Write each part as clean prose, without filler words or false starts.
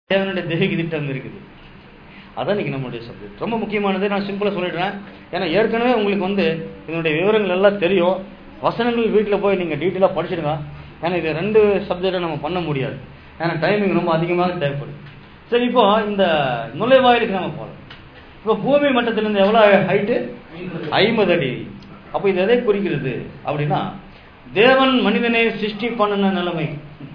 தேவனுடைய தெய்வீக திட்டம் இருக்குது. அதான் இன்னைக்கு நம்மளுடைய சப்ஜெக்ட். ரொம்ப முக்கியமானது. நான் சிம்பிளா சொல்லிடுறேன். ஏன்னா ஏற்கனவே உங்களுக்கு இதனுடைய விவரங்கள் எல்லாம் தெரியும். வசனங்கள் வீட்டில் போய் நீங்க டீட்டெயிலா படிச்சிடுங்க. ஏன்னா இது 2 சப்ஜெக்டை நம்ம பண்ண முடியாது. ஏன்னா டைமிங் ரொம்ப அதிகமாக தேவைப்படும். சரி, இப்போ இந்த நுழைவாயிலுக்கு நம்ம போகலாம். இப்போ பூமி மட்டத்திலிருந்து எவ்வளவு ஹைட்டு? 50 அடி. அப்போ இது எதை குறிக்கிறது அப்படின்னா, தேவன் மனிதனை சிருஷ்டி பண்ணின நிலைமை.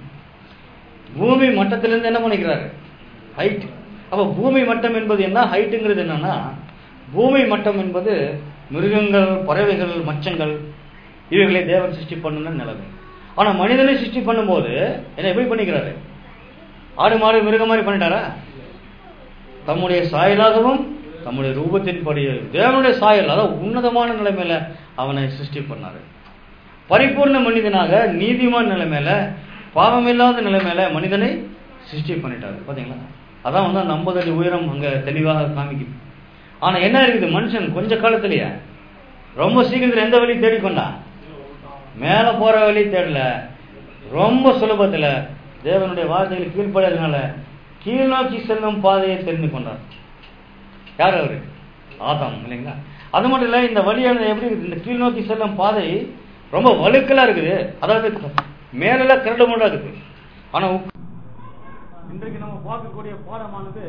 பூமி மட்டத்திலிருந்து என்ன பண்ணிக்கிறாரு? ஹைட். அப்ப பூமி மட்டம் என்பது என்ன, ஹைட்டுங்கிறது என்னன்னா, பூமி மட்டம் என்பது மிருகங்கள், பறவைகள், மச்சங்கள், இவைகளை தேவன் சிருஷ்டி பண்ணின நிலைமை. ஆனா மனிதனை சிருஷ்டி பண்ணும்போது என்ன எப்படி பண்ணிக்கிறாரு? ஆடு மாடு மிருகம் மாதிரி பண்ணிட்டாரா? தம்முடைய சாயலாகவும் தம்முடைய ரூபத்தின் படி தேவனுடைய சாயல், அதாவது உன்னதமான நிலைமையில அவனை சிருஷ்டி பண்ணாரு. பரிபூர்ண மனிதனாக நீதிமான் நிலைமையில, பாவமில்லாத நிலைமையில மனிதனை சிருஷ்டி பண்ணிட்டாரு. பாத்தீங்களா? அதான் 50 அடி உயரம் அங்க தெளிவாக காமிக்குது. ஆனா என்ன இருக்குது, மனுஷன் கொஞ்ச காலத்திலேயே ரொம்ப சீக்கிரத்தில் எந்த வழி தேடிக்கொண்டா? மேல போற வழி தேடல, ரொம்ப சுலபத்துல தேவனுடைய வார்த்தைகளை கீழ்ப்படையதுனால கீழ் நோக்கி செல்லும் பாதையை தெரிந்து கொண்டார். யார் அவரு? ஆதாம், இல்லைங்களா? அது மட்டும் இல்ல, இந்த வழியானது எப்படி இருக்குது, இந்த கீழ் நோக்கி செல்லும் பாதை ரொம்ப வழுக்கலா இருக்குது. அதாவது மேல கரடு முரடா இருக்கு. ஆனா இன்றைக்கு நம்ம பார்க்கக்கூடிய பாடமானது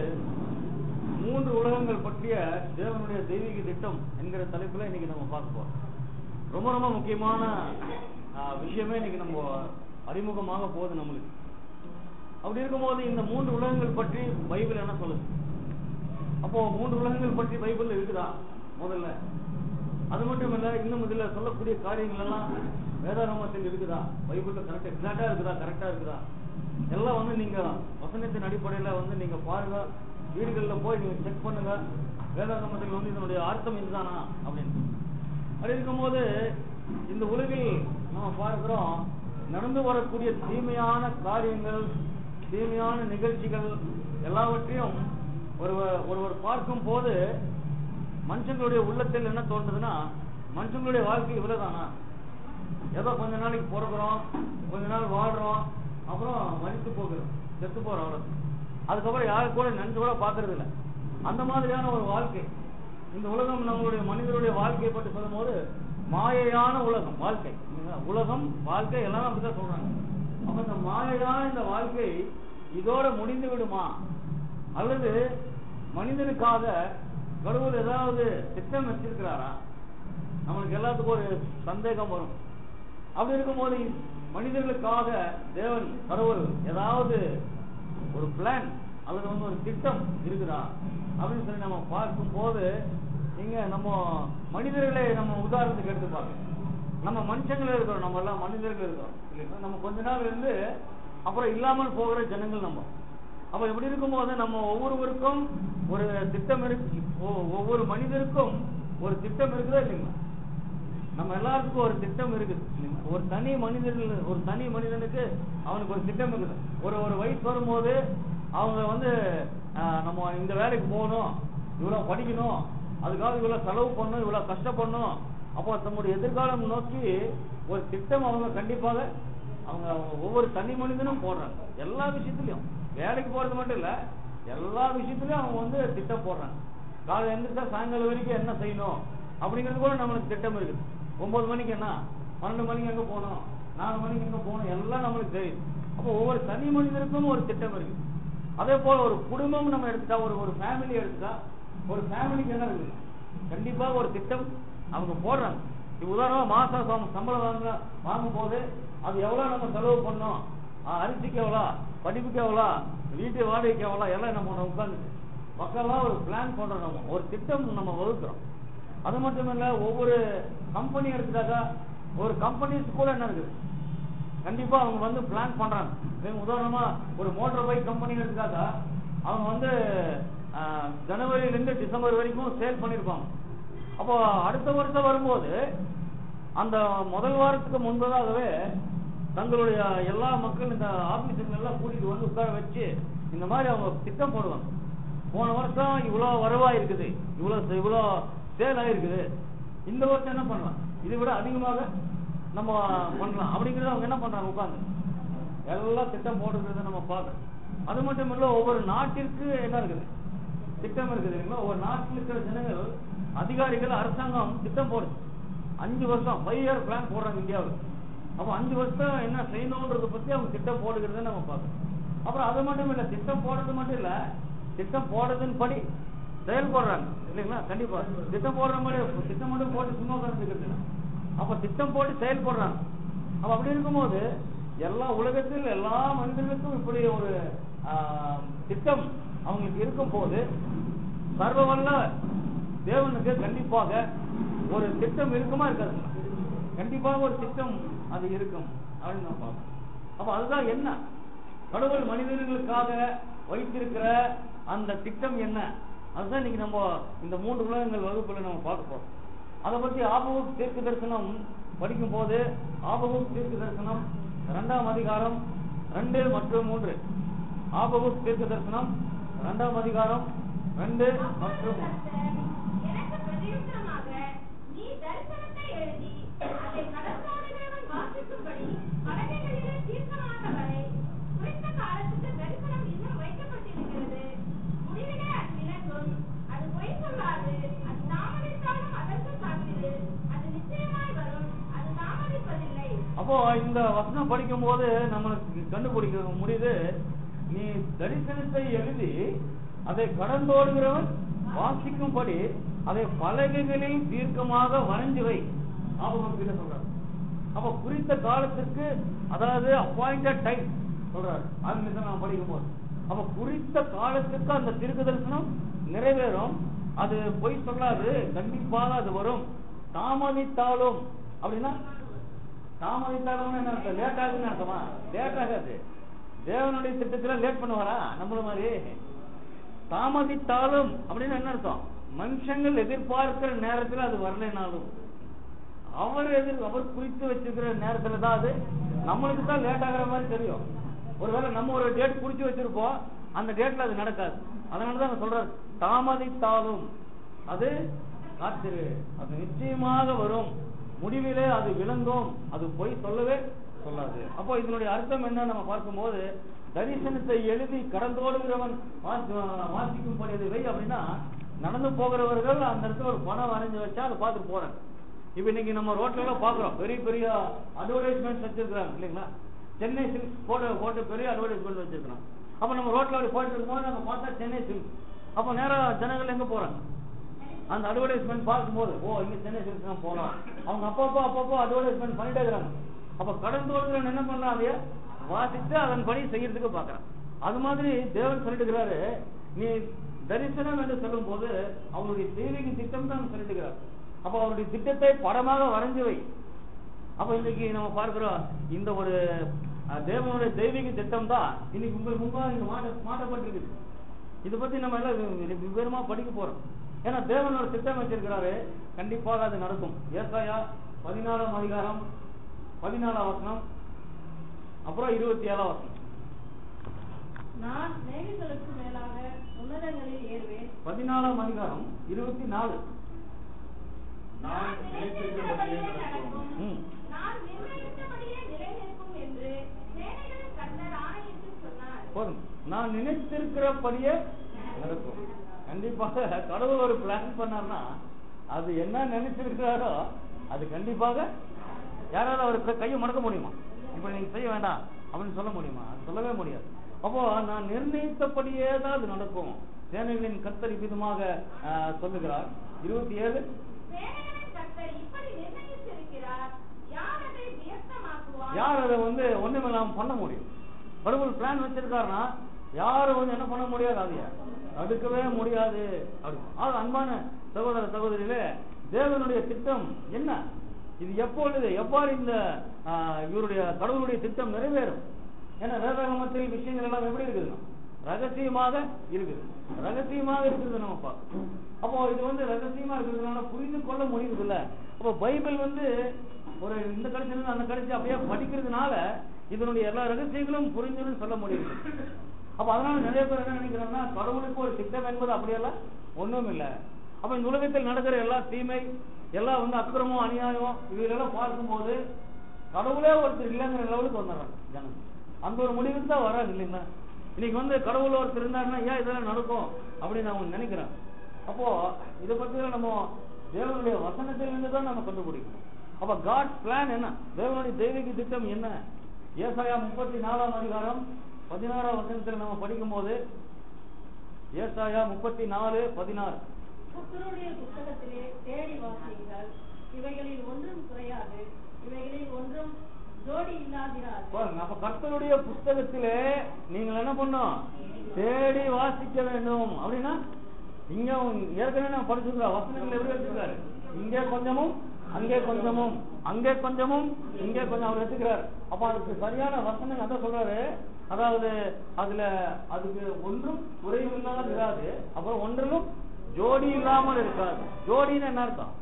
3 உலகங்கள் பற்றிய தேவனுடைய தெய்வீக திட்டம் என்கிற தலைப்புல இன்னைக்கு நம்ம பார்க்க போறோம். ரொம்ப ரொம்ப முக்கியமான விஷயமே இன்னைக்கு நம்ம அறிமுகமாக போகுது நம்மளுக்கு. அப்படி இருக்கும்போது இந்த 3 உலகங்கள் பற்றி பைபிள் என்ன சொல்லுது? அப்போ 3 உலகங்கள் பற்றி பைபிள் இருக்குதா முதல்ல? அது மட்டும் இல்ல, இன்னும் இதுல சொல்லக்கூடிய காரியங்கள் எல்லாம் வேதாகமத்தில் இருக்குதா? பைபிள்ல எக்ஸாக்டா இருக்குதா, கரெக்டா இருக்குதா? எல்லாம் நீங்க வசனத்தின் அடிப்படையில நீங்க பாருங்க, வீடுகள்ல போய் நீங்க செக் பண்ணுங்க. வேதாகமத்தில் இதனுடைய அர்த்தம் இதுதானா அப்படின்னு. அப்படி இருக்கும்போது இந்த உலகில் நம்ம பார்க்கிறோம், நடந்து வரக்கூடிய தீமையான காரியங்கள், தீமையான நிகழ்ச்சிகள் எல்லாவற்றையும் ஒருவர் பார்க்கும் போது மனுஷங்களுடைய உள்ளத்தில் என்ன தோன்றுதுன்னா, மனுஷங்களுடைய வாழ்க்கை இவ்வளவுதானா? ஏதோ கொஞ்ச நாளைக்கு பிறகுறோம், கொஞ்ச நாள் வாழ்றோம், அப்புறம் மறித்து போகிறோம், செத்து போறோம், அவ்வளவு. அதுக்கப்புறம் யாரு கூட நினைச்சு கூட பாக்குறது இல்லை. அந்த மாதிரியான ஒரு வாழ்க்கை இந்த உலகம். நம்மளுடைய மனிதனுடைய வாழ்க்கையை பற்றி சொல்லும் போது மாயையான உலகம் வாழ்க்கை, உலகம் வாழ்க்கை எல்லாம் அப்படிதான் சொல்றாங்க. அப்ப இந்த மாயையான இந்த வாழ்க்கை இதோட முடிந்து விடுமா, அல்லது மனிதனுக்காக கடவுள் ஏதாவது திட்டம் வச்சிருக்கிறாரா? நம்மளுக்கு எல்லாத்துக்கும் ஒரு சந்தேகம் வரும். அப்படி இருக்கும்போது மனிதர்களுக்காக தேவன் கடவுள் ஏதாவது ஒரு பிளான் அல்லது ஒரு திட்டம் இருக்குதா அப்படின்னு சொல்லி நம்ம பார்க்கும் போது, இங்க நம்ம மனிதர்களை நம்ம உதாரணத்துக்கு எடுத்து பார்க்கணும். நம்ம மனுஷங்களே இருக்கிறோம், நம்ம எல்லாம் மனிதர்கள் இருக்கிறோம் இல்லைங்களா? நம்ம கொஞ்ச நாள் இருந்து அப்புறம் இல்லாமல் போகிற ஜனங்கள் நம்ம. அப்ப இப்படி இருக்கும்போது நம்ம ஒவ்வொருவருக்கும் ஒரு திட்டம் இருக்கு. ஒவ்வொரு மனிதருக்கும் ஒரு திட்டம் இருக்குதா இல்லைங்களா? நம்ம எல்லாருக்கும் ஒரு திட்டம் இருக்குது. ஒரு தனி மனிதனுக்கு அவனுக்கு ஒரு திட்டம் இருக்குது. ஒரு வயசு வரும்போது அவங்க நம்ம இந்த வேலைக்கு போகணும், இவ்வளவு படிக்கணும், அதுக்காக இவ்வளவு செலவு பண்ணணும், இவ்வளவு கஷ்டப்படணும். அப்போ தம்முடைய எதிர்காலம் நோக்கி ஒரு திட்டம் அவங்க கண்டிப்பாக அவங்க ஒவ்வொரு தனி மனிதனும் போடுறாங்க. எல்லா விஷயத்திலையும், வேலைக்கு போறது மட்டும் இல்ல, எல்லா விஷயத்திலயும் அவங்க திட்டம் போடுறாங்க. காலையில் எழுந்திரிச்சா சாயங்காலம் வரைக்கும் என்ன செய்யணும் அப்படிங்கிறது கூட நம்மளுக்கு திட்டம் இருக்குது. 9 மணிக்கு என்ன, 12 மணிக்கு எங்க போகணும், 4 மணிக்கு எங்க போகணும், எல்லாம் நம்மளுக்கு தெரியுது. அப்போ ஒவ்வொரு தனி மனிதனுக்கும் ஒரு திட்டம் இருக்கு. அதே போல ஒரு குடும்பம் நம்ம எடுத்துட்டா, ஒரு ஃபேமிலி எடுத்துட்டா, ஒரு ஃபேமிலிக்கு என்ன இருக்குது, கண்டிப்பா ஒரு திட்டம் அவங்க போடுறாங்க. உதாரணமா மாசம் சம்பளம் வாங்கும் போது அது எவ்வளவு நம்ம செலவு பண்ணோம், அரிசிக்கு எவ்வளோ, படிப்புக்கு எவ்வளோ, வீட்டு வாடகைக்கு எவ்வளோ, எல்லாம் நம்ம உட்காந்து மக்கள்லாம் ஒரு பிளான் பண்றோம். நம்ம ஒரு திட்டம் நம்ம வகுக்கிறோம். அது மட்டும் இல்ல, ஒவ்வொரு கம்பெனி எடுத்துட்டாக்கா, ஒரு கம்பெனிஸ் கூட என்ன இருக்குது, கண்டிப்பா அவங்க பிளான் பண்றாங்க. உதாரணமா ஒரு மோட்டார் பைக் கம்பெனி எடுத்துட்டாக்கா, அவங்க ஜனவரியில இருந்து டிசம்பர் வரைக்கும் சேல் பண்ணிருப்பாங்க. அப்போ அடுத்த வருஷம் வரும்போது அந்த முதல் வாரத்துக்கு முன்பதாகவே தங்களுடைய எல்லா மக்கள் இந்த ஆபீஸுங்க எல்லாம் கூட்டிட்டு உட்கார வச்சு இந்த மாதிரி அவங்க திட்டம் போடுவாங்க. போன வருஷம் இவ்வளவு வருவாய் இருக்குது, இவ்வளவு சேல் ஆயிருக்குது, இந்த வருஷம் என்ன பண்ணலாம், இதை விட அதிகமாக நம்ம பண்ணலாம் அப்படிங்கறது அவங்க என்ன பண்றாங்க, உட்கார்ந்து எல்லாம் திட்டம் போடுறத நம்ம பார்க்கறோம். அது மட்டும் இல்ல, ஒவ்வொரு நாட்டிற்கு என்ன இருக்குது, திட்டம் இருக்குது இல்லைங்களா. ஒவ்வொரு நாட்டில் இருக்கிற ஜனங்கள், அதிகாரிகள், அரசாங்கம் திட்டம் போடுது. 5 வருஷம் 5 இயர் பிளான் போடுறாங்க இந்தியாவில். அப்போ 5 வருஷம் என்ன செய்யணும்ன்றத பத்தி அவங்க திட்டம் போடுகிறத நம்ம பார்க்கணும். அப்புறம் அது மட்டும் இல்ல, திட்டம் போடுறது மட்டும் இல்ல, திட்டம் போடுறதுன்னு படி செயல்படுறாங்க இல்லைங்களா. கண்டிப்பா திட்டம் போடுற மாதிரி திட்டம் மட்டும் போட்டு சும்மா உட்கார்ந்துக்கிறது. அப்ப திட்டம் போட்டு செயல்படுறாங்க. அப்ப அப்படி இருக்கும்போது எல்லா உலகத்தில் எல்லா மனிதர்களுக்கும் இப்படி ஒரு திட்டம் அவங்களுக்கு இருக்கும் போது, சர்வ வல்ல தேவனுக்கு கண்டிப்பாக ஒரு திட்டம் இருக்குமா இருக்காதுங்களா? கண்டிப்பாக ஒரு திட்டம் அது இருக்கும் அப்படின்னு நம்ம பார்ப்போம். அப்ப அதுதான் என்ன கடவுள் மனிதர்களுக்காக வைத்திருக்கிற அந்த திட்டம் என்ன, அதுதான் இன்னைக்கு நம்ம இந்த 3 உலகங்கள் வகுப்புல நம்ம பார்க்க போறோம். அதை பத்தி ஆபகுக் தீர்க்க தரிசனம் படிக்கும் போது, ஆபகுக் தீர்க்க தரிசனம் 2ஆம் அதிகாரம் 2 மற்றும் 3, ஆபகுக் தீர்க்க தரிசனம் 2ஆம் அதிகாரம் 2 மற்றும் 3. அப்போ இந்த வசனம் படிக்கும் போது நம்மளுக்கு கண்டுபிடிக்க முடியுது, நீ தரிசனத்தை எழுதி அதை கடந்தோடுகிறவன் வாசிக்கும்படி அதை பலகைகளில் தீர்க்கமாக வரைஞ்சு வை ஆபகிட்ட சொல்றாரு. அப்ப குறித்த காலத்திற்கு, அதாவது அப்பாயிண்டட் டைம் சொல்றாரு ஆங்கிலத்தை நாம் படிக்கும் போது. அப்ப குறித்த காலத்திற்கு அந்த தீர்க்க தரிசனம் நிறைவேறும். அது பொய் சொல்லாது, கண்டிப்பாக அது வரும். தாமதித்தாலும் அப்படின்னா, தாமதித்தாலும் என்ன அர்த்தம்? லேட் ஆகுதுன்னு அர்த்தமா? லேட் ஆகாது. தேவனுடைய திட்டத்துல லேட் பண்ணுவாரா நம்மள மாதிரி? தாமதித்தாலும் அப்படின்னு என்ன அர்த்தம்? மனுஷங்கள் எதிர்பார்க்கிற நேரத்தில் அது வரலைனாலும், அவர் குறித்து வச்சிருக்கிற நேரத்துல தான் அது. நம்மளுக்கு தான் லேட் ஆகிற மாதிரி தெரியும். ஒருவேளை நம்ம ஒரு டேட் குறிச்சு வச்சிருப்போம், அந்த டேட்ல அது நடக்காது. அதனாலதான் சொல்றாரு, தாமதித்தாலும் அது காத்திரு, அது நிச்சயமாக வரும், முடிவிலே அது விளங்கும், அது போய் சொல்லவே சொல்லாது. அப்போ இதனுடைய அர்த்தம் என்ன நம்ம பார்க்கும்போது, தரிசனத்தை எழுதி கடந்தோடுகிறவன் வாசிக்கும்படியது வை அப்படின்னா, நடந்து போகிறவர்கள் அந்த இடத்துல ஒரு பணம் வரைஞ்சு வச்சா அதை பார்த்துட்டு போறாங்க. இப்ப இன்னைக்கு நம்ம ரோட்ல எல்லாம் பாக்குறோம், பெரிய பெரிய அட்வர்டைஸ்மெண்ட் வச்சிருக்காங்க இல்லைங்களா. சென்னை சில்க்ஸ் போட்டு பெரிய அட்வர்டைஸ்மெண்ட் வச்சிருக்காங்க. அப்ப நம்ம ரோட்ல அப்படி போயிட்டு இருக்கும்போது நம்ம பார்த்தா சென்னை சில்க்ஸ். அப்ப நேரம் ஜனங்கள் எங்க போறாங்க? அந்த அட்வர்டைஸ்மெண்ட் பார்க்கும்போது, ஓ இங்க சென்னை சில்க்ஸ் தான் போகலாம். அவங்க அப்பப்போ அட்வர்டைஸ்மெண்ட் பண்ணிட்டே இருக்கிறாங்க. அப்ப கடந்து வருகிறவன் என்ன பண்றான்? அதைய வாசித்து அதன்படி செய்யறதுக்கு பாக்குறான். அது மாதிரி தேவன் சொல்லிட்டுக்கிறாரு, நீ தரிசனம் என்று சொல்லும் போது அவருடைய தெய்வீக திட்டம் தான் சொல்லிட்டுக்கிறார். அப்ப அவருடைய திட்டத்தை படமாக வரைஞ்சு வை. அப்ப இன்னைக்கு நம்ம பார்க்கிறோம், இந்த ஒரு தேவனுடைய தெய்வீக திட்டம் தான் இன்னைக்கு உங்களுக்கு முன்பாக இங்க மாட்டப்பட்டிருக்குது. இதை பத்தி நம்ம எல்லாம் விவரமா படிக்க போறோம். ஏன்னா தேவனோட திட்டம் வச்சிருக்கிறாரு, கண்டிப்பாக அது நடக்கும். ஏசாயா 14ஆம் அதிகாரம் 14ஆம் வசனம், அப்புறம் 27ஆம் வசனம். நான் மேகங்களுக்கு மேலாக உன்னதங்களில் ஏறுவேன். 14ஆம் அதிகாரம் 24. நான் நினைத்திருக்கிறபடியே நடக்கும், நான் நிர்ணயித்தபடியே நிலைநிற்கும் என்று சேனைகளின் கர்த்தர் ஆணையிட்டு சொன்னார். போதும், நான் நினைத்திருக்கிறபடியே நடக்கும். கண்டிப்பாக கடவுள் ஒரு பிளான் பண்ணார்னா, அது என்ன நினைச்சிருக்கிறாரோ அது கண்டிப்பாக யாராவது அவருக்கு கையை மடக்க முடியுமா? இப்ப நீங்க செய்ய வேண்டாம் அப்படின்னு சொல்ல முடியுமா? அது சொல்லவே முடியாது. அப்போ நான் நிர்ணயித்தபடியே தான் அது நடக்கும். சேனைகளின் கர்த்தர் விதமாக சொல்லுகிறார். 27 யார் அதை ஒண்ணுமில்லாம பண்ண முடியும்? கடவுள் பிளான் வச்சிருக்காருன்னா யாரும் என்ன பண்ண முடியாது, அதைய தடுக்கவே முடியாது. அன்பான சகோதர சகோதரிகளே, தேவனுடைய திட்டம் என்ன? இது எப்பொழுது எவ்வாறு இந்த இவருடைய கடவுளுடைய திட்டம் நிறைவேறும்? ஏன்னா வேதாகமத்தில் விஷயங்கள் எல்லாம் எப்படி இருக்குதுன்னா ரகசியமாக இருக்குது. ரகசியமாக இருக்குது நம்ம பார்க்கணும். அப்போ இது ரகசியமா இருக்கிறதுனால புரிந்து கொள்ள முடியுது இல்ல. அப்போ பைபிள் ஒரு இந்த கடைசியில அந்த கடைசி அப்படியே படிக்கிறதுனால இதனுடைய எல்லா ரகசியங்களும் புரிஞ்சுன்னு சொல்ல முடியுது. அப்ப அதனால நிறைய பேர் என்ன நினைக்கிறாங்கன்னா, கடவுளுக்கு ஒரு திட்டம் என்பது அப்படியெல்லாம் ஒண்ணும் இல்லை. அப்ப இந்த உலகத்தில் நடக்கிற எல்லா தீமை, எல்லாம் அக்கிரமம், அநியாயம், இவையெல்லாம் பார்க்கும்போது கடவுளே ஒருத்தர் இல்லைங்கிற லெவலுக்கு வந்துடுறாங்க ஜனம். அந்த ஒரு முடிவுக்கு தான் வராது இல்லைங்களா. இன்னைக்கு வந்து கடவுள் ஒருத்தர் இருந்தாருன்னா ஏன் இதெல்லாம் நடக்கும் அப்படின்னு அவங்க நினைக்கிறேன். அப்போ இதை பத்தி நம்ம தேவனுடைய வசனத்திலிருந்து தான் நம்ம கண்டுபிடிக்கணும். அப்ப காட்ஸ் பிளான் என்ன, தேவனுடைய தெய்வீக திட்டம் என்ன? ஏசாயா 34ஆம் அதிகாரம் 16ஆம் வசனத்தில் நம்ம படிக்கும் போது, ஏசாயா 34:16, கர்த்தருடைய புத்தகத்திலே தேடி வாசியுங்கள், இவைகளில் ஒன்றும் குறையாது, இவைகளில் ஒன்றும் ஜோடி இல்லாதிராது. அப்ப கர்த்தருடைய புத்தகத்திலே நீங்கள் என்ன பண்ணும், தேடி வாசிக்க வேண்டும். அப்படின்னா இங்க ஏற்கனவே நான் படிச்சிருக்கோம், வசனங்கள் எப்படி வச்சிருக்காரு, இங்கே கொஞ்சமும் அங்கே கொஞ்சமும், அங்கே கொஞ்சமும் இங்கே கொஞ்சம் அவர் வச்சுக்கிறார். அப்ப அதுக்கு சரியான வசனம் அதான் சொல்றாரு. அதாவது அதுக்கு ஒன்றும் குறைவில்லாமல் இராது, அப்புறம் ஒன்றிலும் ஜோடி இல்லாமல் இருக்காது. ஜோடின்னு என்ன அர்த்தம்?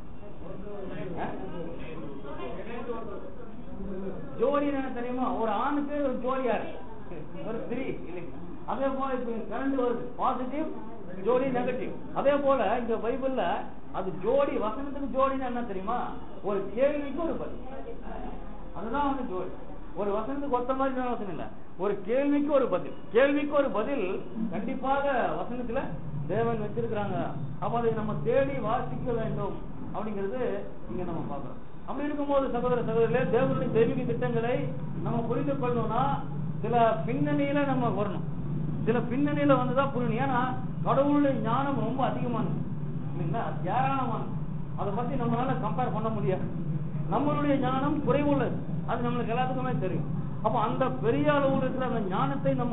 ஜோடின்னு என்ன தெரியுமா? ஒரு ஆணுக்கு ஒரு ஜோடியா இருக்கு, ஒரு ஸ்திரீ இல்லைங்களா? அதே போல இப்ப கரண்ட் வருது, பாசிட்டிவ் ஜோடி, நெகட்டிவ். அதே போல இந்த பைபிள்ல அது ஜோடி, வசனத்துக்கு ஜோடின்னு என்ன தெரியுமா? ஒரு கேள்விக்கு ஒரு பதில், அதுதான் வந்து ஜோடி. ஒரு வசனத்துக்கு ஒத்த மாதிரி வசனம் இல்ல, ஒரு கேள்விக்கு ஒரு பதில். கேள்விக்கு ஒரு பதில் கண்டிப்பாக வசனத்துல தேவன் வச்சிருக்கிறாங்க. அப்ப அதை நம்ம தேடி வாசிக்க வேண்டும் அப்படிங்கிறது இங்க நம்ம பார்க்கிறோம். அப்படி இருக்கும்போது சகோதர சகோதரிகளே, தேவனுடைய தெய்வீக திட்டங்களை நம்ம புரிந்து கொள்ளணும்னா சில பின்னணியில நம்ம வரணும். சில பின்னணியில வந்துதான் புரியணும். ஏன்னா கடவுளுடைய ஞானம் ரொம்ப அதிகமானது இல்லைங்களா, ஏராளமானது. அதை பத்தி நம்மளால கம்பேர் பண்ண முடியாது. நம்மளுடைய ஞானம் குறைவுள்ளது, அது நம்மளுக்கு எல்லாத்துக்குமே தெரியும். அப்ப அந்த பெரிய அளவில் இருக்கிற அந்த ஞானத்தை நம்ம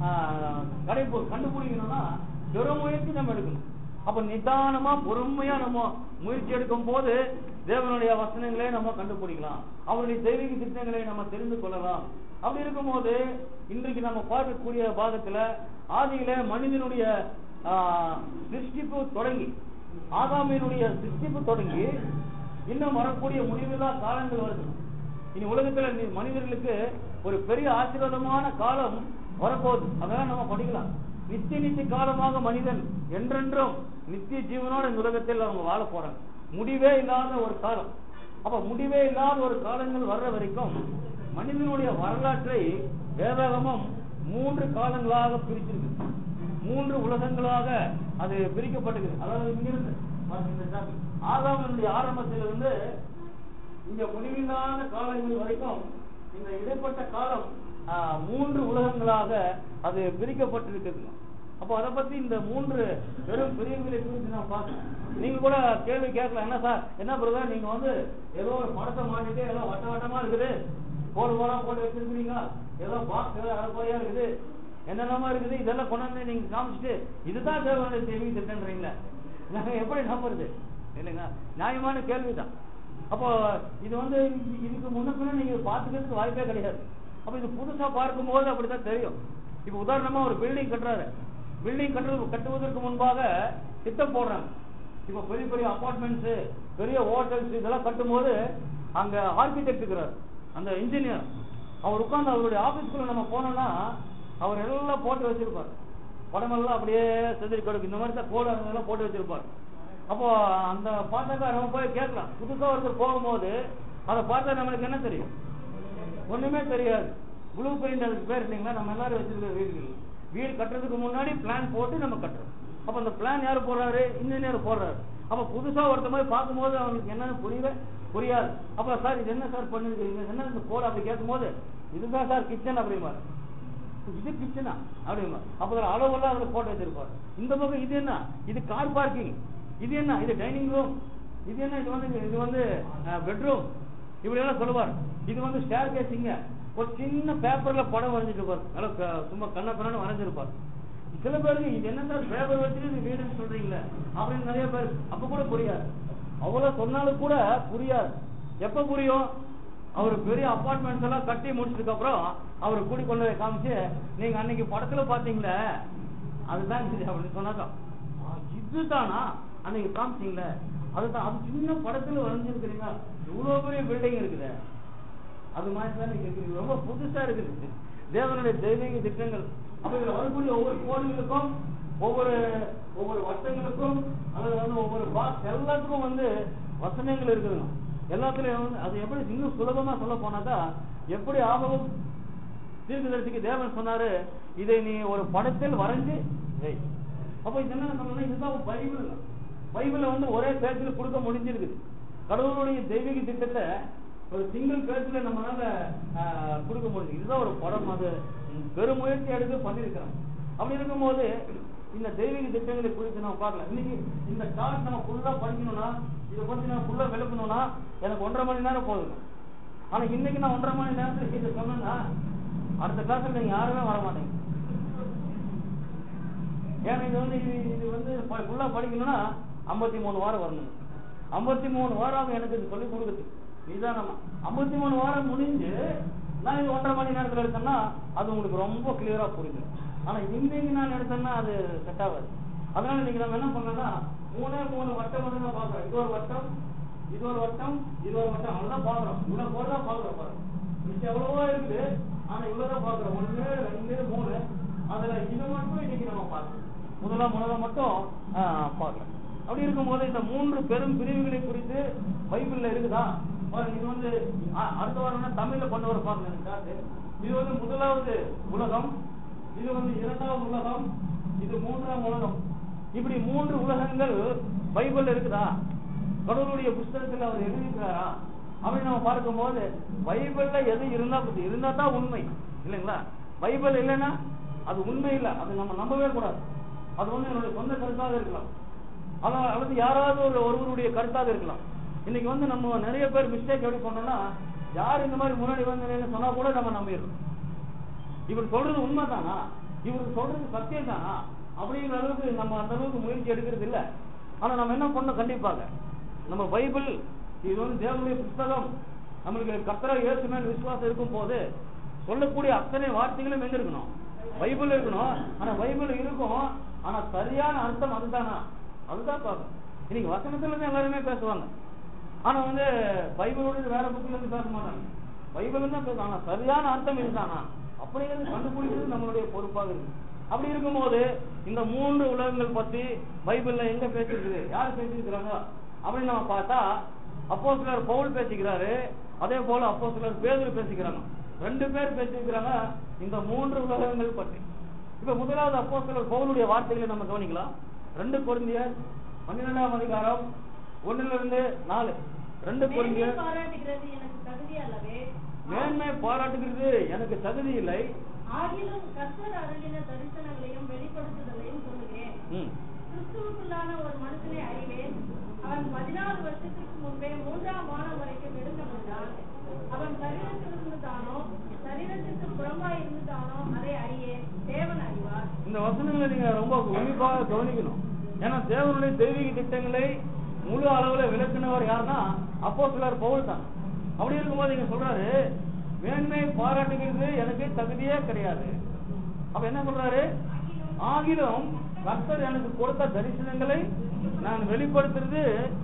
கண்டுபிடிக்கணும்னா பெருமுயற்சி நம்ம எடுக்கணும். அப்ப நிதானமா பொறுமையா நம்ம முயற்சி எடுக்கும் போது தேவனுடைய வசனங்களை நம்ம கண்டுபிடிக்கலாம், அவருடைய தெய்வீக திட்டங்களை நம்ம தெரிந்து கொள்ளலாம். அப்படி இருக்கும்போது இன்றைக்கு நம்ம பார்க்கக்கூடிய பாகத்துல ஆதியில மனிதனுடைய சிருஷ்டிப்பு தொடங்கி, ஆதாமினுடைய சிருஷ்டிப்பு தொடங்கி இன்னும் வரக்கூடிய முடிவில்லா காலங்கள் வருது. இனி உலகத்துல மனிதர்களுக்கு ஒரு பெரிய ஆசீர்வாதமான காலம் வரப்போகுது. அதெல்லாம் நம்ம படிக்கலாம். நித்திய காலமாக மனிதன் என்றென்றும் நித்திய ஜீவனோட இந்த உலகத்தில் அவங்க வாழ போறாங்க. முடிவே இல்லாத ஒரு காலம். அப்ப முடிவே இல்லாத ஒரு காலங்கள் வர்ற வரைக்கும் மனிதனுடைய வரலாற்றை வேதாகமம் 3 காலங்களாக பிரிச்சிருக்கு. 3 உலகங்களாக அது பிரிக்கப்பட்டிருக்கு. அதாவது இங்கிருந்து ஆதாமினுடைய ஆரம்பத்திலிருந்து இங்க முடிவில்லாத காலங்கள் வரைக்கும் இந்த இடைப்பட்ட காலம் 3 உலகங்களாக அது பிரிக்கப்பட்டிருக்குதுங்க. அப்போ அதை பத்தி இந்த 3 பெரும் பிரிவுகளை குறித்து நான் பார்க்கணும். நீங்க கூட கேள்வி கேட்கலாம், என்ன சார், என்ன பிரதர், நீங்க வந்து ஏதோ ஒரு படத்தை மாட்டிட்டு ஏதோ வட்ட வட்டமா இருக்குது, போடு போட்டு வச்சிருக்கீங்க, ஏதோ பாக்ஸ் ஏதோ அரைக்குறையா இருக்குது, என்னென்னமா இருக்குது, இதெல்லாம் கொண்டாந்து நீங்க காமிச்சிட்டு இதுதான் தேவனுடைய தெய்வீக திட்டம்ன்றீங்களா? நாங்க எப்படி நம்புறது இல்லைங்க? நியாயமான கேள்விதான். அப்போ இது வந்து இதுக்கு முன்ன நீங்க பாத்துக்கிறதுக்கு வாய்ப்பே கிடையாது. அப்ப இது புதுசா பார்க்கும் போது அப்படித்தான் தெரியும். இப்ப உதாரணமா ஒரு பில்டிங் கட்டுறாரு, பில்டிங் கட்டுவதற்கு முன்பாக திட்டம் போடுறாங்க. இப்ப பெரிய பெரிய அபார்ட்மெண்ட்ஸ், பெரிய ஹோட்டல்ஸ் இதெல்லாம் கட்டும் போது அங்க ஆர்கிடெக்ட் இருக்கிறார், அந்த இன்ஜினியர், அவர் உட்கார்ந்து அவருடைய ஆபீஸ்க்குள்ள நம்ம போனோம்னா அவர் எல்லாம் போட்டு வச்சிருப்பார், படமெல்லாம் அப்படியே செதறி கொடுக்கும், இந்த மாதிரி தான் கோடு அதெல்லாம் போட்டு வச்சிருப்பார். அப்போ அந்த பார்த்தாக்கா நம்ம போய் கேட்கலாம். புதுசா ஒருத்தர் போகும்போது அதை பார்த்தா நம்மளுக்கு என்ன தெரியும்? ஒண்ணுமே தெரியாது. ப்ளூ பிரிண்ட் அதுக்கு பேர் இல்லைங்களா? நம்ம எல்லாரும் வச்சிருக்கிற வீடு கட்டுறதுக்கு முன்னாடி பிளான் போட்டு நம்ம கட்டுறோம். அப்ப அந்த பிளான் யாரு போடுறாரு? இன்ஜினியர் போடுறாரு. அப்ப புதுசா ஒருத்த மாதிரி பார்க்கும்போது அவங்களுக்கு என்னன்னு புரியாது. அப்ப சார் இது என்ன சார் பண்ணிருக்கீங்க, என்ன இந்த கோடு அப்படி கேட்கும் போது இதுதான் சார் கிச்சன் அப்படிம்பாரு. இது கிச்சனா அப்படிமா? அப்ப அளவெல்லாம் அதுல போட்டு வச்சிருப்பாரு. இந்த பக்கம் இது என்ன, இது கார் பார்க்கிங், இது என்ன, இது டைனிங் ரூம், இது என்ன, இது வந்து பெட்ரூம், இப்படி எல்லாம் சொல்லுவார். இது வந்து ஸ்டேர் கேசிங்க, ஒரு சின்ன பேப்பர்ல படம் வரைஞ்சிட்டு இருப்பார், நல்லா சும்மா கண்ண கண்ணு வரைஞ்சிருப்பார். சில பேருக்கு இது என்ன சார் பேப்பர் வச்சுட்டு இது வீடுன்னு சொல்றீங்களே அப்படின்னு நிறைய பேர் அப்ப கூட புரியாது. அவ்வளவு சொன்னாலும் கூட புரியாது. எப்ப புரியும்? அவர் பெரிய அபார்ட்மெண்ட்ஸ் எல்லாம் கட்டி முடிச்சதுக்கு அப்புறம் அவரு கூடி கொண்டு போய் காமிச்சு, நீங்க அன்னைக்கு படத்துல பாத்தீங்களே அதுதான் அப்படின்னு சொன்னாக்கா, இதுதானா அன்னைக்கு காமிச்சீங்களே, அதுதான், அது சின்ன படத்துல வரைஞ்சிருக்கிறீங்க, இவ்வளவு பெரிய பில்டிங் இருக்குது, அது மாதிரி தான் நீங்க இருக்கிறீங்க, ரொம்ப புதுசா இருக்குது தேவனுடைய தெய்வீக திட்டங்கள். அப்ப இதுல வரக்கூடிய ஒவ்வொரு கோடுகளுக்கும் ஒவ்வொரு வட்டங்களுக்கும் அல்லது வந்து ஒவ்வொரு பாக்ஸ் எல்லாத்துக்கும் வந்து வசனங்கள் இருக்குதுங்க. எல்லாத்துலயும் அது எப்படி இன்னும் சுலபமா சொல்ல போனாக்கா, எப்படி ஆகவும் தீர்க்கதரிசிக்கு தேவன் சொன்னாரு, இதை நீ ஒரு படத்தில் வரைஞ்சு வை. அப்ப இது என்ன சொல்லணும், இதுதான் பைபிள்ல வந்து ஒரே பேஜில் கொடுக்க முடிஞ்சிருக்குது. கடவுளுடைய தெய்வீக திட்டத்தை ஒரு சிங்கிள் பேஜ்ல நம்மளால கொடுக்க முடியும். இதுதான் ஒரு படம், அது பெருமுயற்சி எடுத்து பண்ணிருக்கிறோம். அப்படி இருக்கும்போது இந்த தெய்வீக திட்டங்களை குறித்து நம்ம பார்க்கலாம். இன்னைக்கு இந்த சார்ட் நம்ம ஃபுல்லா படிக்கணும்னா, இதை பத்தி நான் ஃபுல்லா விளக்கணும்னா எனக்கு 1.5 மணி நேரம் போதும். ஆனா இன்னைக்கு நான் 1.5 மணி நேரத்துல இதை சொன்னா அடுத்த கிளாஸ்ல நீங்க யாருமே வர மாட்டீங்க. ஏன்னா இது வந்து ஃபுல்லா படிக்கணும்னா 53 வாரம் வரணும். 53 வாரம் எனக்கு இது சொல்லிக் கொடுக்குது. இதுதான் நம்ம 53 வாரம் முடிஞ்சு நான் இது 1.5 மணி நேரத்தில் எடுத்தேன்னா அது உங்களுக்கு ரொம்ப கிளியரா புரியுது. ஆனா இன்னைக்கு நான் எடுத்தேன்னா அது செட் ஆகாது. அதனால இன்னைக்கு நம்ம என்ன பண்ணோம்னா 3 வட்டம் வந்து நான் பாக்குறோம். இது ஒரு வட்டம், இது ஒரு வட்டம், இது ஒரு வட்டம், அவ்வளவுதான் பாக்குறோம். இவ்வளவு போறதான் பாக்குறோம். பாருங்க, மிச்சம் எவ்வளவோ இருக்குது, ஆனா இவ்வளவுதான் பாக்குறோம். 1, 2, 3. அதுல இது மட்டும் இன்னைக்கு நம்ம பார்க்கணும். முதல்ல மட்டும் பார்க்கலாம். அப்படி இருக்கும்போது இந்த 3 பெரும் பிரிவுகளை குறித்து பைபிள்ல இருக்குதா? இது வந்து அடுத்த வாரம் தமிழ்ல கொண்டு வர பாருங்க. இது வந்து முதலாவது உலகம், இது வந்து 2வது உலகம், இது 3ஆம் உலகம். இப்படி 3 உலகங்கள் பைபிள்ல இருக்குதா? கடவுளுடைய புத்தகத்தில் அவர் எழுதியிருக்கிறாரா அப்படின்னு நம்ம பார்க்கும்போது பைபிள்ல எது இருந்தா தான் உண்மை இல்லைங்களா? பைபிள் இல்லைன்னா அது உண்மை இல்லை, அது நம்ம நம்பவே கூடாது. அது வந்து என்னுடைய சொந்த கருத்தாக இருக்கலாம், அல்லது யாராவது ஒருவருடைய கருத்தாக இருக்கலாம். இன்னைக்கு வந்து நம்ம நிறைய பேர் மிஸ்டேக் எப்படி பண்ணோம்னா, யார் இந்த மாதிரி முன்னாடி வந்து சொன்னா கூட நம்ம நம்பிடுறோம். இவர் சொல்றது உண்மைதானா, இவருக்கு சொல்றது சத்தியம் தானா அப்படிங்கிற அளவுக்கு நம்ம அந்த அளவுக்கு முயற்சி எடுக்கிறது இல்லை. ஆனா நம்ம என்ன பண்ணோம், கண்டிப்பாக நம்ம பைபிள் இது வந்து தேவனுடைய புத்தகம், நம்மளுக்கு கர்த்தர் இயேசு மேல் விசுவாசம் இருக்கும் போது சொல்லக்கூடிய அத்தனை வார்த்தைகளும் எங்க இருக்கணும், பைபிள் இருக்கணும். ஆனா பைபிள் இருக்கும், ஆனா சரியான அர்த்தம் அதுதானா, அதுதான் பார்க்கணும். இன்னைக்கு வசனத்துல இருந்து எல்லாருமே பேசுவாங்க, ஆனா வந்து பைபிளோட வேற புக்கில இருந்து பேச மாட்டாங்க. பைபிள் தான் பேசுவாங்க, ஆனா சரியான அர்த்தம் இதுதானா அப்படிங்கிறது கண்டுபிடிக்கிறது நம்மளுடைய பொறுப்பாக இருக்கு. அப்படி இருக்கும்போது இந்த 3 உலகங்கள் பத்தி பைபிள்ல எங்க பேசிருக்குது, யார் பேசிருக்கிறாங்க அப்படின்னு நம்ம பார்த்தா அப்போஸ்தலர் பவுல் பேசிக்கிறாரு, அதே போல அப்போஸ்தலர் பேதுரு பேசிக்கிறாங்க. 2 பேர் பேசிக்கிறாங்க இந்த 3 உலகங்கள் பற்றி. இப்ப முதலாவது அப்போஸ்தலர் பவுலுடைய வார்த்தைகளை நம்ம கவனிக்கலாம். 2 கொரிந்தியர் 12ஆம் அதிகாரம் 1-4. 2 கொரிந்தியர் மேன்மை பாராட்டுகிறது எனக்கு தகுதி இல்லை, ஆகிலும் கர்த்தர் அருளின தரிசனங்களையும் வெளிப்படுத்துதலையும் சொல்லுகிறேன். கிறிஸ்துவுக்குள்ளான ஒரு மனுஷனை அறிவேன், அவன் 14 வருஷத்துக்கு முன்பே 3ஆம் வானம் வரைக்கும் எடுக்கப்பட்டான். அவன் சரீரத்திலிருந்து தானோ சரீரத்திற்கு புறம்பாய் இருந்துதானோ அதை அறியேன், தேவன் அறிவார். இந்த வசனங்களை நீங்க ரொம்ப உன்னிப்பாக கவனிக்கணும். ஏன்னா தேவனுடைய தெய்வீக திட்டங்களை முழு அளவுல விளக்குனவர் யாருன்னா அப்போஸ்தலர் பவுல் தான். அப்படி இருக்கும்போது நீங்க சொல்றாரு மேன்மை பாராட்டுகிறது எனக்கு தகுதியே கிடையாது. அப்ப என்ன சொல்றாரு, ஆகிலும் கர்த்தர் எனக்கு கொடுத்த தரிசனங்களை நான் வெளிப்படுத்துறது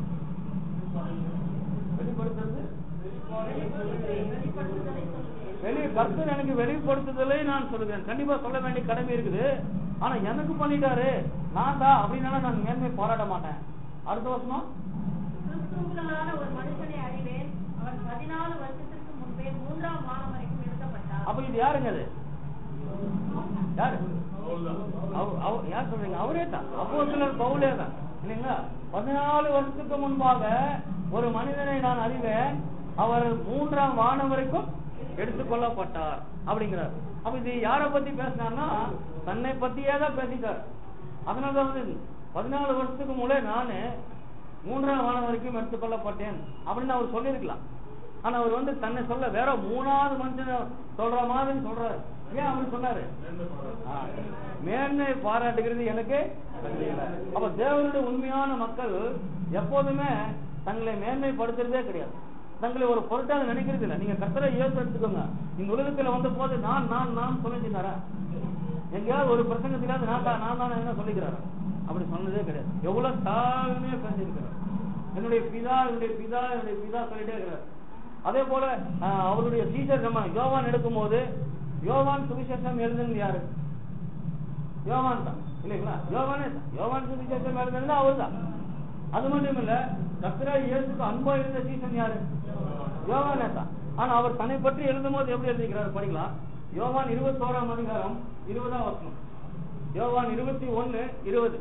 கர்த்தர் எனக்கு வெளிப்படுத்துதலை நான் சொல்லுகிறேன். கண்டிப்பா சொல்ல வேண்டிய கடமை இருக்குது. ஆனா எனக்கு பண்ணிட்டாரு நான் தான் அப்படின்னால நான் மேன்மை பாராட்ட மாட்டேன். அடுத்த வருஷம் ஒரு மனுஷனை அறிவேன், அவன் 14 வருஷத்துக்கு முன்பே 3ஆம் வானம் வரைக்கும் எடுக்கப்பட்டான். அப்ப இது யாருங்க, அது யாரு, யார் சொல்றீங்க? அவரே தான், அப்போஸ்தலர் பவுலே தான் இல்லைங்களா? 14 வருஷத்துக்கு முன்பாக ஒரு மனிதனை நான் அறிவேன், அவர் 3ஆம் வானம் வரைக்கும் எடுத்துக்கொள்ளப்பட்டார் அப்படிங்கிறார். அப்ப இது யாரை பத்தி பேசினார்னா தன்னை பத்தியே தான் பேசிட்டார். அதனாலதான் வந்து 14 வருஷத்துக்கு முன்னே நானு 3ஆம் வானம் வரைக்கும் எடுத்துக்கொள்ளப்பட்டேன் அப்படின்னு அவர் சொல்லியிருக்கலாம். ஆனா அவர் வந்து தன்னை சொல்ல வேற 3வது மனுஷன் சொல்ற மாதிரி சொல்றாரு. ஏன் அவர் சொன்னாரு, மேன்மை பாராட்டுகிறது எனக்கு. அப்ப தேவனுடைய உண்மையான மக்கள் எப்போதுமே தங்களை மேன்மைப்படுத்துறதே கிடையாது, தங்களை ஒரு பொருட்டாக நினைக்கிறது இல்லை. நீங்க கர்த்தரை இயேசு எடுத்துக்கோங்க, இந்த உலகத்துல வந்த போது நான் சொல்லிட்டு எங்கேயாவது ஒரு பிரசங்கத்திலாவது நான் தான் என்ன சொல்லிக்கிறாரு, அப்படி சொன்னதே கிடையாது. எவ்வளவு தாழ்மையா பேசியிருக்கிறார், என்னுடைய பிதா சொல்லிட்டே இருக்கிறார். அதே போல அவருடைய சீசர் நம்ம யோவான் எடுக்கும் போது, யோவான் சுவிசேஷம் எழுதுனது யாரு? யோவான் தான் இல்லைங்களா? யோவான் சுவிசேஷம் எழுதுனது அவர் தான். அது மட்டும் இல்ல, கர்த்தராகிய இயேசுக்கு அன்பா இருந்த சீசன் யாரு? யோவானே தான். ஆனா அவர் தன்னை பற்றி எழுதும் போது எப்படி எழுதிக்கிறார் படிக்கலாம். யோவான் 21ஆம் அதிகாரம் 20ஆம் வசனம். யோவான் 21:20.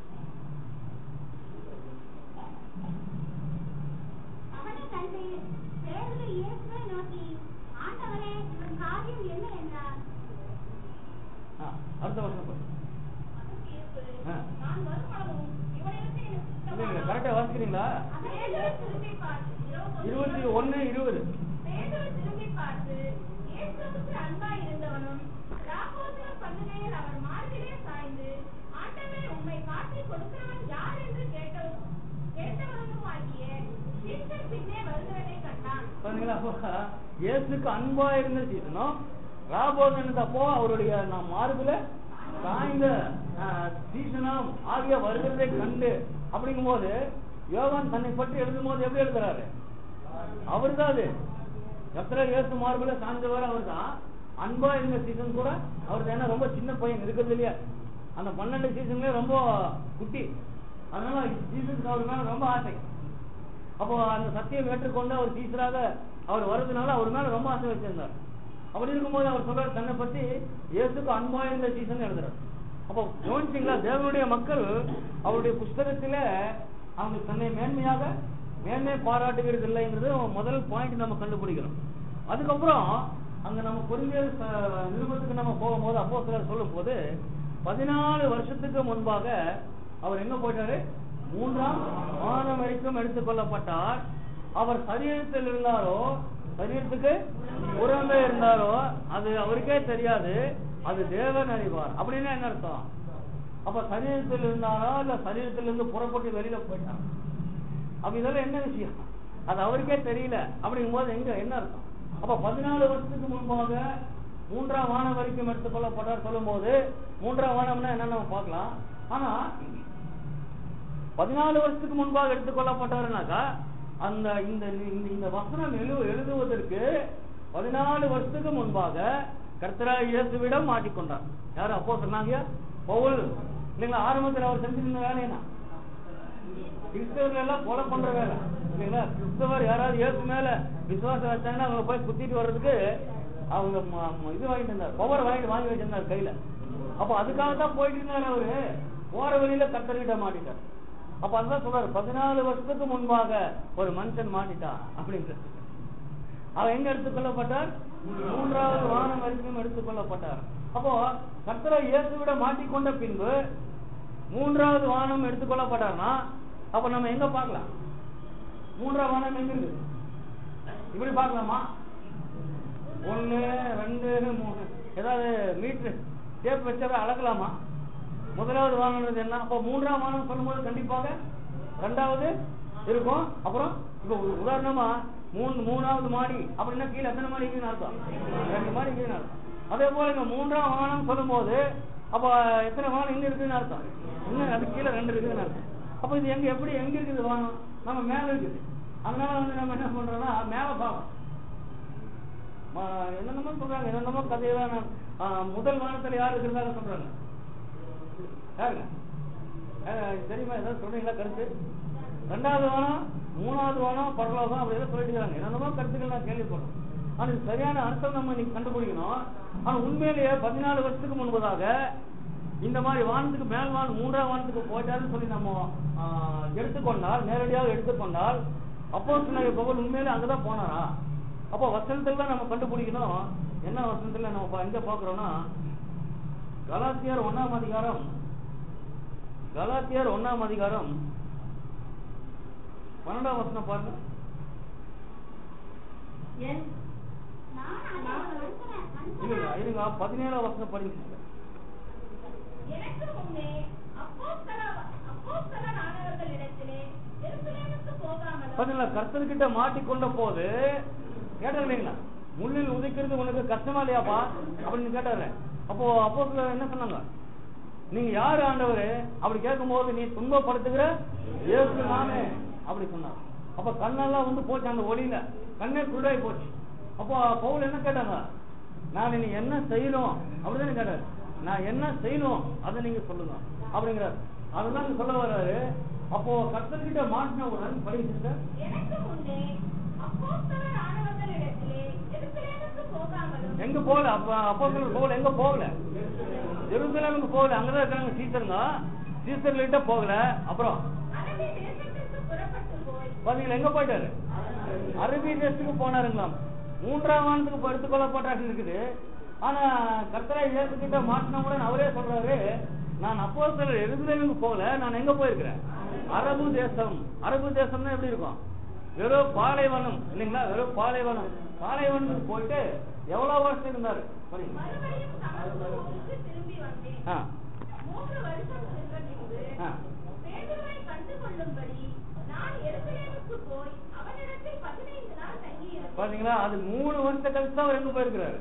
அவனை கண்டு பேதுரு இயேசுவை நோக்கி, ஆண்டவரே, உன் காரியம் என்ன என்றார். அடுத்த வசனம் பாருங்க. அதற்கு இயேசு, நான் வருமளவும் இவனிடத்தில் எனக்கு சித்தமானால் கரெக்டா வாசிக்கிறீங்களா? பேதுரு திரும்பி பார்த்து 21:20. பேதுரு திரும்பி பார்த்து இயேசுவுக்கு அன்பாய் இருந்தவனும் ராபோஜனம் பண்ணுகையில் அவர் மார்பிலே சாய்ந்து, ஆண்டவரே, உம்மை காட்டிக் கொடுக்கிறவன் யார் என்று கேட்டவனும் ஆகிய சீசன் பின்னே வருகிறதை கண்டான். பாத்தீங்களா? இயேசுக்கு அன்பா இருந்த சீசனும் ராபோஜனத்தப்போ அவருடைய மார்பில சாய்ந்த சீசனம் ஆகிய வருகிறதை கண்டு அப்படிங்கும் போது யோவான் தன்னை பற்றி எழுதும் போது எப்படி எழுதுறாரு? அவரு தான் அது. எத்தனை இயேசு மார்பில சாய்ந்தவர் அவர் தான். அன்பா இருந்த சீசன் கூட அவர் தான். ரொம்ப சின்ன பையன் இருக்கிறது இல்லையா, அந்த 12 சீசன்லயே ரொம்ப குட்டி. அதனால ஜீசஸ்க்கு அவர் மேல ரொம்ப ஆசை. அப்போ அந்த சத்தியம் ஏற்றுக்கொண்டு அவர் டீச்சராக அவர் வர்றதுனால அவர் மேல ரொம்ப ஆசை வச்சிருந்தார். அப்படி இருக்கும்போது அவர் சொல்றாரு தன்னை பத்தி இயேசுக்கு அன்பா இருந்த சீசன் எழுதுறாரு. அப்போ கவனிச்சீங்களா? தேவனுடைய மக்கள் அவருடைய புஸ்தகத்தில அவங்க தன்னை மேன்மை பாராட்டுகிறது இல்லைங்கிறது முதல் பாயிண்ட் நம்ம கண்டுபிடிக்கிறோம். அதுக்கப்புறம் அங்க நம்ம கொரிந்தியர் நிருபத்துக்கு நம்ம போகும்போது அப்போஸ்தலர் சொல்லும் போது 14 வருஷத்துக்கு முன்பாக அவர் எங்க போயிட்டாரு? 3ஆம் வானம் வரைக்கும் எடுத்துக்கொள்ளப்பட்டார். அவர் சரீரத்தில் இருந்தாரோ, சரீரத்துக்கு புறம்பே இருந்தாரோ அது அவருக்கே தெரியாது, அது தேவன் அறிவார். அப்படின்னா என்ன அர்த்தம்? அப்ப சரீரத்தில் இருந்தாரோ இல்ல சரீரத்திலிருந்து புறப்பட்டு வெளியில போயிட்டார். அப்ப இதெல்லாம் என்ன விஷயம்? அது அவருக்கே தெரியல. அப்படிங்கும் போது எங்க என்ன அர்த்தம்? அப்ப 14 வருஷத்துக்கு முன்பாக 3ஆம் வானம் வரைக்கும் எடுத்துக்கொள்ளப்பட்டார் சொல்லும் போது 3ஆம் வானம்னா என்னன்னு நம்ம பார்க்கலாம். ஆனா 14 வருஷத்துக்கு முன்பாக எடுத்துக்கொள்ளப்பட்டாருனாக்கா அந்த இந்த வசனம் எழுதுவதற்கு 14 வருஷத்துக்கு முன்பாக கர்த்தராகிய இயேசுவிடம் மாட்டிக்கொண்டார். யாரு? அப்போஸ்தலனாகிய பவுல் இல்லைங்களா? ஆரம்பத்தில் அவர் செஞ்சிருந்த வேலை என்ன? கிறிஸ்தவர்கள் எல்லாம் கொலை பண்ற வேலை இல்லைங்களா? கிறிஸ்தவர் யாராவது இயேசு மேல விசுவாசம் வச்சாங்கன்னா அவங்க போய் குத்திட்டு வர்றதுக்கு அவங்க இது வாங்கிட்டு இருந்தார், பவர் வாங்கி வச்சிருந்தார் கையில. அப்ப அதுக்காக தான் போயிட்டு இருந்தாரு. அவரு போற வழியில கர்த்தர்கிட்ட மாட்டிட்டார். அப்ப அதுதான் சொல்றாரு 14 வருஷத்துக்கு முன்பாக ஒரு மனுஷன் மாட்டிட்டான் அப்படின்னு. அவன் எங்க எடுத்துக்கொள்ளப்பட்டார்? 3ஆவது வானம் வரைக்கும் எடுத்துக்கொள்ளப்பட்டார். அப்போ கர்த்தர் இயேசுவிட மாட்டிக்கொண்ட பின்பு 3ஆவது வானம் எடுத்துக்கொள்ளப்பட்டார்னா அப்ப நம்ம எங்க பார்க்கலாம்? 3ஆம் வானம் எங்க இருக்கு? இப்படி பார்க்கலாமா? 1 2 3 ஏதாவது மீட்டர் டேப் வச்சதை அளக்கலாமா? முதலாவது வானம் என்ன? அப்ப 3ஆம் வானம் சொல்லும்போது கண்டிப்பாக 2வது இருக்கும். அப்புறம் இப்ப உதாரணமா 3வது மாடி அப்படின்னா கீழே எத்தனை மாடி இருக்குன்னு அர்த்தம்? 2 மாடி இருக்குன்னு அர்த்தம். அதே போல இங்க 3ஆம் வானம் சொல்லும் போது அப்ப எத்தனை வானம் இங்க இருக்குன்னு அர்த்தம்? இன்னும் அது கீழே 2 இருக்குன்னு அர்த்தம். அப்ப இது எங்க இருக்குது வானம்? நம்ம மேல இருக்குது. அதனால நம்ம என்ன பண்றோம்னா மேல பார்க்கணும். என்னென்னமோ சொல்றாங்க, என்னென்னமோ கதையெல்லாம். முதல் வானத்துல யாரு இருக்கிறதா சொல்றாங்க? யாருங்க தெரியுமா? ஏதாவது சொல்றீங்களா கருத்து? 2வது வானம், 3வது வானம், பரலோகம் அப்படி எல்லாம் சொல்லிட்டு இருக்காங்க. என்னென்னமோ கருத்துக்கள் நான் கேள்விப்படுறோம். ஆனா இது சரியான அர்த்தம் நம்ம இன்னைக்கு கண்டுபிடிக்கணும். ஆனா உண்மையிலேயே 14 வருஷத்துக்கு முன்பதாக இந்த மாதிரி வானத்துக்கு மேல் வானம் 3ஆம் வானத்துக்கு போயிட்டாருன்னு சொல்லி நம்ம எடுத்துக்கொண்டால், நேரடியாக எடுத்துக்கொண்டால் அப்போஸ்தலனாகிய பவுல் உண்மையிலே அங்கதான் போனாரா? அப்போ வசனத்துல தான் நம்ம கண்டுபிடிக்கணும். என்ன வசனத்துல நம்ம எங்க பாக்குறோம்னா கலாத்தியர் 1ஆம் அதிகாரம் 12ஆம் வசனம் பாருங்க. இருங்க 17ஆம் வசனம் படிங்க. எனக்கு முன்னே அப்போஸ்தலனானவர்களிடத்திலே எருசலேமுக்கு போகாமல் பாத்தீங்களா? கர்த்தர்கிட்ட மாட்டிக்கொண்ட போது கேட்டார் இல்லைங்களா? முள்ளில் உதைக்கிறது உனக்கு கஷ்டமா இல்லையாப்பா அப்படின்னு கேட்டாரு. அப்போ அப்போஸ்தலர் என்ன சொன்னாங்க? நீங்க யாரு ஆண்டவரு அப்படி கேட்கும் போது நீ துன்பப்படுத்துகிற இயேசு நானே அப்படி சொன்னார். அப்ப கண்ணெல்லாம் வந்து போச்சு, அந்த ஒளியில கண்ணே குருடாய் போச்சு. அப்போ பவுல் என்ன கேட்டாங்க? நான் நீ என்ன செய்யணும் அப்படிதான் கேட்டாரு. நான் என்ன செய்யணும் அதை நீங்க சொல்லுங்க அப்படிங்கிறார். அதுதான் சொல்ல வர்றாரு. அப்போ கர்த்தர்கிட்ட மாட்டின உடன் படிச்சுட்டு எனக்கு முன்னே அப்போஸ்தலனானவர்களிடத்திலே எருசலேமுக்கு போகாமலும் எங்க போகல? அப்போஸ்தலர் பவுல் எங்க போகல? எருசலேமுக்கு போகல. அங்கதான் இருக்காங்க சீசருங்க. சீசர்கிட்ட போகல. அப்புறம் அரபி தேசத்திற்கு புறப்பட்டு போய் பாத்தீங்களா எங்க போயிட்டாரு? அரபி தேசத்துக்கு போனாருங்களாம். 3ஆம் வானத்துக்கு எடுத்துக்கொள்ளப்பட்டாரு இருக்குது. ஆனா கர்த்தரை இயேசுகிட்ட மாட்டினவுடன் அவரே சொல்றாரு, நான் அப்போஸ்தலர் எருசலேமுக்கு போகல, நான் எங்க போயிருக்கிறேன்? அரபு தேசம். அரபு தேசம்னா எப்படி இருக்கும்? வெறும் பாலைவனம் இல்லைங்களா? வெறும் பாலைவனம். பாலைவனத்துக்கு போயிட்டு எவ்வளவு வருஷம் இருந்தாரு? மறுபடியும் தமஸ்குவுக்கு திரும்பி வந்தேன். 3 வருஷம் சென்ற பின்பு பேதுருவை கண்டு கொள்ளும்படி நான் எருசலேமுக்கு போய் அவனிடத்தில் 15 நாள் தங்கியிருந்தேன். பாத்தீங்களா? அது 3 வருஷம் கழிச்சு தான் அவர் எங்க போயிருக்கிறாரு?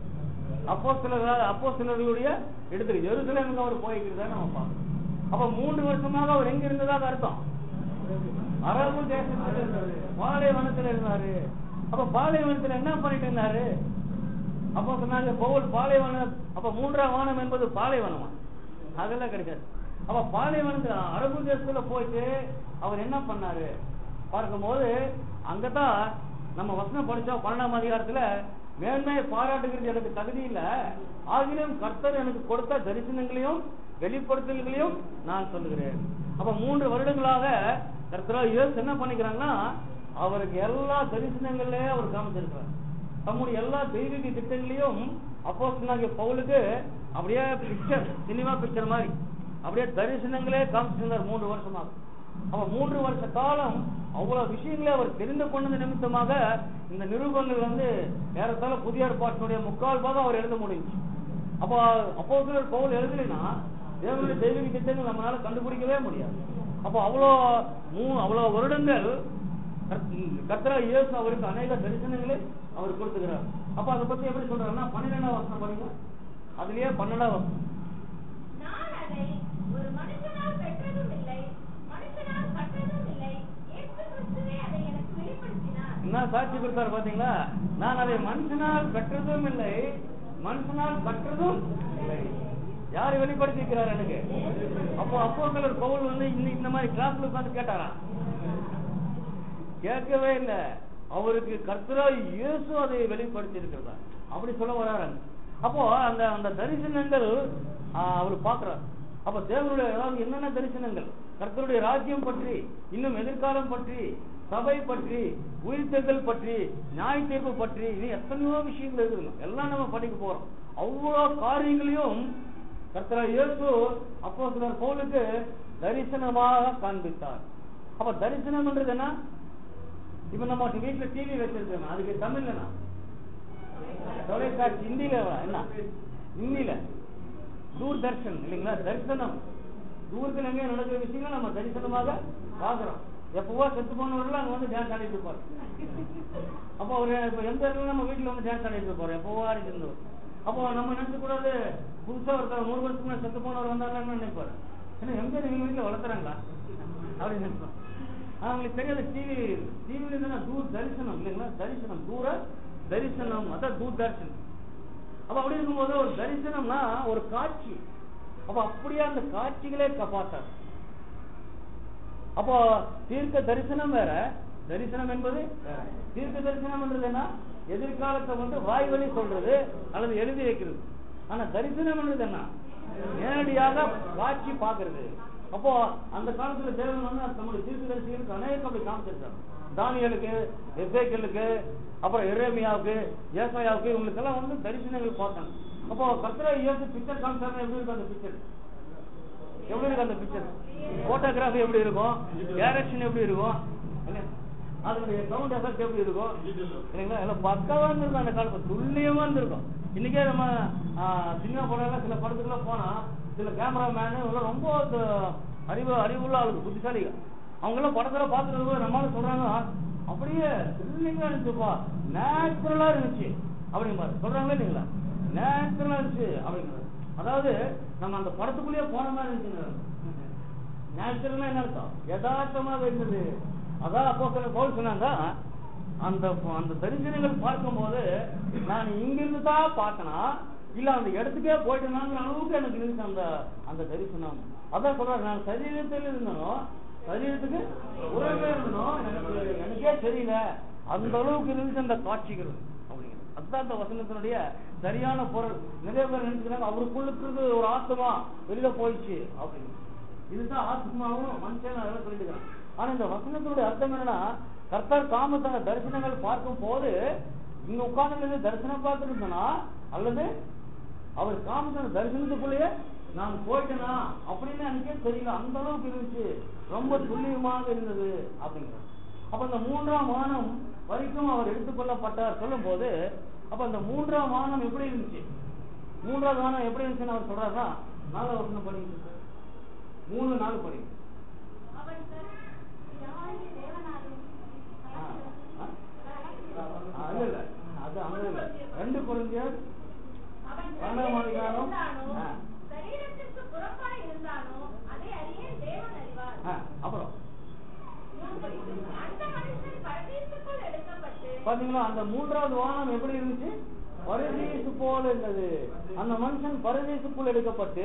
அப்போஸ்தலர்களுடைய இடத்துக்கு எருசலேமுக்கு அவர் போயிருக்கிறத நம்ம பார்க்கணும். அப்ப 3 வருஷமாக அவர் எங்க இருந்ததாக அர்த்தம்? அரபு தேசத்துல இருந்தாரு, பாலைவனத்துல இருந்தாரு. அப்ப பாலைவனத்துல என்ன பண்ணிட்டு இருந்தாரு? அப்போ சொன்னாங்க பவுல் பாலைவனம். அப்ப 3ஆம் வானம் என்பது பாலைவனமா? அதெல்லாம் கிடையாது. அப்ப பாலைவனத்துல அரபு தேசத்துல போயிட்டு அவர் என்ன பண்ணாரு பார்க்கும்போது, அங்கதான் நம்ம வசனம் படிச்சோம் 12ஆம் அதிகாரத்துல, மேன்மையை பாராட்டுகிறது எனக்கு தகுதி இல்ல, ஆகிலும் கர்த்தர் எனக்கு கொடுத்த தரிசனங்களையும் வெளிப்படுத்தல்களையும் நான் சொல்லுகிறேன். அப்ப 3 வருடங்களாக கர்த்தர் இயேசு என்ன பண்ணிக்கிறாங்கன்னா, அவருக்கு எல்லா தரிசனங்களையும் அவர் காமிச்சிருக்கிறார். தம்முடைய எல்லா தெய்வீக திட்டங்களையும் அப்போஸ்தலனாகிய பவுலுக்கு அப்படியே பிக்சர், சினிமா பிக்சர் மாதிரி அப்படியே தரிசனங்களே காமிச்சிருந்தார் 3 வருஷமாக. அப்ப 3 வருஷ காலம் அவ்வளவு விஷயங்களே அவர் தெரிந்து கொண்டது நிமித்தமாக இந்த நிருபங்கள் ஏறத்தாழ புதிய ஏற்பாட்டினுடைய 3/4 பாகம் அவர் எழுத முடிஞ்சு. அப்ப அப்போஸ்தலர் பவுல் எழுதலைன்னா தேவனுடைய தெய்வீக திட்டங்கள் நம்மளால கண்டுபிடிக்கவே முடியாது. அப்போ அவ்வளவு வருடங்கள் கர்த்தர் இயேசு அவருக்கு அநேக தரிசனங்களை அவர் கொடுத்துக்கிறார். அப்ப அதை பத்தி எப்படி சொல்றாருன்னா 12ஆம் வசனம் படிங்க. அதுலயே 12ஆம் வசனம். நான் அதை ஒரு மனுஷனால் பெற்றதும் இல்லை, மனுஷனால் கற்றதும் இல்லை, இயேசு கிறிஸ்துவே அதை எனக்கு வெளிப்படுத்தினார். என்ன சாட்சி கொடுத்தாரு பாத்தீங்களா? நான் அதை மனுஷனால் பெற்றதும் இல்லை, மனுஷனால் கற்றதும் இல்லை. யாரு வெளிப்படுத்தி இருக்கிறார் எனக்கு? அப்போ அப்போஸ்தலர் பவுல் இந்த மாதிரி கிளாஸ்ல உட்கார்ந்து கேட்டாரா? கேட்கவே இல்லை. அவருக்கு கர்த்தராகிய இயேசு அதை வெளிப்படுத்தி இருக்கிறதா அப்படி சொல்ல வராரு. அப்போ அந்த தரிசனங்கள் அவர் பார்க்கிறார். அப்ப தேவனுடைய என்னென்ன தரிசனங்கள்? கர்த்தருடைய ராஜ்யம் பற்றி, இன்னும் எதிர்காலம் பற்றி, சபை பற்றி, உயிர்த்தெழுதல் பற்றி, நியாய தீர்ப்பு பற்றி, இது எத்தனையோ விஷயங்கள் இருக்குதுங்க. எல்லாம் நம்ம படிக்க போறோம். அவ்வளவு காரியங்களையும் கர்த்தராகிய இயேசு அப்போஸ்தலர் பவுலுக்கு தரிசனமாக காண்பித்தார். அப்ப தரிசனம்ன்றது என்ன? இப்ப நம்ம வீட்டுல டிவி வச்சிருக்கோம், அதுக்கு தமிழ்ல தொலைக்காட்சி, ஹிந்தியில என்ன? ஹிந்தியில தூர்தர்ஷன் இல்லைங்களா? தரிசனம். தூரத்துல எங்க நடக்கிற விஷயங்கள் நம்ம தரிசனமாக பாக்குறோம். எப்பவோ செத்து போனவர்கள் அங்க டான்ஸ் ஆடிட்டு இருப்பாரு. அப்போ ஒரு எந்த இடத்துல நம்ம வீட்டுல டான்ஸ் ஆடிட்டு இருப்பாரு, எப்பவோ ஆடிட்டு இருந்தவர். அப்போ நம்ம நினைச்சு கூடாது, புதுசா ஒருத்தர் 100 வருஷத்துக்கு செத்து போனவர் வந்தாங்கன்னு நினைப்பாரு. ஏன்னா எங்க நீங்க வீட்டுல வளர்த்துறாங்களா அப்படின்னு நினைப்போம். அவங்களுக்கு தெரியாது டிவில தூர் தரிசனம் இல்லைங்களா? தரிசனம், தூர தரிசனம், அதான் தூர் தரிசனம். அப்ப அப்படி இருக்கும்போது ஒரு தரிசனம்னா ஒரு காட்சி. அப்ப அப்படியே அந்த காட்சிகளே காப்பாற்றார். அப்போ தீர்க்க தரிசனம் வேற, தரிசனம் என்பது தீர்க்க தரிசனம் என்றது என்ன? எதிர்காலத்தை வாய் வழி சொல்றது அல்லது எழுதி வைக்கிறது. ஆனா தரிசனம் என்றது என்ன? நேரடியாக காட்சி பார்க்கிறது. அப்போ அந்த காலத்துல தேவன் நம்முடைய தீர்க்க தரிசிகளுக்கு அநேக அப்படி காமிச்சிருக்காங்க. தானியேலுக்கு, எசேக்கியேலுக்கு, அப்புறம் எரேமியாவுக்கு, ஏசாயாவுக்கு, இவங்களுக்கு எல்லாம் தரிசனங்கள் பார்த்தாங்க. அப்போ கர்த்தராகிய இயேசு பிக்சர் காமிச்சாங்க. எப்படி இருக்கும் அந்த பிக்சர்? எப்படி இருக்கு அந்த பிக்சர்? போட்டோகிராஃபி எப்படி இருக்கும்? டைரக்ஷன் எப்படி இருக்கும்? அதனுடைய சவுண்ட் எஃபெக்ட் எப்படி இருக்கும் இல்லைங்களா? எல்லாம் பக்காவா இருந்திருக்கும் அந்த காலத்துல, துல்லியமா இருந்திருக்கும். இன்னைக்கே நம்ம சினிமா படம் சில படத்துக்குள்ள போனா சில கேமராமேனு ரொம்ப அறிவுள்ள ஆளுங்க, புத்திசாலிகள், அவங்க எல்லாம் படத்துல பாத்துட்டு நம்மளால சொல்றாங்க, அப்படியே த்ரில்லிங்கா இருந்துச்சுப்பா, நேச்சுரலா இருந்துச்சு அப்படிங்க சொல்றாங்களே இல்லைங்களா? நேச்சுரலா இருந்துச்சு அப்படிங்கிறது. அதாவது நம்ம அந்த படத்துக்குள்ளேயே போன மாதிரி இருந்துச்சு. நேச்சுரலா என்ன அர்த்தம்? யதார்த்தமாக இருந்தது. அதான் அப்போஸ்தலர் பவுல் சொன்னாங்க, அந்த தரிசனங்கள் பார்க்கும் போது நான் இங்கிருந்து தான் பார்த்தனா இல்ல அந்த இடத்துக்கே போயிட்டேனாங்கிற அளவுக்கு எனக்கு இருந்துச்சு அந்த தரிசனம். அதான் சொல்றாரு, நான் சரீரத்தில் இருந்தனும் சரீரத்துக்கு உறவே இருந்தனும் எனக்கே தெரியல, அந்த அளவுக்கு இருந்துச்சு அந்த காட்சிகள் அப்படிங்கிறது. அதுதான் அந்த வசனத்தினுடைய சரியான பொருள். நிறைய பேர் நினைச்சுக்கிறாங்க அவருக்குள்ளுக்கு ஒரு ஆத்மா வெளியில போயிடுச்சு அப்படின்னு. இதுதான் ஆத்மாவும் மனுஷன் அதெல்லாம் சொல்லிட்டு. ஆனா இந்த வசனத்தினுடைய அர்த்தம் என்னன்னா, கர்த்தர் காமத்தான தரிசனங்கள் பார்க்கும் போது இங்க உட்கார்ந்து தரிசனம் பார்த்துட்டு இருந்தனா, அல்லது அவர் காமத்தான தரிசனத்துக்குள்ளேயே நான் போயிட்டேனா அப்படின்னு எனக்கே தெரியல, அந்த அளவுக்கு இருந்துச்சு, ரொம்ப துல்லியமாக இருந்தது அப்படிங்கிற. அப்ப இந்த 3ஆம் வானம் வரைக்கும் அவர் எடுத்துக்கொள்ளப்பட்டார் சொல்லும் போது, அப்ப அந்த 3ஆம் வானம் எப்படி இருந்துச்சு, 3வது வானம் எப்படி இருந்துச்சுன்னு அவர் சொல்றாருன்னா, 4வது வசனம் படிங்க, 3-4 படிங்க. இல்ல அது அங்க இல்ல, 2 கொரிந்தியர் 12ஆம் அதிகாரம். அப்புறம் பாத்தீங்களா, அந்த 3வது வானம் எப்படி இருந்துச்சு, பரதீசு போல இருந்தது. அந்த மனுஷன் பரதீசுக்குள் எடுக்கப்பட்டு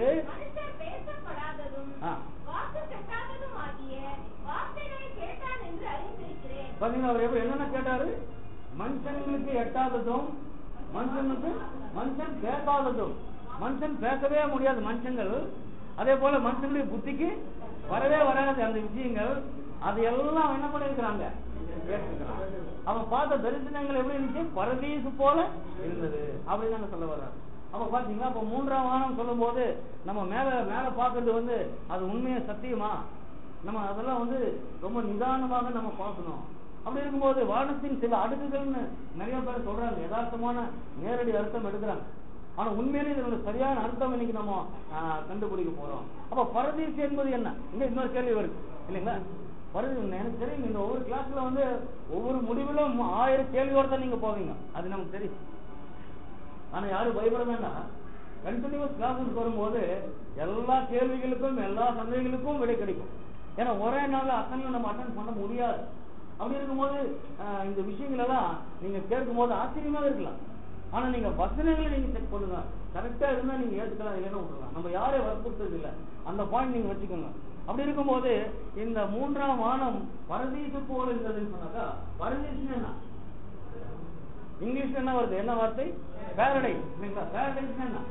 பாத்தீங்களா, அவர் எப்படி என்னென்ன கேட்டாரு, மனுஷங்களுக்கு எட்டாததும் மனுஷன் பேசாததும். மனுஷன் பேசவே முடியாது மனுஷங்கள், அதே போல மனுஷனுடைய புத்திக்கு வரவே வராது அந்த விஷயங்கள், அதையெல்லாம் என்ன பண்ணிருக்கிறாங்க, கேட்டுக்கிறாங்க. அவன் பார்த்த தரிசனங்கள் எப்படி இருந்துச்சு, பரதீசு போல இருந்தது அப்படின்னு சொல்ல வர்றாரு. அப்ப பாத்தீங்களா, அப்ப 3ஆம் வானம் சொல்லும் போது நம்ம மேல பாக்குறது அது உண்மையா சத்தியமா, நம்ம அதெல்லாம் ரொம்ப நிதானமாக நம்ம பார்க்கணும். அப்படி இருக்கும்போது வானத்தின் சில அடுக்குகள்னு நிறைய பேர் சொல்றாங்க, யதார்த்தமான நேரடி அர்த்தம் எடுக்கிறாங்க. ஆனா உண்மையிலே இதோட சரியான அர்த்தம் இன்னைக்கு நம்ம கண்டுபிடிக்க போறோம். அப்ப பரதீசு என்பது என்ன, இங்க இன்னொரு கேள்வி வருது இல்லைங்களா. எனக்கு தெரியும், இந்த ஒவ்வொரு கிளாஸ்ல ஒவ்வொரு முடிவிலும் 1000 கேள்வியோட தான் நீங்க போவீங்க, அது நமக்கு தெரியும். ஆனா யாரும் பயப்பட வேண்டாம், கண்டினியூஸ் கிளாஸஸ் வரும்போது எல்லா கேள்விகளுக்கும் எல்லா சந்தேகங்களுக்கும் விடை கிடைக்கும். ஏன்னா ஒரே நாள் அத்தனை நம்ம அட்டன் பண்ண முடியாது. அப்படி இருக்கும்போது இந்த விஷயங்கள் எல்லாம் நீங்க கேட்கும் போது ஆச்சரியமாக இருக்கலாம். ஆனா நீங்க வசனங்களை நீங்க செக் பண்ணுங்க, கரெக்டா இருந்தா நீங்க ஏற்றுக்கலாம், இல்லைன்னா விட்டுலாம். நம்ம யாரையும் வற்புறுத்துறது இல்லை, அந்த பாயிண்ட் நீங்க வச்சுக்கோங்க. அப்படி இருக்கும்போது இந்த 3ஆம் வானம் பரதீசு போல இருந்ததுன்னு சொன்னாக்கா, பரதீசு என்ன இங்கிலீஷ்ல என்ன வருது, என்ன வார்த்தை, பாரடைஸ் இல்லைங்களா. பாரடைஸ் என்ன,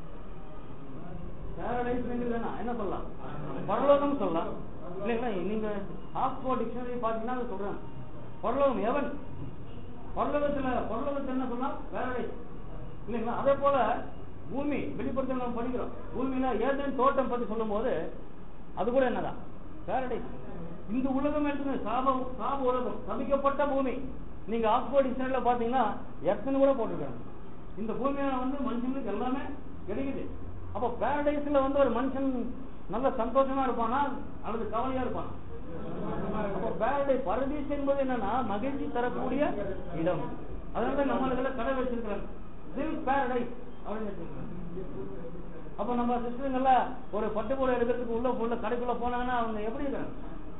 பாரடைஸ் என்ன சொல்லலாம், பரலோகம் சொல்லலாம் இல்லைங்களா. நீங்க ஆக்ஸ்போர்ட் டிக்ஷனரி பாத்தீங்கன்னா அதை சொல்றாங்க, பரலோகம் எவன், பரலோகத்துல என்ன சொல்லலாம், பாரடைஸ் இல்லைங்களா. அதே போல பூமி வெளிப்படுத்தல் நம்ம படிக்கிறோம், பூமியில ஏதேன் தோட்டம் பத்தி சொல்லும் போது அது கூட என்னதான் பாரடைஸ். இந்த உலகம் எடுத்து சாப உலகம், சபிக்கப்பட்ட பூமி. நீங்க ஆக்ஸ்போர்ட் டிக்ஷனரியில பாத்தீங்கன்னா எர்த்னு கூட போட்டிருக்காங்க. இந்த பூமியில மனுஷங்களுக்கு எல்லாமே கிடைக்குது. அப்ப பாரடைஸ்ல ஒரு மனுஷன் நல்ல சந்தோஷமா இருப்பானா அல்லது கவலையா இருப்பானா. அப்ப பாரடைஸ் பரதீஸ் என்பது என்னன்னா மகிழ்ச்சி தரக்கூடிய இடம். அதனால நம்மளுக்கு கடை வச்சிருக்கிறாங்க, பாரடைஸ் அப்படின்னு. அப்ப நம்ம சிஸ்டருங்கள்ல ஒரு பட்டுக்கூட எடுக்கிறதுக்கு உள்ள கடைக்குள்ள போனாங்கன்னா அவங்க எப்படி இருக்காங்க,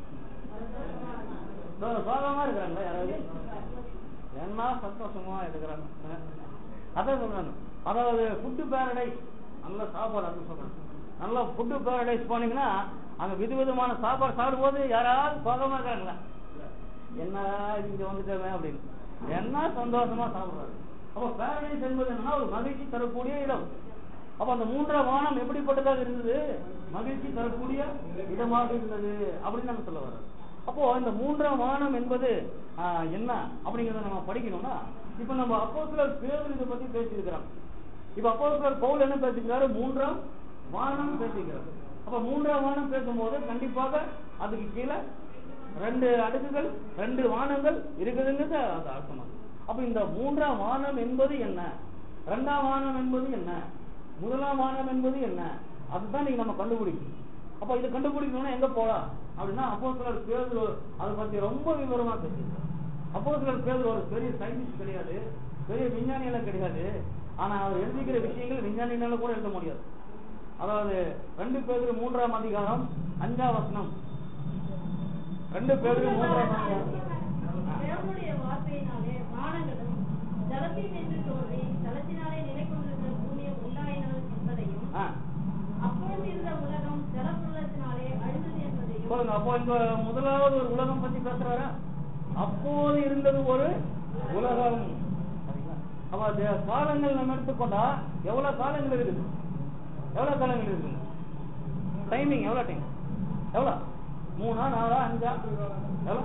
சோகமா இருக்கிறாங்களா, யாராவது என்ன சந்தோஷமா எடுக்கிறாங்க. அதான் சொல்றாங்க, அதாவது ஃபுட்டு பாரடைஸ், நல்ல சாப்பாடு அப்படின்னு சொல்றாங்க. நல்லா ஃபுட்டு பாரடைஸ் போனீங்கன்னா அங்க விதவிதமான சாப்பாடு சாப்பிடும் போது யாராவது சோகமா இருக்காங்களா, என்ன இங்க வந்துட்டேன் அப்படின்னு என்ன சந்தோஷமா சாப்பிடுறாரு. அப்ப பாரடைஸ் என்பது என்னன்னா ஒரு மகிழ்ச்சி தரக்கூடிய இடம். அப்ப அந்த 3ஆம் வானம் எப்படிப்பட்டதாக இருந்தது, மகிழ்ச்சி தரக்கூடிய இடமாக இருந்தது அப்படின்னு நம்ம சொல்ல வர்றோம். அப்போ இந்த 3ஆம் வானம் என்பது என்ன அப்படிங்கறத நம்ம படிக்கணும்னா, இப்ப நம்ம அப்போஸ்தலர் பேதுரு இதை பத்தி பேசியிருக்கிறாங்க. இப்ப அப்போஸ்தலர் பவுல் என்ன பேசிக்கிறாரு, 3ஆம் வானம் பேசிக்கிறாரு. அப்ப 3ஆம் வானம் பேசும்போது கண்டிப்பாக அதுக்கு கீழே 2 அடுக்குகள் 2 வானங்கள் இருக்குதுங்கிறது அது அர்த்தமாகும். அப்ப இந்த 3ஆம் வானம் என்பது என்ன, 2ஆம் வானம் என்பது என்ன, 1ஆம் வானம் என்பது என்ன, அதுதான் நீங்க நம்ம கண்டுபிடிக்கணும். அப்ப இதை கண்டுபிடிக்கணும்னா எங்க போலாம் அப்படின்னா, அப்போஸ்தலர் பேதுரு அதை பத்தி ரொம்ப விவரமா பேசியிருக்காரு. அப்போஸ்தலர் பேதுரு ஒரு பெரிய சயின்டிஸ்ட் கிடையாது, பெரிய விஞ்ஞானியெல்லாம் கிடையாது. ஆனா அவர் எழுதிக்கிற விஷயங்கள் விஞ்ஞானினால கூட எழுத முடியாது. அதாவது 2 பேதுரு 3ஆம் அதிகாரம் 5ஆம் வசனம், 2 பேதுரு 3ஆம் அதிகாரம். தேவனுடைய வார்த்தையினாலே வானங்களும் ஜலத்தில் நின்று தோன்றி ஜலத்தினாலே நிலை கொண்டிருந்த பூமியை உண்டாயின என்பதையும், அப்பொழுது இருந்த உலகம் ஜலப்புள்ளத்தினாலே அழிந்தது என்பதையும் சொல்லுங்க. அப்போ இந்த முதலாவது ஒரு உலகம் பத்தி பேசுறாரா, அப்போது இருந்தது ஒரு உலகம். அப்ப காலங்கள் நம்ம எடுத்துக்கொண்டா எவ்வளவு காலங்கள் இருக்குது? எவ்வளவு காலங்கள் இருக்குது? டைமிங் எவ்வளவு? டைம் எவ்வளவு? 3 4 5 எவ்வளவு?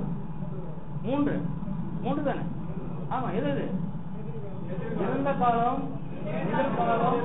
3 தானே? ஆமா. எது இறந்த காலம், நிகழ்காலம்,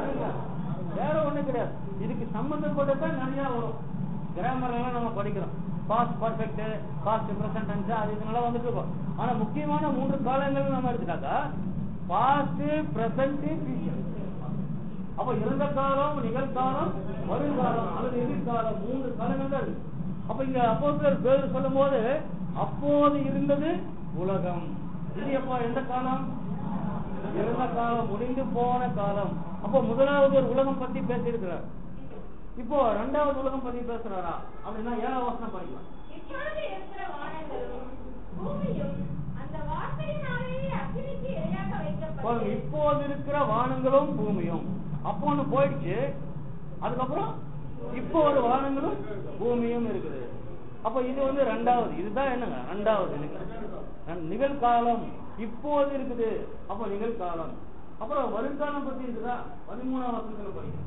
வேற ஒண்ணு கிடையாது. இதுக்கு சம்பந்தப்பட்டதான் நிறைய வரும். கிராமர் எல்லாம் நம்ம படிக்கிறோம். Past perfect, past present tense, அது இதனால வந்துட்டு இருக்கோம். ஆனா முக்கியமான 3 காலங்கள் நம்ம எடுத்துட்டாக்கா பாஸ்ட், பிரசன்ட், ஃபியூச்சர். அப்ப இறந்த காலம், நிகழ்காலம், வருங்காலம் அல்லது எதிர்காலம் 3 காலங்கள் தான் இருக்கு. அப்ப இங்க அப்போஸ்தலர் பேதுரு சொல்லும் போது அப்போது இருந்தது உலகம். இது எப்ப? எந்த காலம்? இறந்த காலம், முடிந்து போன காலம். அப்போ முதலாவது ஒரு உலகம் பத்தி பேசியிருக்கிறார். இப்போ 2வது உலகம் பத்தி பேசுறாரா அப்படின்னா 7ஆம் வசனம் படிக்கலாம். இப்பொழுது இருக்கிற வானங்களும் பூமியும் அந்த வார்த்தையினாலேயே அக்கினிக்கு இரையாக வைக்கப்பட்டது. இப்போது இருக்கிற வானங்களும் பூமியும் அப்போன்னு போயிடுச்சு. அதுக்கப்புறம் இப்போ ஒரு வானங்களும் பூமியும் இருக்குது. அப்ப இது வந்து 2வது. இதுதான் என்னங்க? 2வது நிகழ்காலம். இப்போது இருக்குது. அப்ப நிகழ்காலம். அப்புறம் வருங்காலம் பத்தி இருக்குதா? 13ஆம் வசனத்துல படிக்கும்.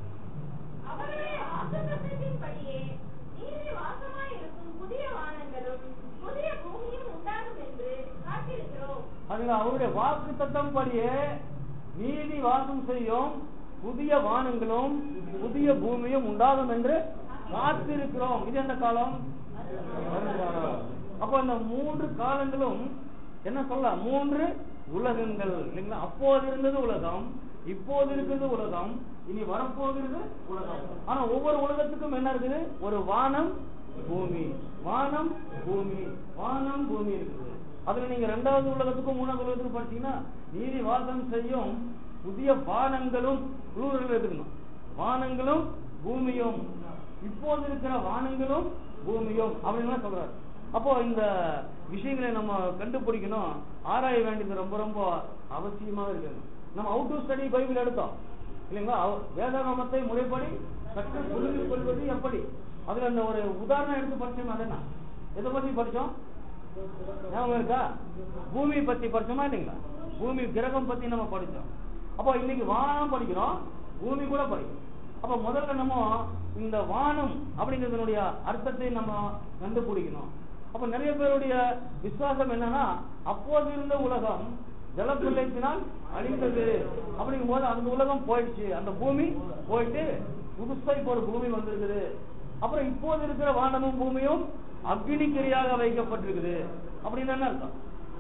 அவருடைய வாக்குத்தத்தத்தின்படியே நீதி வாசமாய் இருக்கும் புதிய வானங்களும் புதிய பூமியும் உண்டாகும் என்று காத்திருக்கிறோம். அதுல அவருடைய வாக்குத்தத்தம் படியே நீதி வாசம் செய்யும் புதிய வானங்களும் புதிய பூமியும் உண்டாகும் என்று காத்திருக்கிறோம். இது எந்த காலம்? வருங்காலம். அப்ப இந்த 3 காலங்களும் என்ன சொல்ல? 3 உலகங்கள் இல்லைங்களா? அப்போது இருந்தது உலகம், இப்போது இருக்கிறது உலகம், இனி வரப்போகிறது உலகம். ஆனா ஒவ்வொரு உலகத்துக்கும் என்ன இருக்குது? ஒரு வானம் பூமி, வானம் பூமி, வானம் பூமி இருக்குது. அதுல நீங்க 2வது உலகத்துக்கும் 3வது உலகத்துக்கும் படிச்சீங்கன்னா நீதி வாசம் செய்யும் புதிய வானங்களும் இருக்கணும், வானங்களும் பூமியும், இப்போது இருக்கிற வானங்களும் பூமியும் அப்படின்னு சொல்றாரு. அப்போ இந்த விஷயங்களை நம்ம கண்டுபிடிக்கணும், ஆராய வேண்டியது ரொம்ப ரொம்ப அவசியமா இருக்குது. நம்ம ஹவ் டு ஸ்டடி பைபிள் எடுத்தோம் இல்லைங்களா? வேதாகமத்தை முறைப்படி கற்று புரிந்து கொள்வது எப்படி? அதுல அந்த ஒரு உதாரணம் எடுத்து படிச்சோம். அது என்ன? எதை பத்தி படிச்சோம்? ஞாபகம் இருக்கா? பூமி பத்தி படிச்சோமா இல்லைங்களா? பூமி கிரகம் பத்தி நம்ம படிச்சோம். அப்போ இன்னைக்கு வானம் படிக்கிறோம், பூமி கூட படிக்கிறோம். அப்ப முதல்ல நம்ம இந்த வானம் அப்படிங்கிறதுனுடைய அர்த்தத்தை நம்ம கண்டுபிடிக்கணும். அப்ப நிறைய பேருடைய விசுவாசம் என்னன்னா, அப்போது இருந்த உலகம் ஜலப்பிரளயத்தினால் அழிந்தது அப்படிங்கும் போது அந்த உலகம் போயிடுச்சு, அந்த பூமி போயிட்டு புதுசா இப்போ ஒரு பூமி வந்திருக்குது. அப்புறம் இப்போது இருக்கிற வானமும் பூமியும் அக்னிக்கிரியாக வைக்கப்பட்டிருக்குது அப்படின்னு என்ன அர்த்தம்?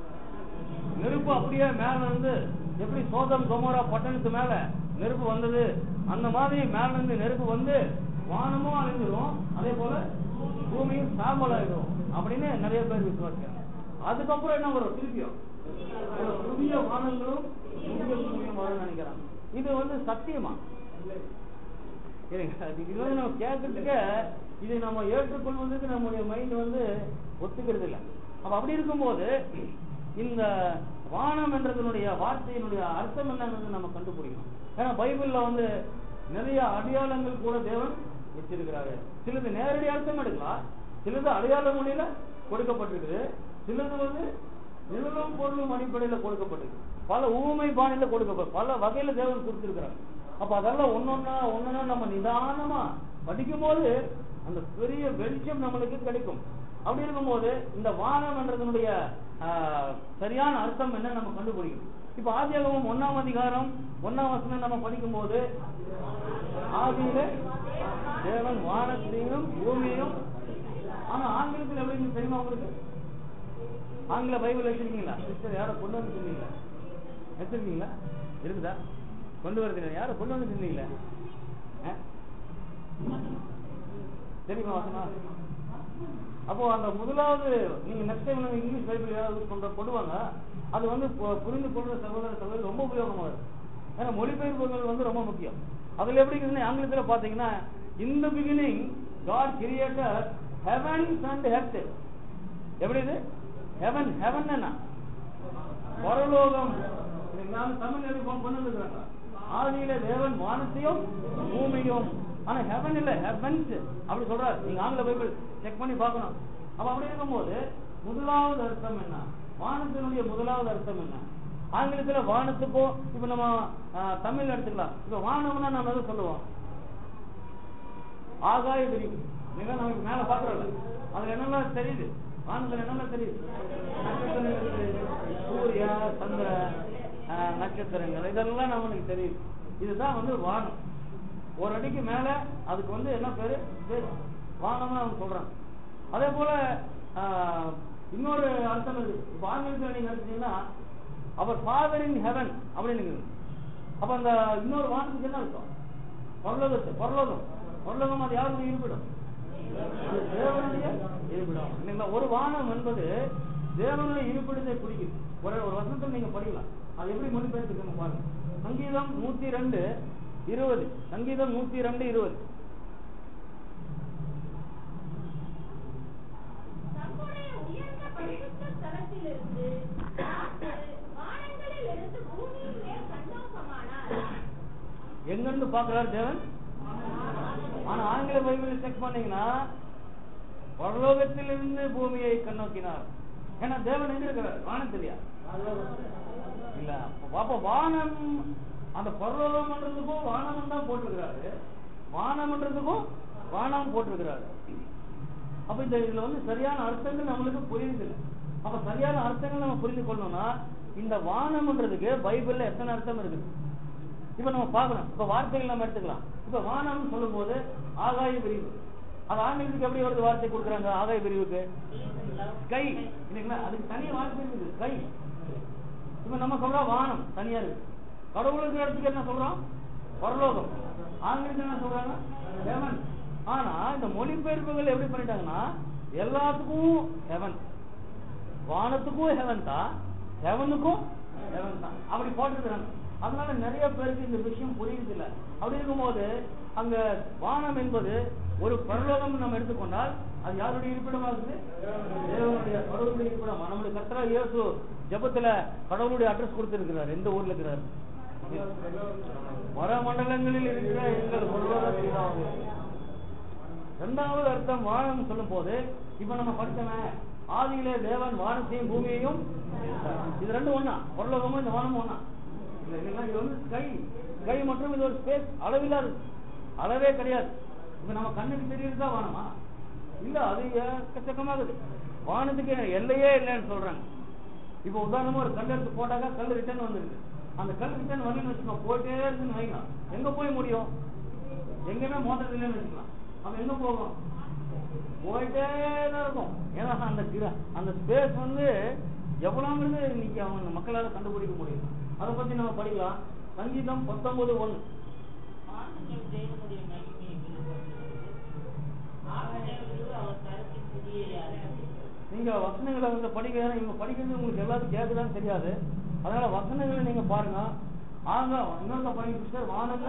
நெருப்பு அப்படியே மேல இருந்து எப்படி சோதம் கொமோரா பட்டணத்து மேல நெருப்பு வந்தது, அந்த மாதிரி மேல இருந்து நெருப்பு வந்து வானமும் அழிஞ்சிடும், அதே போல பூமியும் சாம்பல் ஆயிடும் அப்படின்னு நிறைய பேர் விசுவாசிக்கிறாங்க. அதுக்கப்புறம் என்ன வரும்? திருப்பியும் புதிய வானங்களும் புதிய பூமியும் வரும்னு நினைக்கிறாங்க. இது வந்து சத்தியமா? இது வந்து நம்ம கேட்கறதுக்கு, இதை நம்ம ஏற்றுக்கொள்வதற்கு நம்முடைய மைண்ட் வந்து ஒத்துக்கிறது இல்லை. அப்ப அப்படி இருக்கும்போது இந்த வானம் என்றதனுடைய வார்த்தையினுடைய அர்த்தம் என்னங்கிறது நம்ம கண்டுபிடிக்கணும். ஏன்னா பைபிள்ல வந்து நிறைய அடையாளங்கள் கூட தேவன் வச்சிருக்கிறாரு. சிலது நேரடி அர்த்தம் எடுக்கலாம், சிலது அடையாள மொழியில கொடுக்கப்பட்டிருக்குது, சிலது வந்து நிழலும் பொருளும் அடிப்படையில கொடுக்கப்பட்டிருக்கு, பல ஊமை பாணியில கொடுக்கப்பட்டு பல வகையில தேவன் கொடுத்திருக்கிறார். அப்ப அதெல்லாம் ஒன்னொன்னா நம்ம நிதானமா படிக்கும் போது அந்த பெரிய வெளிச்சம் நம்மளுக்கு கிடைக்கும். அப்படி இருக்கும் போது இந்த வானம் என்றதனுடைய சரியான அர்த்தம் என்ன நம்ம கண்டுபிடிக்கணும். இப்ப ஆதியாகமம் 1ஆம் அதிகாரம் 1ஆம் வசனம் நம்ம படிக்கும் போது, ஆதியிலே தேவன் வானத்தையும் பூமியையும். ஆனா ஆங்கிலத்தில் எப்படி தெரியுமா உங்களுக்கு? ஆங்கில பைபிள் வச்சிருக்கீங்களா சிஸ்டர்? யாரை கொண்டு வந்து சொன்னீங்களா? வச்சிருக்கீங்களா? இருக்குதா? கொண்டு வரது யாரை கொண்டு வந்து சொன்னீங்களா? தெரியுமா வசனம்? அப்போ அந்த முதலாவது நீங்க நெக்ஸ்ட் டைம் இங்கிலீஷ் பைபிள் யாராவது கொடுவாங்க, அது வந்து புரிந்து கொள்ற சகோதர ரொம்ப உபயோகமா இருக்கு. ஏன்னா மொழிபெயர்ப்புகள் வந்து ரொம்ப முக்கியம். அதுல எப்படி இருக்குதுன்னு ஆங்கிலத்துல பாத்தீங்கன்னா, in the beginning God created heavens and earth. எப்படி இது? ஹெவன் என்ன? பரலோகம். தமிழ் எழுதி கொண்டு வந்துருக்காங்க, ஆதியில தேவன் வானத்தையும் பூமியும். ஆனா ஹெவன் இல்ல, ஹெவன்ஸ் அப்படி சொல்றாரு. நீங்க ஆங்கில பைபிள் செக் பண்ணி பார்க்கணும். அப்ப அப்படி இருக்கும்போது முதலாவது அர்த்தம் என்ன? வானத்தினுடைய முதலாவது அர்த்தம் என்ன? ஆங்கிலத்துல வானத்துக்கும் இப்ப நம்ம தமிழ்ல எடுத்துக்கலாம். இப்ப வானம்னா நம்ம எதை சொல்லுவோம்? ஆகாய விரிவு. மிக நமக்கு மேல பாக்குறோம்ல, அதுல என்னெல்லாம் தெரியுது, வானத்துல என்னெல்லாம் தெரியுது, சூரிய சந்திர நட்சத்திரங்கள் இதெல்லாம் நமக்கு தெரியுது. இதுதான் வானம். ஒரு அடிக்கு மேல அதுக்கு என்ன பேரு, வானம்னு அவங்க சொல்றாங்க. அதே போல இன்னொரு அர்த்தம் இருக்கு. இப்ப ஆங்கிலத்தில் நீங்க எடுத்தீங்கன்னா அவர் ஃபாதர் இன் ஹெவன் அப்படின்னு. அப்ப அந்த இன்னொரு வானத்துக்கு என்ன அர்த்தம்? பரலோகம். பரலோகம் அது யாருடைய இருப்பிடம்? தேவனுடைய இருப்பிடம் இல்லைங்களா? ஒரு வானம் என்பது தேவனுடைய இருப்பிடத்தை குறிக்குது. ஒரு வசனத்தில் நீங்க படிக்கலாம். அது எப்படி மொழிபெயர்த்துக்கணும் பாருங்க. சங்கீதம் 102:20. சங்கீதம் 102:20. எங்கிருந்து பாக்குறாரு தேவன்? ஆனா ஆங்கில பைபிள் செக் பண்ணீங்கன்னா பரலோகத்திலிருந்து பூமியை கண்ணோக்கினார். ஏன்னா தேவன் எங்க இருக்கிறார்? வானத்திலையா? இல்ல. அப்ப வானம், அந்த பரலோகம்ன்றதுக்கும் வானம் தான் போட்டிருக்கிறாரு, வானம்ன்றதுக்கும் வானம் போட்டிருக்கிறாரு. அப்ப இதுல சரியான அர்த்தங்கள் நம்மளுக்கு புரியுது. அப்ப சரியான அர்த்தங்கள் நம்ம புரிந்து கொள்ளணும்னா இந்த வானம்ன்றதுக்கு பைபிள்ல எத்தனை அர்த்தம் இருக்குது இப்ப நம்ம பார்க்கணும். இப்ப வார்த்தைகள் நம்ம எடுத்துக்கலாம். இப்ப வானம் சொல்லும் போது ஆகாய விரிவு, அது ஆங்கிலத்துக்கு எப்படி வருது வார்த்தை கொடுக்குறாங்க? ஆகாய விரிவுக்கு ஸ்கை இல்லைங்களா? அதுக்கு தனியா வார்த்தை இருக்குது, ஸ்கை. இப்ப நம்ம சொல்றோம் வானம் தனியா இருக்கு. கடவுளுக்கு இடத்துக்கு என்ன சொல்றோம்? பரலோகம். ஆங்கிலத்தில் என்ன சொல்றாங்க? ஹெவன். ஆனா இந்த மொழிபெயர்ப்புகள் எப்படி பண்ணிட்டாங்கன்னா எல்லாத்துக்கும் ஹெவன், வானத்துக்கும் ஹெவன் தான், ஹெவனுக்கும் ஹெவன் தான், அப்படி போட்டுக்கிறாங்க. அதனால நிறைய பேருக்கு இந்த விஷயம் புரியுது இல்லை. அப்படி இருக்கும்போது அங்க வானம் என்பது ஒரு பரலோகம் நம்ம எடுத்துக்கொண்டால் அது யாருடைய இருப்பிடமா இருக்குது? தேவனுடைய, கடவுளுடைய இருப்பிடம். நம்முடைய கர்த்தர் இயேசு ஜெபத்துல கடவுளுடைய அட்ரஸ் கொடுத்திருக்கிறார். எந்த ஊர்ல இருக்கிறார்? மரமண்டலங்களில் இருக்கிற எங்கள் பரலோக. இரண்டாவது அர்த்தம் வானம் சொல்லும் போது இப்ப நம்ம படிச்சோமே, ஆதியிலே தேவன் வானத்தையும் பூமியையும், இது ரெண்டும் ஒண்ணா, பரலோகமும் இந்த வானமும் ஒண்ணா. இது ஸ்கை, ஸ்கை மற்றும் இது ஒரு ஸ்பேஸ், அளவில்லாது, அளவே கிடையாது. இப்ப நம்ம கண்ணுக்கு தெரியுதுதான் வானமா? இல்ல, அது எக்கச்சக்கமாகுது. வானத்துக்கு எல்லையே இல்லைன்னு சொல்றாங்க. இப்ப உதாரணமா ஒரு கல் எடுத்து போட்டாக்கா கல் ரிட்டர்ன் வந்துருக்கு. அந்த கல் ரிட்டர்ன் வரலன்னு வச்சுக்கோங்க, போயிட்டே இருக்குன்னு வைங்க, எங்க போய் முடியும்? எங்கேயுமே மோட்டர் இல்லைன்னு வச்சுக்கலாம். அப்ப எங்க போகும்? போயிட்டே தான் இருக்கும். ஏன்னா அந்த ஸ்பேஸ் எவ்வளவுங்கிறது இன்னைக்கு அவங்க மக்களால கண்டுபிடிக்க முடியும். அதை பத்தி நம்ம படிக்கலாம். சங்கீதம் 19:1. நீங்க வசனங்களை படிக்க, இவங்க படிக்கிறது உங்களுக்கு எல்லாத்தையும் கேட்குதான்னு தெரியாது. அதனால வசனங்களை நீங்க பாருங்க. இன்னொரு படிக்க,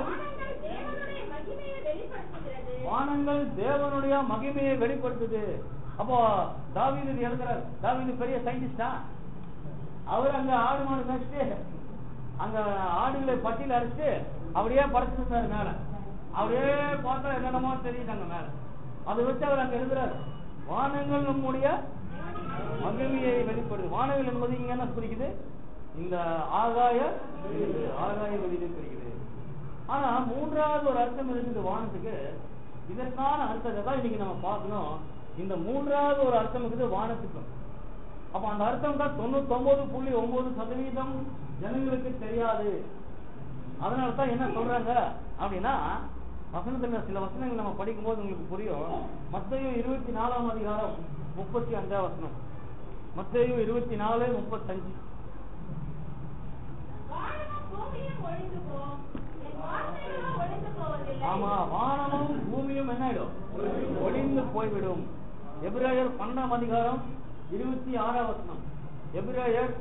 வானங்கள் தேவனுடைய மகிமையை வெளிப்படுத்துது. அப்போ தாவீது எழுதுறாரு. தாவீது பெரிய சயின்டிஸ்டா? அவர் அங்க ஆடு மாடு மேய்ச்சிட்டு அங்க ஆடுகளை பட்டியல அடிச்சு அப்படியே படைச்சிட்டு இருந்தாரு மேல. அப்படியே பார்த்தா என்னென்னமோ தெரியுதாங்க மேல. அதை வச்சு அவர் அங்க எழுதுறாரு, வானங்கள் நம்முடைய மகிமையை வெளிப்படுது. வானங்கள் என்பது இங்க என்ன குறிக்குது? இந்த ஆகாய வெளியை குறிக்குது. ஆனா மூன்றாவது ஒரு அர்த்தம் இருக்குது வானத்துக்கு. இதற்கான அர்த்தத்தை தான் இன்னைக்கு நம்ம பார்க்கணும். இந்த மூன்றாவது ஒரு அர்த்தம் இருக்குது வானத்துக்கு. அப்ப அந்த அர்த்தம் தான் 99.9% ஜனங்களுக்கு தெரியாது. அதனாலதான் என்ன சொல்றாங்க அப்படின்னா, வசனத்துல சில வசனங்கள் நம்ம படிக்கும் போது உங்களுக்கு புரியும். மத்தேயு 24:35. மத்தேயு 24:35. ஆமா, வானமும் பூமியும் என்ன ஆயிடும்? ஒளிந்து போய்விடும். எபிரேயர் 12:26. எபிரேயர்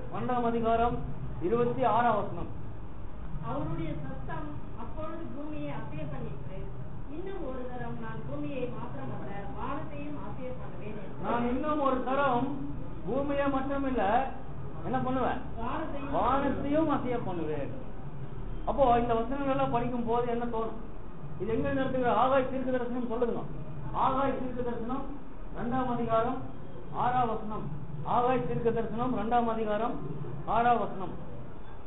12:26. அவருடைய சத்தம் அப்பொழுது பூமியை அசைய பண்ணிட்டு, இன்னும் ஒரு தரம் நான் பூமியை மாத்திரமல்ல வானத்தையும் அசைய பண்ணுவேன். நான் இன்னும் ஒரு தரம் பூமியை மட்டுமில்ல என்ன பண்ணுவேன்? வானத்தையும் அசைய பண்ணுவேன். அப்போ இந்த வசனங்கள் எல்லாம் படிக்கும் போது என்ன தோணும்? இது எங்க நடத்துகிற? ஆகாய தீர்க்க தரிசனம் சொல்லுங்க. ஆகாய தீர்க்க தரிசனம் 2ஆம் அதிகாரம் 6ஆம் வசனம். ஆகாய தீர்க்க தரிசனம் 2ஆம் அதிகாரம் 6ஆம் வசனம்.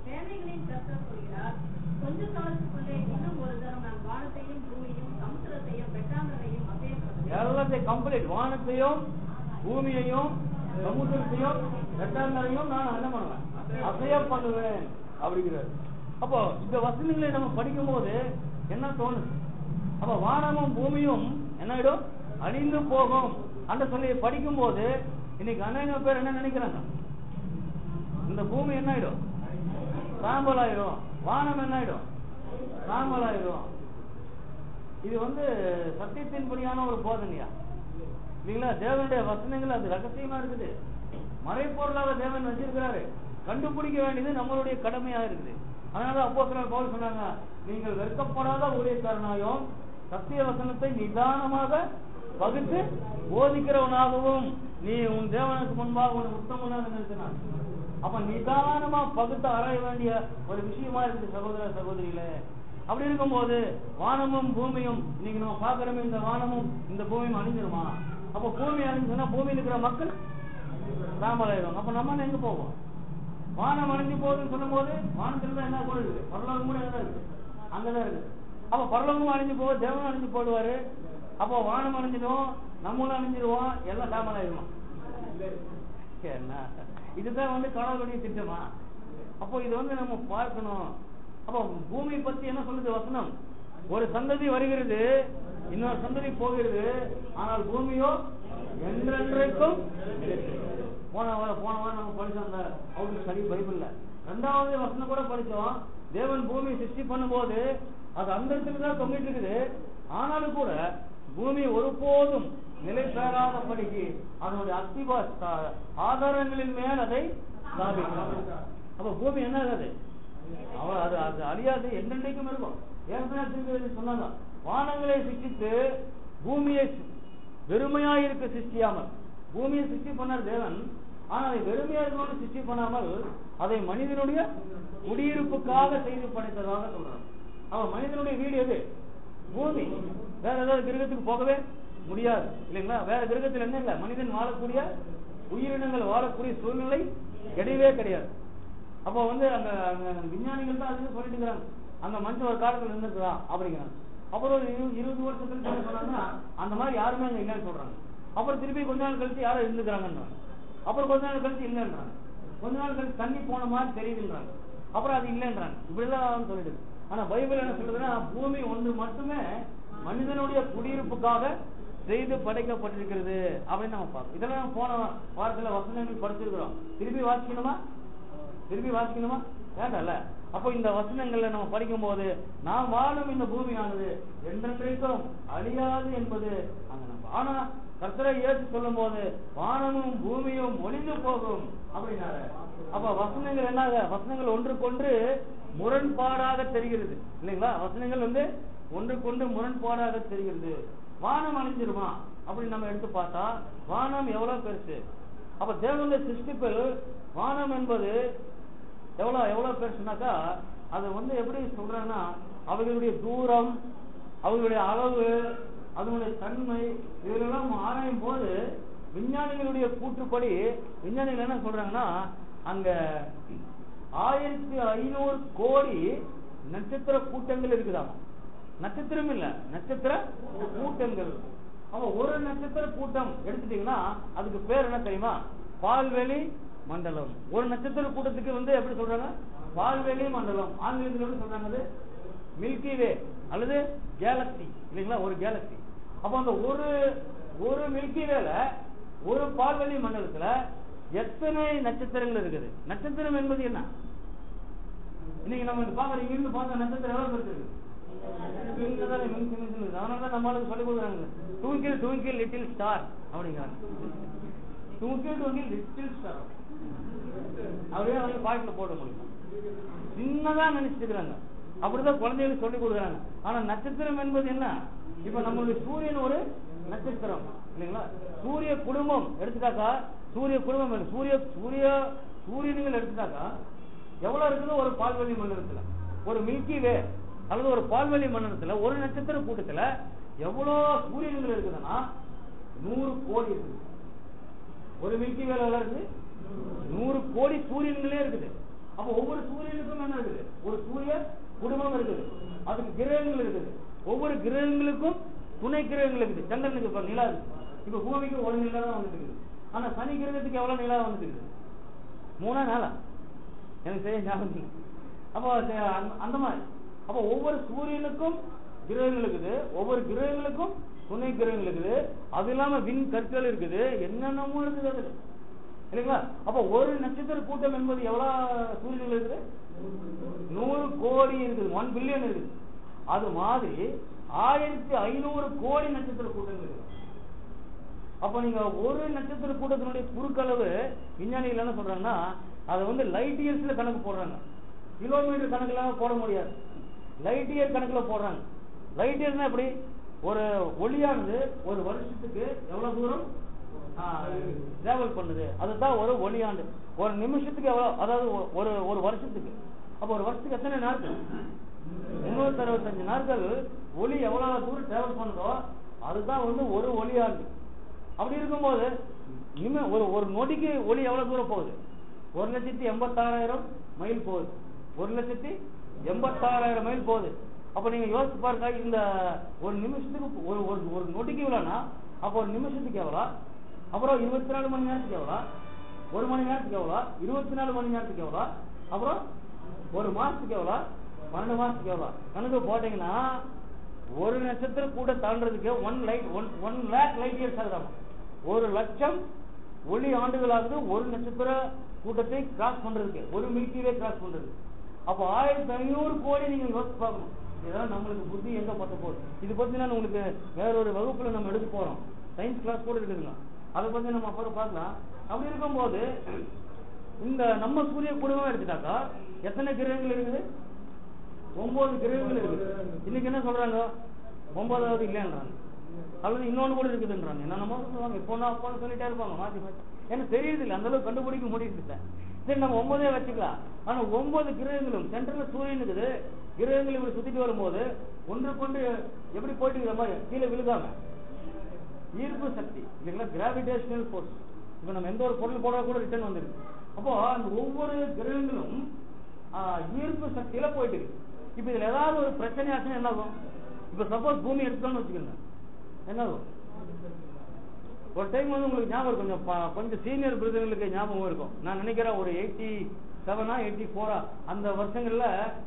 சேனைகளின் கர்த்தர் சொல்கிறார், கொஞ்ச காலத்துக்குள்ளே இன்னும் ஒரு தரம் நான் வானத்தையும் பூமியையும் சமுத்திரத்தையும் வெட்டாந்தரையும் அசையப்படுவேன். எல்லாத்தையும் கம்ப்ளீட், வானத்தையும் பூமியையும் சமுத்திரத்தையும் வெட்டாந்தரையும் நான் என்ன பண்ணுவேன், அசைய பண்ணுவேன் அப்படிங்கிறார். அப்போ இந்த வசனங்களை நம்ம படிக்கும் போது என்ன தோணுது? அப்ப வானமும் பூமியும் என்ன ஆயிடும், அழிந்து போகும் அந்த சொல்லி படிக்கும் போது இன்னைக்கு அநேக பேர் என்ன நினைக்கிறாங்க, இந்த பூமி என்ன ஆயிடும், சாம்பல் ஆயிடும், வானம் என்ன ஆயிடும், சாம்பல் ஆயிடும். இது சத்தியத்தின்படியான ஒரு போதனையா இல்லைங்களா? தேவனுடைய வசனங்கள் அது ரகசியமா இருக்குது, மறைப்பொருளாக தேவன் வச்சிருக்கிறாரு, கண்டுபிடிக்க வேண்டியது நம்மளுடைய கடமையா இருக்குது. அதனால அப்போஸ்தலர் பவுல் சொன்னாங்க, நீங்கள் வெட்கப்படாத ஊழியக்காரனாயும் சத்திய வசனத்தை நிதானமாக வகுத்து போதிக்கிறவனாகவும் நீ உன் தேவனுக்கு முன்பாக உன் உத்தமனாக நிறுத்தினான். அப்ப நிதானமா பகுத்து ஆராய வேண்டிய ஒரு விஷயமா இருக்குது சகோதர சகோதரிகளே. அப்படி இருக்கும்போது வானமும் பூமியும் இன்னைக்கு நம்ம பாக்குறோமே, இந்த வானமும் இந்த பூமியும் அழிஞ்சிருமா? அப்ப பூமி அழிஞ்சுன்னா பூமியில் இருக்கிற மக்கள் சாம்பலாயிடும். அப்ப நம்ம எங்க போவோம்? வானம் அழிஞ்சு போகுதுன்னு சொல்லும் போது வானத்துல தான் என்ன கூட இருக்கு, பரலோகம் கூட என்ன இருக்கு, அங்கதான் இருக்கு. அப்ப பரலோகமும் அழிஞ்சு போகும், தேவனும் அழிஞ்சு போடுவாரு. அப்போ வானம் அழிஞ்சிடும், நம்மளும் அழிஞ்சிருவோம், எல்லாம் சாம்பலாயிடுமா? என்ன இதுதான் கடவுளுடைய திட்டமா? அப்போ இது நம்ம பார்க்கணும். அப்போ பூமி பத்தி என்ன சொல்லுது வசனம்? ஒரு சந்ததி வருகிறது, இன்னொரு சந்ததி போகிறது, ஆனால் பூமியோ என்றென்றைக்கும். போன வாரம் நம்ம படிச்சோம் அந்த அவுட் ஸ்டடி பைபிள்ல 2வது வசனம் கூட படிச்சோம். தேவன் பூமியை சிருஷ்டி பண்ணும் போது அது அந்த இடத்துல தான் தொங்கிட்டு இருக்குது, ஆனாலும் கூட பூமி ஒருபோதும் நிலை பெறாதபடிக்கு அதனுடைய ஆதாரங்களின் மேல் அதை ஸ்தாபிக்கும். அப்ப பூமி என்ன ஆகாது, அது அழியாது, என்றென்றைக்கும் இருக்கும். ஏற்கனவே சொன்னாங்க, வானங்களை சிருஷ்டித்து பூமியை வெறுமையா இருக்க சிருஷ்டியாமல், பூமியை சிருஷ்டி பண்ணார் தேவன், ஆனா அதை வெறுமையா இருக்கணும்னு சிருஷ்டி பண்ணாமல் அதை மனிதனுடைய குடியிருப்புக்காக செய்து படைத்ததாக சொல்றாங்க. அவன் மனிதனுடைய வீடு எது? பூமி. வேற ஏதாவது கிரகத்துக்கு போகவே முடியாது இல்லைங்களா? வேற கிரகத்தில் என்ன இல்லை, மனிதன் வாழக்கூடிய உயிரினங்கள் வாழக்கூடிய சூழ்நிலை கிடையவே கிடையாது. அப்போ அந்த விஞ்ஞானிகள் தான் அது சொல்லிட்டு இருக்கிறாங்க, அந்த மனுஷன் ஒரு காலத்தில் இருந்துருக்குதான் அப்படிங்கிறாங்க. அப்புறம் ஒரு 20 வருஷத்துக்கு சொன்னாங்கன்னா அந்த மாதிரி யாருமே அங்க இல்லைன்னு சொல்றாங்க. அப்புறம் திருப்பி கொஞ்ச நாள் கழிச்சு யாரும் இருந்துக்கிறாங்கன்றாங்க. அப்புறம் கொஞ்ச நாள் கழிச்சு இல்லைன்றாங்க. கொஞ்ச நாள் கழிச்சு தண்ணி போன மாதிரி தெரியுதுன்றாங்க. அப்புறம் அது இல்லைன்றாங்க. இப்படிதான் சொல்லிட்டு. ஆனா பைபிள் என்ன சொல்றதுன்னா, பூமி ஒன்று மட்டுமே மனிதனுடைய குடியிருப்புக்காக செய்து படைக்கப்பட்டிருக்கிறது அப்படின்னு நம்ம பார்க்கணும். இதெல்லாம் போன வாரத்துல வசனங்கள் படிச்சிருக்கிறோம். திருப்பி வாசிக்கணுமா? வேண்டாம்ல. அப்போ இந்த வசனங்கள்ல நம்ம படிக்கும் போது நாம் வாழும் இந்த பூமியானது என்றென்றைக்கும் அழியாது என்பது அங்க நம்ம. ஆனா கர்த்தரை இயேசு சொல்லும் போது வானமும் பூமியும் ஒளிந்து போகும் அப்படின்னாரு. அப்ப வசனங்கள் என்ன, வசனங்கள் ஒன்றுக்கொன்று முரண்பாடாக தெரிகிறது இல்லைங்களா? வசனங்கள் ஒன்றுக்கொண்டு முரண்பாடாக தெரிகிறது. வானம் அழிஞ்சிருமா அப்படின்னு நம்ம எடுத்து பார்த்தா வானம் எவ்வளவு பெருசு. அப்ப தேவனுடைய சிருஷ்டிப்பில் வானம் என்பது எவ்வளவு பெருசுனாக்கா, அது எப்படி சொல்றாங்கன்னா, அவர்களுடைய தூரம், அவர்களுடைய அளவு, அதனுடைய தன்மை, இதெல்லாம் ஆராயும் போது விஞ்ஞானிகளுடைய கூற்றுப்படி விஞ்ஞானிகள் என்ன சொல்றாங்கன்னா, அங்க 1500 கோடி நட்சத்திர கூட்டங்கள் இருக்குதாமா. நட்சத்திரம் இல்ல, நட்சத்திர கூட்டங்கள். அப்ப ஒரு நட்சத்திர கூட்டம் எடுத்துட்டீங்கன்னா அதுக்கு பேர் என்ன தெரியுமா? பால்வெளி மண்டலம். ஒரு நட்சத்திர கூட்டத்துக்கு எப்படி சொல்றாங்க? பால்வெளி மண்டலம். ஆங்கிலத்தில் எப்படி சொல்றாங்க? மில்கி வே அல்லது கேலக்சி இல்லைங்களா? ஒரு கேலக்சி. அப்ப அந்த ஒரு மில்கி வேல ஒரு பால்வெளி மண்டலத்துல எத்தனை நட்சத்திரங்கள் இருக்குது? நட்சத்திரம் என்பது என்ன? இன்னைக்கு நம்ம பாக்குற இங்கிருந்து பார்த்தா நட்சத்திரம் எவ்வளவு இருக்கு? அதனாலதான் நம்மளுக்கு சொல்லிக் கொடுக்குறாங்க, ட்விங்கிள் லிட்டில் ஸ்டார் அப்படிங்கிறாங்க. ட்விங்கிள் லிட்டில் ஸ்டார் அப்படியே பாட்டுல போட முடியும். சின்னதா நினைச்சிட்டு இருக்கிறாங்க. அப்படிதான் குழந்தைகளுக்கு சொல்லிக் கொடுக்குறாங்க. ஆனா நட்சத்திரம் என்பது என்ன? இப்ப நம்மளுடைய சூரியன் ஒரு நட்சத்திரம் இல்லைங்களா? சூரிய குடும்பம் எடுத்துட்டாக்கா, சூரிய குடும்பம் சூரியன்கள் எடுத்துட்டாக்கா எவ்வளவு இருக்குது? ஒரு பால்வெளி மண்டலத்துல, ஒரு மில்கி வே அல்லது ஒரு பால்வெளி மண்டலத்துல, ஒரு நட்சத்திர கூட்டத்துல எவ்வளவு சூரியன்கள் இருக்குதுன்னா 100 கோடி இருக்குது. ஒரு மில்கி வேல எவ்வளவு இருக்கு? 100 கோடி சூரியன்களே இருக்குது. அப்ப ஒவ்வொரு சூரியனுக்கும் என்ன இருக்குது? ஒரு சூரிய குடும்பம் இருக்குது, அதுக்கு கிரகங்கள் இருக்குது. ஒவ்வொரு கிரகங்களுக்கும் துணை கிரகங்கள் இருக்குது. சந்திரனுக்கு இப்ப நிலா இருக்கு. இப்ப பூமிக்கு ஒரு நிலா தான் வந்துட்டு இருக்குது. ஆனா சனி கிரகத்துக்கு எவ்வளவு நிலா வந்துட்டு இருக்குது? 3 நாளா எனக்கு செய்ய ஞாபகம். அப்போ அந்த மாதிரி அப்ப ஒவ்வொரு சூரியனுக்கும் கிரகங்கள் இருக்குது, ஒவ்வொரு கிரகங்களுக்கும் துணை கிரகங்கள் இருக்குது, அது இல்லாம விண் கற்கள் இருக்குது, என்னென்னமோ இருக்குது அதுல இல்லைங்களா? அப்ப ஒரு நட்சத்திர கூட்டம் என்பது எவ்வளவு சூரியன்கள் இருக்குது? 100 கோடி இருக்குது, 1 பில்லியன் இருக்குது. அது மாதிரி 1500 கோடி நட்சத்திர கூட்டங்கள் இருக்கு. அப்ப நீங்க ஒரு நட்சத்திர கூட்டத்தினுடைய குறுக்களவு விஞ்ஞானிகள் என்ன சொல்றாங்கன்னா அதை வந்து லைட் இயர்ஸ்ல கணக்கு போடுறாங்க. கிலோமீட்டர் கணக்குல போட முடியாது, லைட் இயர் கணக்குல போடுறாங்க. லைட் இயர்னா எப்படி? ஒரு ஒளியானது ஒரு வருஷத்துக்கு எவ்வளவு தூரம் டிராவல் பண்ணுது, அதுதான் ஒரு ஒளியாண்டு. ஒரு நிமிஷத்துக்கு எவ்வளவு, அதாவது ஒரு வருஷத்துக்கு, அப்ப ஒரு வருஷத்துக்கு எத்தனை நாட்கள்? 365 நாட்கள் ஒளி எவ்வளவு தூரம் டிராவல் பண்ணுதோ அதுதான் வந்து ஒரு ஒளியாண்டு. அப்படி இருக்கும்போது ஒரு நொடிக்கு ஒளி எவ்வளவு தூரம் போகுது? 1,86,000 மைல் போகுது. 1,86,000 மைல் போகுது. அப்ப நீங்க யோசிச்சு பாருங்க, இந்த ஒரு நிமிஷத்துக்கு ஒரு நொடிக்கு எவ்வளவுனா அப்ப ஒரு நிமிஷத்துக்கு எவ்வளவு, அப்புறம் 24 மணி நேரத்துக்கு எவ்வளவு, 1 மணி நேரத்துக்கு எவ்வளவு, 24 மணி நேரத்துக்கு எவ்வளவு, அப்புறம் ஒரு மாசத்துக்கு எவ்வளவு, 12 மாசத்துக்கு எவ்வளவு கணக்கு போட்டீங்கன்னா ஒரு நட்சத்திர கூட தாண்டறதுக்கு 1 lakh லைட் இயர்ஸ் ஆகுதாமா. 1 லட்சம் ஒளி ஆண்டுகளாகுது ஒரு நட்சத்திர கூட்டத்தை கிராஸ் பண்றதுக்கு, ஒரு மில்கி வே கிராஸ் பண்றது. அப்போ 1500 கோடி நீங்க யோசிச்சு பார்க்கணும். இதெல்லாம் நம்மளுக்கு புத்தி எங்க பத்த போகுது. இது பத்தி நான் உங்களுக்கு வேற ஒரு வகுப்புல நம்ம எடுக்க போறோம், சயின்ஸ் கிளாஸ் கூட இருக்குதுங்க, அதை பத்தி நம்ம அப்புறம் பார்க்கலாம். அப்படி இருக்கும்போது இந்த நம்ம சூரிய குடும்பம் எடுத்துட்டாக்கா எத்தனை கிரகங்கள் இருக்குது? 9 கிரகங்கள் இருக்குது. இன்னைக்கு என்ன சொல்றாங்க? 9வது இல்லைன்றாங்க, அல்லது இன்னொன்னு கூட இருக்குதுன்றாங்க. என்னென்னமோ சொல்லுவாங்க, இப்போ அப்போன்னு சொல்லிட்டே இருப்பாங்க மாத்தி மாத்தி. எனக்கு தெரியுது இல்லை, அந்த அளவுக்கு கண்டுபிடிக்க முடியுது. சரி, நம்ம 9 வச்சுக்கலாம். ஆனா 9 கிரகங்களும் சென்ட்ரல்ல சூரியன் இருக்குது, கிரகங்கள் இப்படி சுத்திட்டு வரும்போது ஒன்று கொண்டு எப்படி போயிட்டு இருக்கிற மாதிரி கீழே விழுகாம ஈர்ப்பு சக்தி இல்லைங்களா, கிராவிடேஷனல் ஃபோர்ஸ். இப்ப நம்ம எந்த ஒரு பொருள் போட கூட ரிட்டர்ன் வந்துருக்கு. அப்போ அந்த ஒவ்வொரு கிரகங்களும் ஈர்ப்பு சக்தியில போயிட்டு இருக்கு. இப்ப இதுல ஏதாவது ஒரு பிரச்சனை ஆச்சுன்னா என்ன ஆகும்? இப்ப சப்போஸ் பூமி எடுத்தோம்னு வச்சுக்கோங்க, என்ன ஆகும்? ஒரு டைம் வந்து உங்களுக்கு ஞாபகம் கொஞ்சம் சீனியர் பிரதர்களுக்கு ஞாபகம் இருக்கும். நான் நினைக்கிறேன் ஒரு 87 84 அந்த வருஷங்கள்ல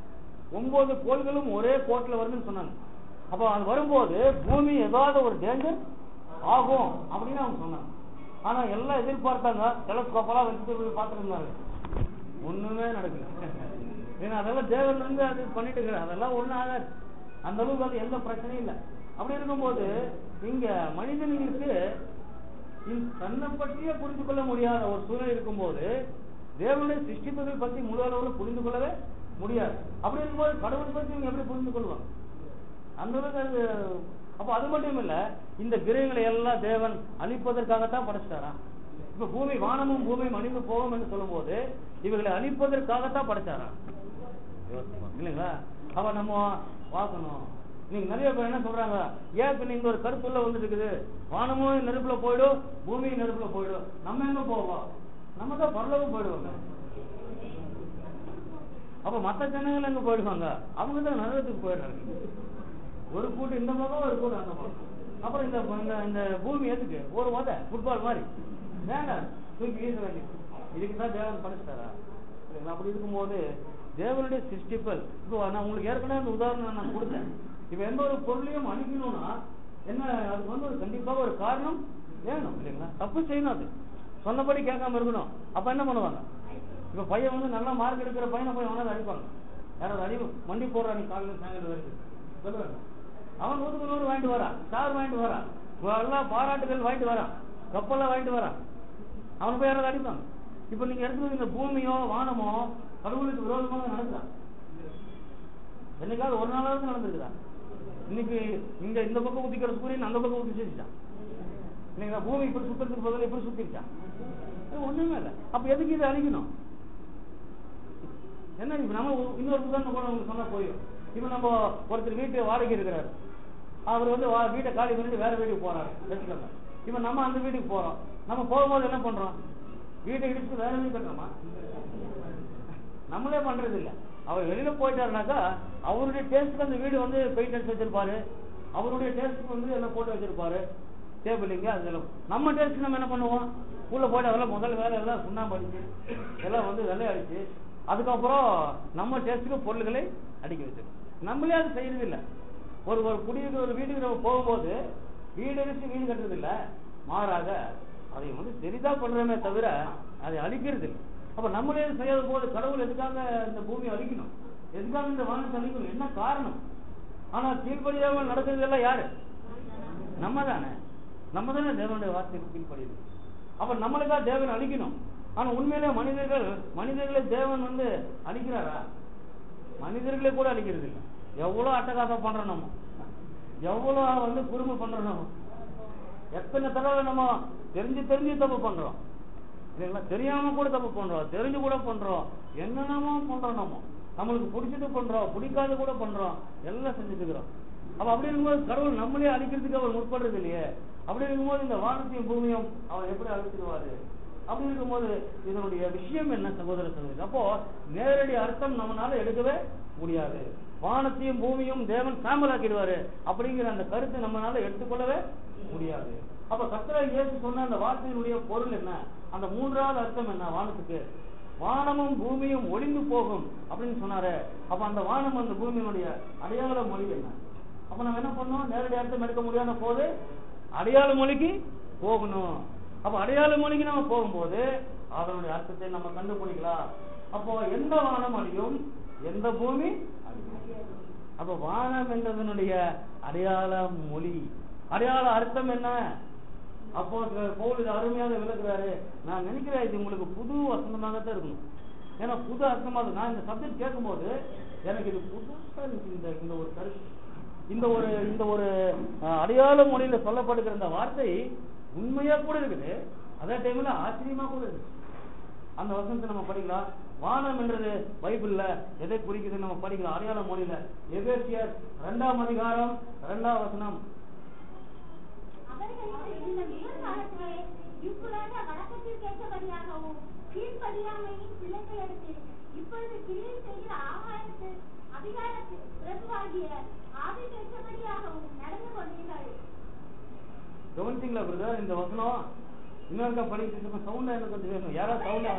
9 கோள்களும் ஒரே கோட்ல வருதுன்னு சொன்னாங்க. அப்போ அது வரும்போது பூமி ஏதாவது ஒரு டேஞ்சர் ஆகும் அப்படின்னு அவங்க சொன்னாங்க. ஆனா எல்லாம் எதிர்பார்த்தாங்க, டெலஸ்கோப்பெல்லாம் வச்சுட்டு பார்த்துட்டு இருந்தாங்க, ஒண்ணுமே நடக்கல. ஏன்னா அதெல்லாம் தேவன் வந்து அது பண்ணிட்டு இருக்கிறார், அதெல்லாம் ஒண்ணும் ஆகாது, அந்த அளவுக்கு அது எந்த பிரச்சனையும் இல்லை. அப்படி இருக்கும்போது இங்க மனிதர்களுக்கு தன்னை பற்றியே புரிந்து கொள்ள முடியாத ஒரு சூழ்நிலை இருக்கும்போது தேவனுடைய சிருஷ்டிப்புகள் பற்றி முழு அளவில் புரிந்து கொள்ளவே முடியாது. அப்படி இருக்கும்போது கடவுள் பற்றி இவங்க எப்படி புரிந்து கொள்வாங்க? அந்த அளவுக்கு அது. அப்ப அது மட்டும் இல்ல, இந்த கிரகங்களை எல்லாம் தேவன் அழிப்பதற்காகத்தான் படைச்சிட்டாரா? இப்ப பூமி வானமும் பூமியும் அழிந்து போகும் என்று சொல்லும் போது இவர்களை அழிப்பதற்காகத்தான் படைச்சாரா இல்லைங்களா? அப்ப நம்ம பார்க்கணும். நீங்க நிறைய பேர் என்ன சொல்றாங்க, ஏன் நீங்க ஒரு கருத்துள்ள வந்துட்டு இருக்குது, வானமும் நெருப்புல போயிடும் பூமியும் நெருப்புல போயிடும், நம்ம எங்க போவோம்? நம்ம தான் பரலோகம் போயிடுவாங்க. அப்ப மற்ற ஜனங்கள் எங்க போயிடுவாங்க? அவங்க தான் நரகத்துக்கு போயிடுறாங்க. ஒரு கூட்டு இந்த பக்கம், ஒரு கூட்டு அந்த பக்கம். அப்புறம் இந்த பூமி எதுக்கு? ஒரு ஃபுட்பால் மாதிரி வேண்டாம், தூக்கி வீச வேண்டியது. இதுக்குதான் தேவன் படைச்சிட்டாரா? அப்படி இருக்கும்போது தேவனுடைய சிருஷ்டிப்பல், இப்போ நான் உங்களுக்கு ஏற்கனவே அந்த உதாரணம் நான் கொடுத்தேன். இப்ப எந்த ஒரு பொருளையும் அழிக்கணும்னா என்ன, அதுக்கு வந்து ஒரு கண்டிப்பாக ஒரு காரணம் வேணும் இல்லைங்களா? தப்பு செய்யணும், அது சொன்னபடி கேட்காம இருக்கணும். அப்ப என்ன பண்ணுவாங்க? இப்ப பையன் வந்து நல்லா மார்க் எடுக்கிற பையனை போய் அவனால அடிப்பாங்க. யாராவது அடி மண்டி போடுறான், நீ காலையில் சாயங்காலம் வரைக்கும் சொல்லுவாங்க. அவன் 100க்கு 100 வாங்கிட்டு வரான், ஸ்டார் வாங்கிட்டு வரான், எல்லாம் பாராட்டுகள் வாங்கிட்டு வரான், கப்பெல்லாம் வாங்கிட்டு வரான், அவன் போய் யாராவது அடிப்பாங்க. இப்ப நீங்க எடுத்து இந்த பூமியோ வானமோ கடவுளுக்கு விரோதமாக நடக்குதா? என்னைக்காவது ஒரு நாளாவது நடந்திருக்குதா? இன்னைக்கு இந்த பக்கம் ஊத்திக்கிற சூரியன் அந்த பக்கம் ஊத்தி செஞ்சுட்டான் இல்லைங்களா? பூமி இப்படி சுத்தத்துக்கு பதில் எப்படி சுத்திருச்சான்? ஒண்ணுமே இல்லை. அப்ப எதுக்கு இதை அழிக்கணும்? என்ன இப்ப நம்ம இன்னொரு உதாரணம் கூட உங்களுக்கு சொன்னா போயிடும். இப்ப நம்ம ஒருத்தர் வீட்டு வாடகை இருக்கிறாரு, அவர் வந்து வீட்டை காலி பண்ணிட்டு வேற வீட்டுக்கு போறாரு வச்சுக்கோங்க. இப்ப நம்ம அந்த வீட்டுக்கு போறோம், நம்ம போகும்போது என்ன பண்றோம்? வீட்டை இடிச்சு வேற வீடு கட்டுறோமா? நம்மளே பண்றது இல்ல. அவர் வெளியில போயிட்டாருனாக்கா அவருடைய டேஸ்ட்க்கு அந்த வீடு வந்து பெயிண்ட் அடிச்சு வச்சிருப்பாரு, அவருடைய டேஸ்ட்க்கு வந்து எல்லாம் போட்டு வச்சிருப்பாரு டேபிளிங்க. அதெல்லாம் நம்ம டேஸ்ட் நம்ம என்ன பண்ணுவோம், உள்ள போயிட்டு அதெல்லாம் முதல் வேலை எல்லாம் சுண்ணாம்பு அடிச்சு எல்லாம் வந்து வெள்ளை அடிச்சு அதுக்கப்புறம் நம்ம டேஸ்ட்டுக்கு பொருள்களை அடிக்க வச்சிருக்கோம். நம்மளே அது செய்யறது இல்லை. ஒரு குடியிருக்க ஒரு வீட்டுக்கு நம்ம போகும்போது வீடு அடிச்சு வீடு கட்டுறது இல்லை, மாறாக அதை வந்து சரிதா பண்றோமே தவிர அதை அழிக்கிறது இல்லை. அப்ப நம்மளே செய்யாத போது கடவுள் எதுக்காக இந்த பூமியை அழிக்கணும், எதுக்காக இந்த வானத்தை அழிக்கணும், என்ன காரணம்? ஆனா கீழ்படியாமல் நடக்கிறது எல்லாம் யாரு? நம்ம தானே. நம்ம தானே தேவனுடைய வார்த்தைக்கு கீழ்படியுது. அப்ப நம்மளுக்காக தேவன் அழிக்கணும். ஆனா உண்மையிலே மனிதர்களை தேவன் வந்து அழிக்கிறாரா? மனிதர்களே கூட அழிக்கிறது இல்லை. எவ்வளவு அட்டகாசம் பண்றோம் நம்ம, எவ்வளவு வந்து குறும்பு பண்றோம் நம்ம, எத்தனை தடவை நம்ம தெரிஞ்சு தப்பு பண்றோம் இல்லைங்களா? தெரியாம கூட தப்பு பண்றோம், தெரிஞ்சு கூட பண்றோம், என்னென்னமோ பண்றோம். நம்மளுக்கு பிடிச்சது பண்றோம், பிடிக்காது கூட பண்றோம், எல்லாம் செஞ்சுட்டு இருக்கிறோம். அப்ப அப்படி இருக்கும்போது கடவுள் நம்மளே அழிக்கிறதுக்கு அவர் முற்படுறது இல்லையே. அப்படி இருக்கும்போது இந்த வானத்தையும் பூமியும் அவர் எப்படி அழிச்சிடுவாரு? அப்படி இருக்கும்போது இதனுடைய விஷயம் என்ன சகோதர சகோதரி? அப்போ நேரடி அர்த்தம் நம்மளால எடுக்கவே முடியாது. வானத்தையும் பூமியும் தேவன் சாம்பலாக்கிடுவாரு அப்படிங்கிற அந்த கருத்தை நம்மளால எடுத்துக்கொள்ளவே முடியாது. அப்ப கர்த்தராகிய இயேசு சொன்ன அந்த வார்த்தையினுடைய பொருள் என்ன? அந்த மூன்றாவது அர்த்தம் என்ன வானத்துக்கு? வானமும் பூமியும் ஒளிந்து போகும் அப்படின்னு சொன்னாரு. அப்ப அந்த வானம் அந்த பூமியினுடைய அடையாள மொழி என்ன? அப்ப நம்ம என்ன பண்ணோம்? நேரடி அர்த்தம் எடுக்க முடியாத போது அடையாள மொழிக்கு போகணும். அப்ப அடையாள மொழிக்கு நம்ம போகும்போது அதனுடைய அர்த்தத்தை நம்ம கண்டுபிடிக்கலாம். அப்போ எந்த வானம் அழியும், எந்த பூமி அழியும். அப்ப வானம் என்றதனுடைய அடையாள மொழி, அடையாள அர்த்தம் என்ன? அப்போ பவுல் அருமையாக விளக்குறாரு. நான் நினைக்கிறேன் இது உங்களுக்கு புது வசனமாகத்தான் இருக்கணும். ஏன்னா புது அர்த்தமாக நான் இந்த சப்ஜெக்ட் கேட்கும்போது எனக்கு இது புதுசா இருக்கு. இந்த ஒரு கருத்து, இந்த ஒரு அடையாள மொழியில சொல்லப்படுகிற இந்த வார்த்தை உண்மையா கூட இருக்குது, அதே டைம்ல ஆச்சரியமா கூட இருக்கு. அந்த வசனத்தை நம்ம படிக்கலாம். வானம் என்றது பைபிள்ல எதை குறிக்குதுன்னு நம்ம படிக்கலாம் அடையாள மொழியில. எபேசியர் 2ஆம் அதிகாரம் 2ஆம் வசனம். கவனிச்சிங்களா பிரதர்? இந்த வசனம் இன்னொருக்கா படிக்க சவுண்டா எனக்கு கொஞ்சம் வேணும். யாராவது சவுண்டா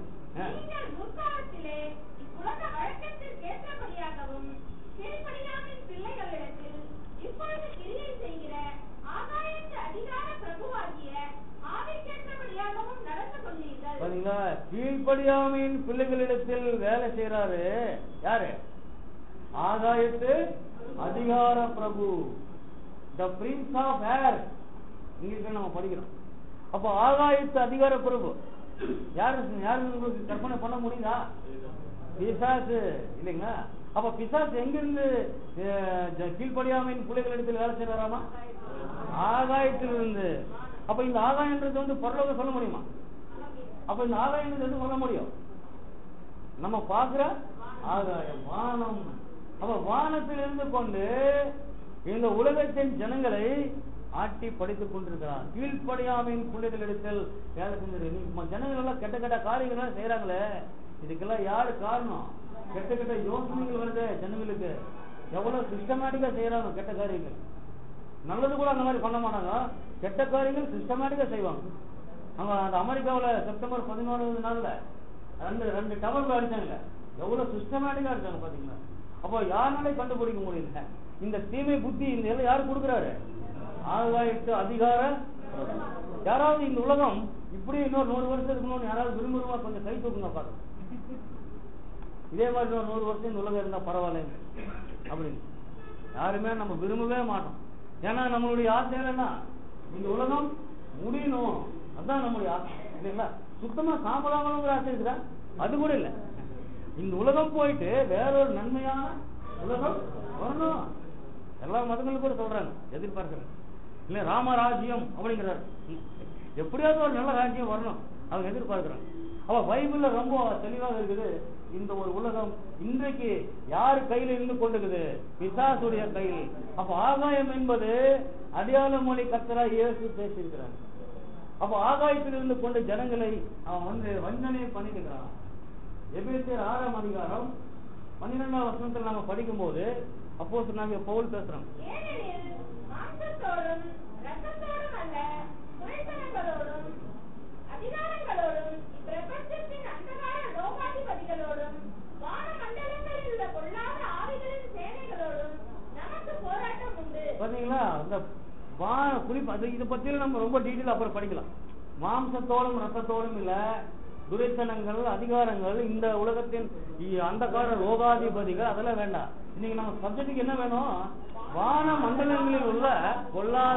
பாத்தீங்களா? கீழ்ப்படியாமையின் பிள்ளைகளிடத்தில் வேலை செய்யறாரு யாரு? ஆகாயத்து அதிகார பிரபு, த பிரின்ஸ் ஆஃப் ஏர். இங்கிலீஷ்ல நம்ம படிக்கிறோம். அப்போ ஆகாயத்து அதிகார பிரபு யாரு? உங்களுக்கு கற்பனை பண்ண முடியுதா? பிசாசு இல்லைங்களா? அப்ப பிசாசு எங்கிருந்து கீழ்ப்படியாமையின் பிள்ளைகளிடத்தில் வேலை செய்யறாராமா? ஆகாயத்திலிருந்து. அப்ப இந்த ஆகாயன்றது வந்து பரலோகம் சொல்ல முடியுமா? அப்ப இந்த ஆகாயம் எது சொல்ல முடியும்? நம்ம பாக்குற ஆகாயம், வானம். அப்ப வானத்தில் இருந்து கொண்டு இந்த உலகத்தின் ஜனங்களை ஆட்டி படித்துக் கொண்டிருக்கிறார். கீழ்ப்படியாமையின் பிள்ளைகளிடத்தில் வேலை செஞ்சு ஜனங்கள் எல்லாம் கெட்ட கெட்ட காரியங்கள் செய்யறாங்களே, இதுக்கெல்லாம் யாரு காரணம்? கெட்ட கெட்ட யோசனைகள் வருது ஜனங்களுக்கு. எவ்வளவு சிஸ்டமேட்டிக்கா செய்யறாங்க கெட்ட காரியங்கள். நல்லது கூட அந்த மாதிரி பண்ண மாட்டாங்க, கெட்ட காரியங்கள் சிஸ்டமேட்டிக்கா செய்வாங்க. அவங்க அந்த அமெரிக்காவில் செப்டம்பர் 11 நாள்ல ரெண்டு டவர்ல அடிச்சாங்க. எவ்வளவு சிஸ்டமேட்டிக்கா இருக்காங்க பாத்தீங்களா? அப்போ யாருனாலே கண்டுபிடிக்க முடியல. இந்த தீமை புத்தி இந்த எல்லாம் யாரு கொடுக்குறாரு? ஆகாயத்து அதிகார. யாராவது இந்த உலகம் இப்படி இன்னொரு 100 வருஷம் இருக்கணும்னு யாராவது விரும்புறவா கொஞ்சம் கை தூக்குங்க பாருங்க. இதே மாதிரி 100 வருஷம் இந்த உலகம் இருந்தா பரவாயில்ல அப்படின்னு யாருமே நம்ம விரும்பவே மாட்டோம். ஏன்னா நம்மளுடைய ஆசை என்ன? இந்த உலகம் முடியணும், அதுதான் நம்முடைய ஆசை இல்லைங்களா? சுத்தமா சாம்பலாமலுங்கிற ஆசை இருக்குதா? அது கூட இல்ல. இந்த உலகம் போயிட்டு வேறொரு நன்மையான உலகம் வரணும். எல்லா மதங்களும் கூட சொல்றாங்க, எதிர்பார்க்கிறாங்க இல்ல ராமராஜ்யம் அப்படிங்கிறாரு. எப்படியாவது ஒரு நல்ல ராஜ்யம் வரணும் அவங்க எதிர்பார்க்கிறாங்க. அப்ப பைபிள்ல ரொம்ப தெளிவாக இருக்குது. இந்த ஒரு உலகம் இன்றைக்கு யாரு கையில இருந்து கொண்டிருக்குது? பிசாசுடைய கையில். அப்ப ஆகாயம் என்பது அடையாள மொழி கர்த்தரா இயேசு பேசியிருக்கிறார். அப்ப ஆகாயத்தில் இருந்து கொண்ட ஜனங்களை அவன் வந்து வஞ்சனை பண்ணிருக்கிறான். எபேசியர் 6ஆம் அதிகாரம் 12ஆம் வசனத்தில் நாம படிக்கும் போது அப்போஸ்தலனாகிய பவுல் பேசுறோம். ஏனெனில் மாம்சத்தோடும் இரத்தத்தோடும் அல்ல, துரைத்தனங்களோடும் அதிகாரங்களோடும் இப்பிரபஞ்சத்தின் அந்தகார லோகாதிபதிகளோடும் வான மண்டலங்களில் உள்ள பொல்லாத ஆவிகளின் சேனைகளோடும் நமக்கு போராட்டம் உண்டு. பாத்தீங்களா? அந்த குறிப்பு இதை பத்தியும் நம்ம ரொம்ப டீட்டெயில் அப்புறம் படிக்கலாம். மாம்சத்தோடும் ரத்தத்தோடும் இல்ல, துரைத்தனங்கள் அதிகாரங்கள் இந்த உலகத்தின் அந்த கால லோகாதிபதிகள் அதெல்லாம் வேண்டாம். இன்னைக்கு நம்ம சப்ஜெக்டுக்கு என்ன வேணும்? வான மண்டலங்களில் உள்ள பொல்லாத.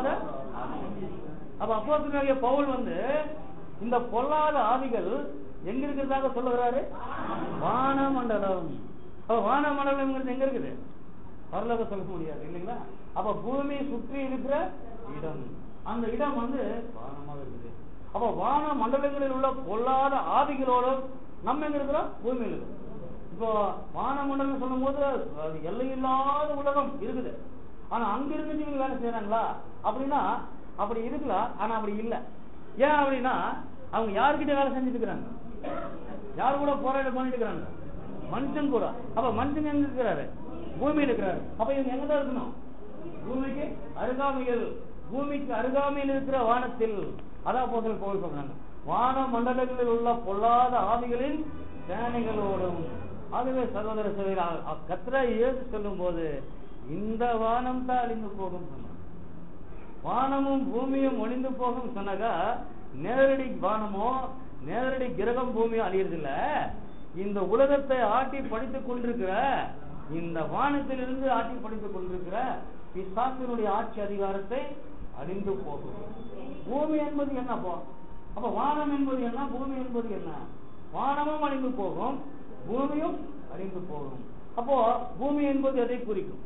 அப்ப அப்போஸ்தலனாகிய பவுல் இந்த பொல்லாத ஆவிகள் எங்க இருக்கிறதாக சொல்லுகிறாரு? வான மண்டலம். அப்ப வான மண்டலம் எங்க இருக்குது? பரலோக சொல்ல முடியாது இல்லைங்களா? அப்ப பூமியை சுற்றி இருக்கிற இடம், அந்த இடம் வானமாக இருக்குது. அப்ப வான மண்டலங்களில் உள்ள பொல்லாத ஆவிகளோடு நம்ம எங்க இருக்கிறோம்? பூமியில் இருக்கிறோம். இப்போ வான மண்டலம் சொல்லும் போது எல்லையில்லாத உலகம் இருக்குது. ஆனா அங்க இருந்து இவங்க வேலை செய்யறாங்களா அப்படின்னா அப்படி இருக்கலாம். ஆனா அப்படி இல்லை. ஏன் அப்படின்னா அவங்க யாருக்கிட்ட வேலை செஞ்சுட்டு இருக்கிறாங்க? யாரு கூட போராட்டம் பண்ணிட்டு இருக்கிறாங்க? மனுஷன் கூட. அப்ப மனுஷன் எங்க இருக்கிறாரு? பூமியில் இருக்கிறாரு. அப்ப இவங்க எங்கதான் இருக்கணும்? பூமிக்கு அருகாமையில், பூமிக்கு அருகாமையில் இருக்கிற வானத்தில். அதான் அப்போஸ்தலன் பவுல் சொல்றாங்க, வான மண்டலங்களில் உள்ள பொல்லாத ஆவிகளின் சேனைகளோடும். ஆகவே சகோதர சகோதரி, கர்த்தர் இயேசு சொல்லும் போது இந்த வானம் தான் அழிந்து போகும் சொன்னாங்க. வானமும் பூமியும் ஒழிந்து போகும் சொன்னாக்கா நேரடி வானமோ நேரடி கிரகம் பூமியோ அழியறதில்ல. இந்த உலகத்தை ஆட்டி படித்துக் கொண்டிருக்கிற, இந்த வானத்திலிருந்து ஆட்டி படித்துக் கொண்டிருக்கிற பிசாசினுடைய ஆட்சி அதிகாரத்தை அழிந்து போகும். பூமி என்பது என்னப்போ? அப்ப வானம் என்பது என்ன, பூமி என்பது என்ன? வானமும் அழிந்து போகும், பூமியும் அழிந்து போகும். அப்போ பூமி என்பது எதை குறிக்கும்?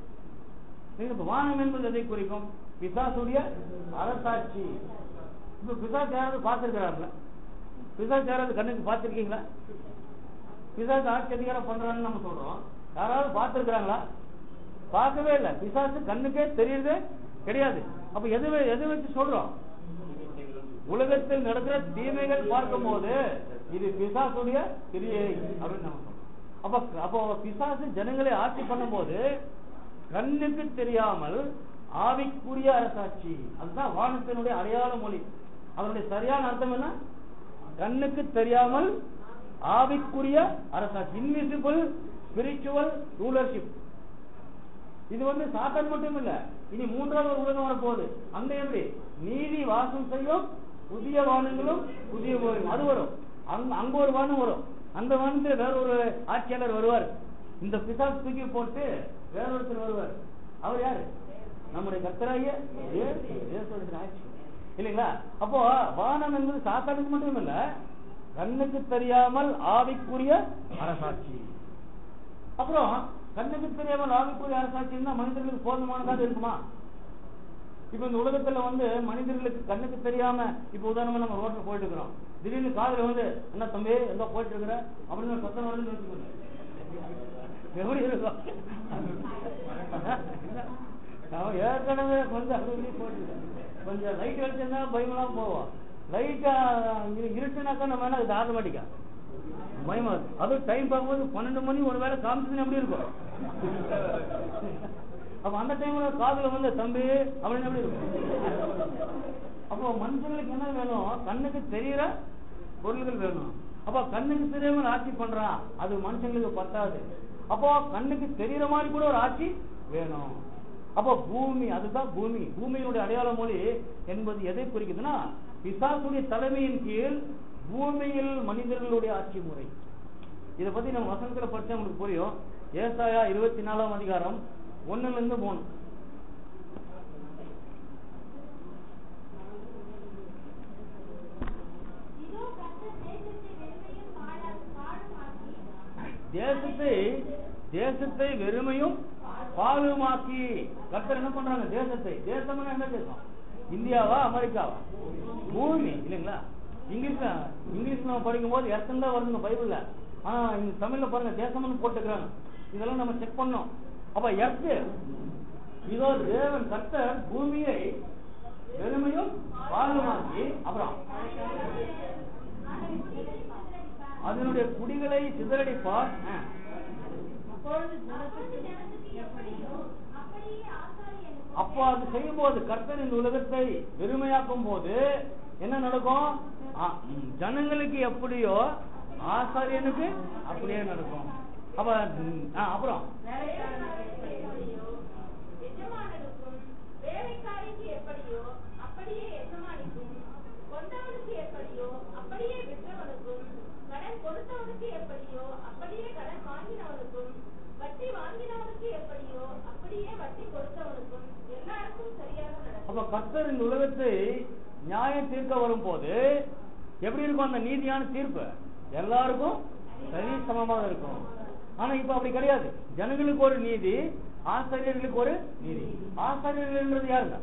வானம் என்பது எதை குறிக்கும்? பிசாசுடைய அரசாட்சி. இப்ப பிசாசு யாராவது பார்த்திருக்கிறார்களா? பிசாசு யாராவது கண்ணுக்கு பார்த்திருக்கீங்களா? பிசாசு ஆட்சி அதிகாரம் பண்றான்னு நம்ம சொல்றோம். யாராவது பார்த்திருக்கிறாங்களா? பார்க்கவே இல்லை. பிசாசு கண்ணுக்கே தெரியறதே கிடையாது. அப்ப எது வச்சு சொல்றோம்? உலகத்தில் நடக்கிற தீமைகள் பார்க்கும் போது இது பிசாசுடைய கிரியை அப்படின்னு நம்ம சொல்றோம். அப்போ பிசாசு ஜனங்களை ஆட்சி பண்ணும் போது கண்ணுக்கு தெரியாமல் ஆவிக்குரிய அரசாட்சி. அதுதான் வானத்தினுடைய அடையாள மொழி. அதனுடைய சரியான அர்த்தம் என்ன? கண்ணுக்கு தெரியாமல் ஆவிக்குரிய அரசாட்சி, இன்விசிபிள் ஸ்பிரிச்சுவல் ரூலர்ஷிப். இது சாத்தான் மட்டும் இல்ல, இனி மூன்றாவது ஒரு உலகம் வரப்போகுது. அங்க எப்படி நீதி வாசம் செய்யும் புதிய வானங்களும் புதிய பூமியும் அது வரும். அங்க ஒரு வானம் வரும். அந்த வானத்துல வேற ஒரு ஆட்சியாளர் வருவார். இந்த பிசாசு தூக்கி போட்டு வேற ஒருத்தர் வருவார். அவர் யாரு? நம்முடைய கர்த்தராகிய இயேசு ஆட்சி இல்லைங்களா? அப்போ வானம் என்பது சாத்தானுக்கு மட்டும் இல்ல, கண்ணுக்கு தெரியாமல் ஆவிக்குரிய அரசாட்சி. அப்புறம் கண்ணுக்கு தெரியாமல் ஆவிக்குரிய அரசாட்சின்னா மனிதர்களுக்கு போதுமானதாக இருக்குமா? இப்ப இந்த உலகத்துல மனிதர்களுக்கு கண்ணுக்கு தெரியாம, இப்ப உதாரணமா நம்ம ரோட்ல போயிட்டு இருக்கிறோம், திடீர்னு காதுல என்ன தம்பி எங்க போயிட்டு இருக்கிற அப்படின்னு ஒரு சத்தம் வருதுன்னு வச்சுக்கோங்க, எப்படி இருக்கும்? அவன் ஏற்கனவே கொஞ்சம் அப்படி போயிட்டு கொஞ்சம் லைட் அடிச்சிருந்தா பயமெல்லாம் போவோம். லைட்டா இருட்டுனாக்கா நம்ம என்ன அது ஆட்டோமேட்டிக்கா பயமா இருக்கு. அதுவும் டைம் பார்க்கும்போது 12 மணி ஒரு வேலை காமிச்சதுன்னு எப்படி இருக்கும்? அப்ப அந்த டைம்ல காதுல தம்பி அப்படின்னு எப்படி இருக்கும்? அப்போ மனுஷங்களுக்கு என்ன வேணும்? கண்ணுக்கு தெரியற பொருள்கள் வேணும். அப்ப கண்ணுக்கு தெரியாமல் ஆட்சி பண்றான், அது மனுஷங்களுக்கு பத்தாது. அப்போ கண்ணுக்கு தெரியற மாதிரி கூட ஒரு ஆட்சி வேணும். அப்போ பூமி, அதுதான் பூமி. பூமியினுடைய அடையாள மொழி என்பது எதை குறிக்குதுன்னா பிசாசுடைய தலைமையின் கீழ் பூமியில் மனிதர்களுடைய ஆட்சி முறை. இதை பத்தி நம்ம வசனத்துல படிச்சா உங்களுக்கு புரியும். ஏசாயா 24ஆம் அதிகாரம் 1-3. தேசத்தை வெறுமையும் பாலுமாக்கி. கர்த்தர் என்ன பண்றாங்க? தேசம் என்ன தேசம்? இந்தியாவா அமெரிக்காவா? பூமி இல்லைங்களா? இங்கிலீஷ் நம்ம படிக்கும் போது எர்த்தம் தான் வருதுங்க பைபிள்ல. ஆனா இந்த தமிழ்ல பாருங்க தேசம்னு போட்டுக்கிறாங்க. இதெல்லாம் நம்ம செக் பண்ணோம். அப்ப எர்த்து இதோ தேவன் கர்த்தர் பூமியை வெறுமையும் பாலுமாக்கி, அப்புறம் அதனுடைய குடிகளை சிதறடிப்பார். அப்பொழுது அப்பொழுது ஜனத்துக்கு எப்படியோ அப்படியே ஆசாரியனுக்கும் அப்போ அது செய்யும் போது கர்த்தர் இந்த உலகத்தை வெறுமையாக்கும் போது என்ன நடக்கும்? ஜனங்களுக்கு எப்படியோ ஆசாரியனுக்கு அப்படியே நடக்கும். அப்ப அப்புறம் வேலைக்காரனுக்கு எப்படியோ எஜமானனுக்கும் வேலைக்காரிக்கு எப்படியோ அப்படியே எஜமானிக்கும் கொண்டவனுக்கு எப்படியோ அப்படியே விற்றவனுக்கும் கடன் கொடுத்தவனுக்கு எப்படியோ அப்படியே கடன் வாங்கினவனுக்கும் வட்டி வாங்கினவனுக்கு எப்படியோ அப்படியே வட்டி கொடுத்தவனுக்கும் எல்லாருக்கும் சரியாக நடக்கும். அப்ப கர்த்தர் இந்த உலகத்தை நியாயம் தீர்க்க வரும் போது எப்படி இருக்கும் அந்த நீதியான தீர்ப்பு? எல்லாருக்கும் சரி சமமாக இருக்கும். ஆனா இப்ப அப்படி கிடையாது. ஜனங்களுக்கு ஒரு நீதி, ஆசாரியர்களுக்கு ஒரு நீதி. ஆசாரியர்கள்ன்றது யாருங்க?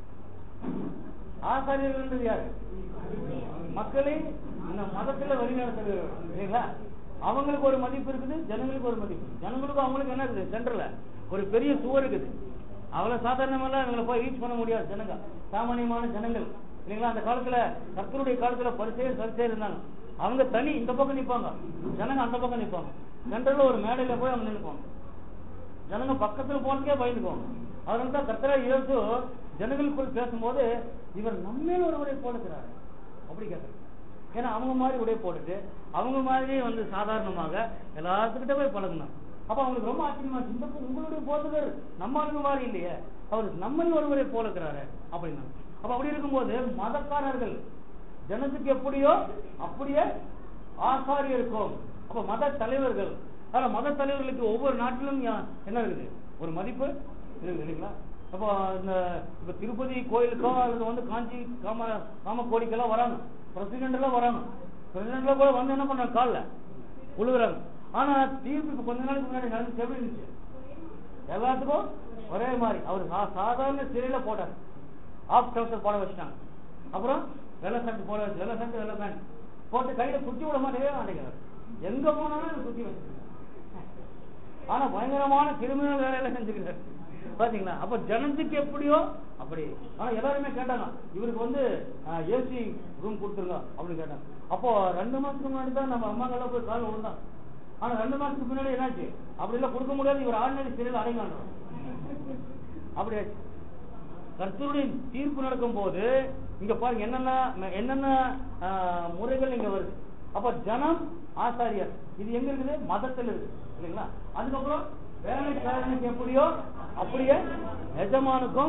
ஆசாரியர்கள்ன்றது யாரு? மக்களை இந்த மதத்துல வழிநடத்துகிறவர்கள் இல்லைங்களா? அவங்களுக்கு ஒரு மதிப்பு இருக்குது, ஜனங்களுக்கு ஒரு மதிப்பு. ஜனங்களுக்கும் அவங்களுக்கு என்ன இருக்குது? சென்டர்ல ஒரு பெரிய சுவர் இருக்குது. அவ்வளவு சாதாரணமெல்லாம் இவங்களை போய் ரீச் பண்ண முடியாது ஜனங்க, சாமானியமான ஜனங்கள் இல்லைங்களா? அந்த காலத்துல கர்த்தருடைய காலத்துல பரிசேயர் இருந்தாங்க. அவங்க தனி இந்த பக்கம் நிற்பாங்க, ஜனங்க அந்த பக்கம் நிற்பாங்க. சென்டர்ல ஒரு மேடையில போய் அவங்க நினைப்பாங்க. ஜனங்க பக்கத்துல போனதுக்கே பயந்துக்குவாங்க. அதனால தான் கர்த்தரா இயேசு ஜனங்களுக்குள் பேசும்போது இவர் நம்மேல் ஒருவரை போடுகிறார் அப்படி கேட்கறாரு. ஏன்னா அவங்க மாதிரி உடைய போட்டுட்டு அவங்க மாதிரி வந்து சாதாரணமாக எல்லாத்துக்கிட்ட போய் பழகணும். அப்ப அவங்களுக்கு ரொம்ப ஆச்சரியமா இந்த உங்களுடைய போதகர் நம்ம ஆளுங்க மாதிரி இல்லையே, அவர் நம்ம ஒருவரை போலுக்கிறாரு அப்படின்னா. அப்ப அப்படி இருக்கும்போது மதக்காரர்கள் ஜனத்துக்கு எப்படியோ அப்படியே ஆசாரியருக்கும். அப்ப மத தலைவர்கள், ஆனா மத தலைவர்களுக்கு ஒவ்வொரு நாட்டிலும் என்ன இருக்குது? ஒரு மதிப்பு இருக்குது இல்லைங்களா? அப்போ இந்த இப்ப திருப்பதி கோயிலுக்கோ அல்லது வந்து காஞ்சி காமக்கோடிக்கெல்லாம் வராங்க, பிரசிடென்ட் எல்லாம் வராங்க. பிரசிடென்ட்ல கூட வந்து என்ன பண்றாங்க? காலில் உழுகுறாங்க. ஆனா தீர்ப்பு இப்ப கொஞ்ச நாளைக்கு முன்னாடி நடந்து எப்படி இருந்துச்சு? எல்லாத்துக்கும் ஒரே மாதிரி. அவர் சாதாரண சிறையில போட்டார், ஆஃப் ட்ரவுசர் போட வச்சுட்டாங்க. அப்புறம் வெள்ளை சட்டை போட வச்சு, வெள்ளை சட்டை வெள்ளை பேண்ட் போட்டு கையில குத்தி விட மாட்டேங்கிறார். எங்க போனாலும் குத்தி வச்சு. ஆனா பயங்கரமான கிரிமினல் வேலையில செஞ்சுக்கிறார் பாத்தீங்களா? அப்ப ஜனத்துக்கு எப்படியோ அப்படி. ஆனா எல்லாருமே கேட்டாங்க, இவருக்கு வந்து ஏசி ரூம் கொடுத்துருங்க அப்படின்னு கேட்டாங்க. அப்போ 2 மாசத்துக்கு முன்னாடி தான் நம்ம அம்மாங்கெல்லாம் போய் கால் விழுந்தாங்க. ஆனா 2 மாசத்துக்கு முன்னாடி என்னாச்சு? அப்படி எல்லாம் கொடுக்க முடியாது, இவர் ஆர்டினரி சிறையில் அடைங்கான்றோம். அப்படி ஆச்சு. கர்த்தருடைய தீர்ப்பு நடக்கும் போது இங்க பாருங்க என்னென்ன முறைகள் இங்க வருது. அப்ப ஜனம், ஆசாரியர், இது எங்க இருக்குது? மதத்தில் இருக்குது இல்லைங்களா? அதுக்கப்புறம் வேலைக்காரனுக்கு எப்படியோ அப்படியே எஜமானுக்கும்,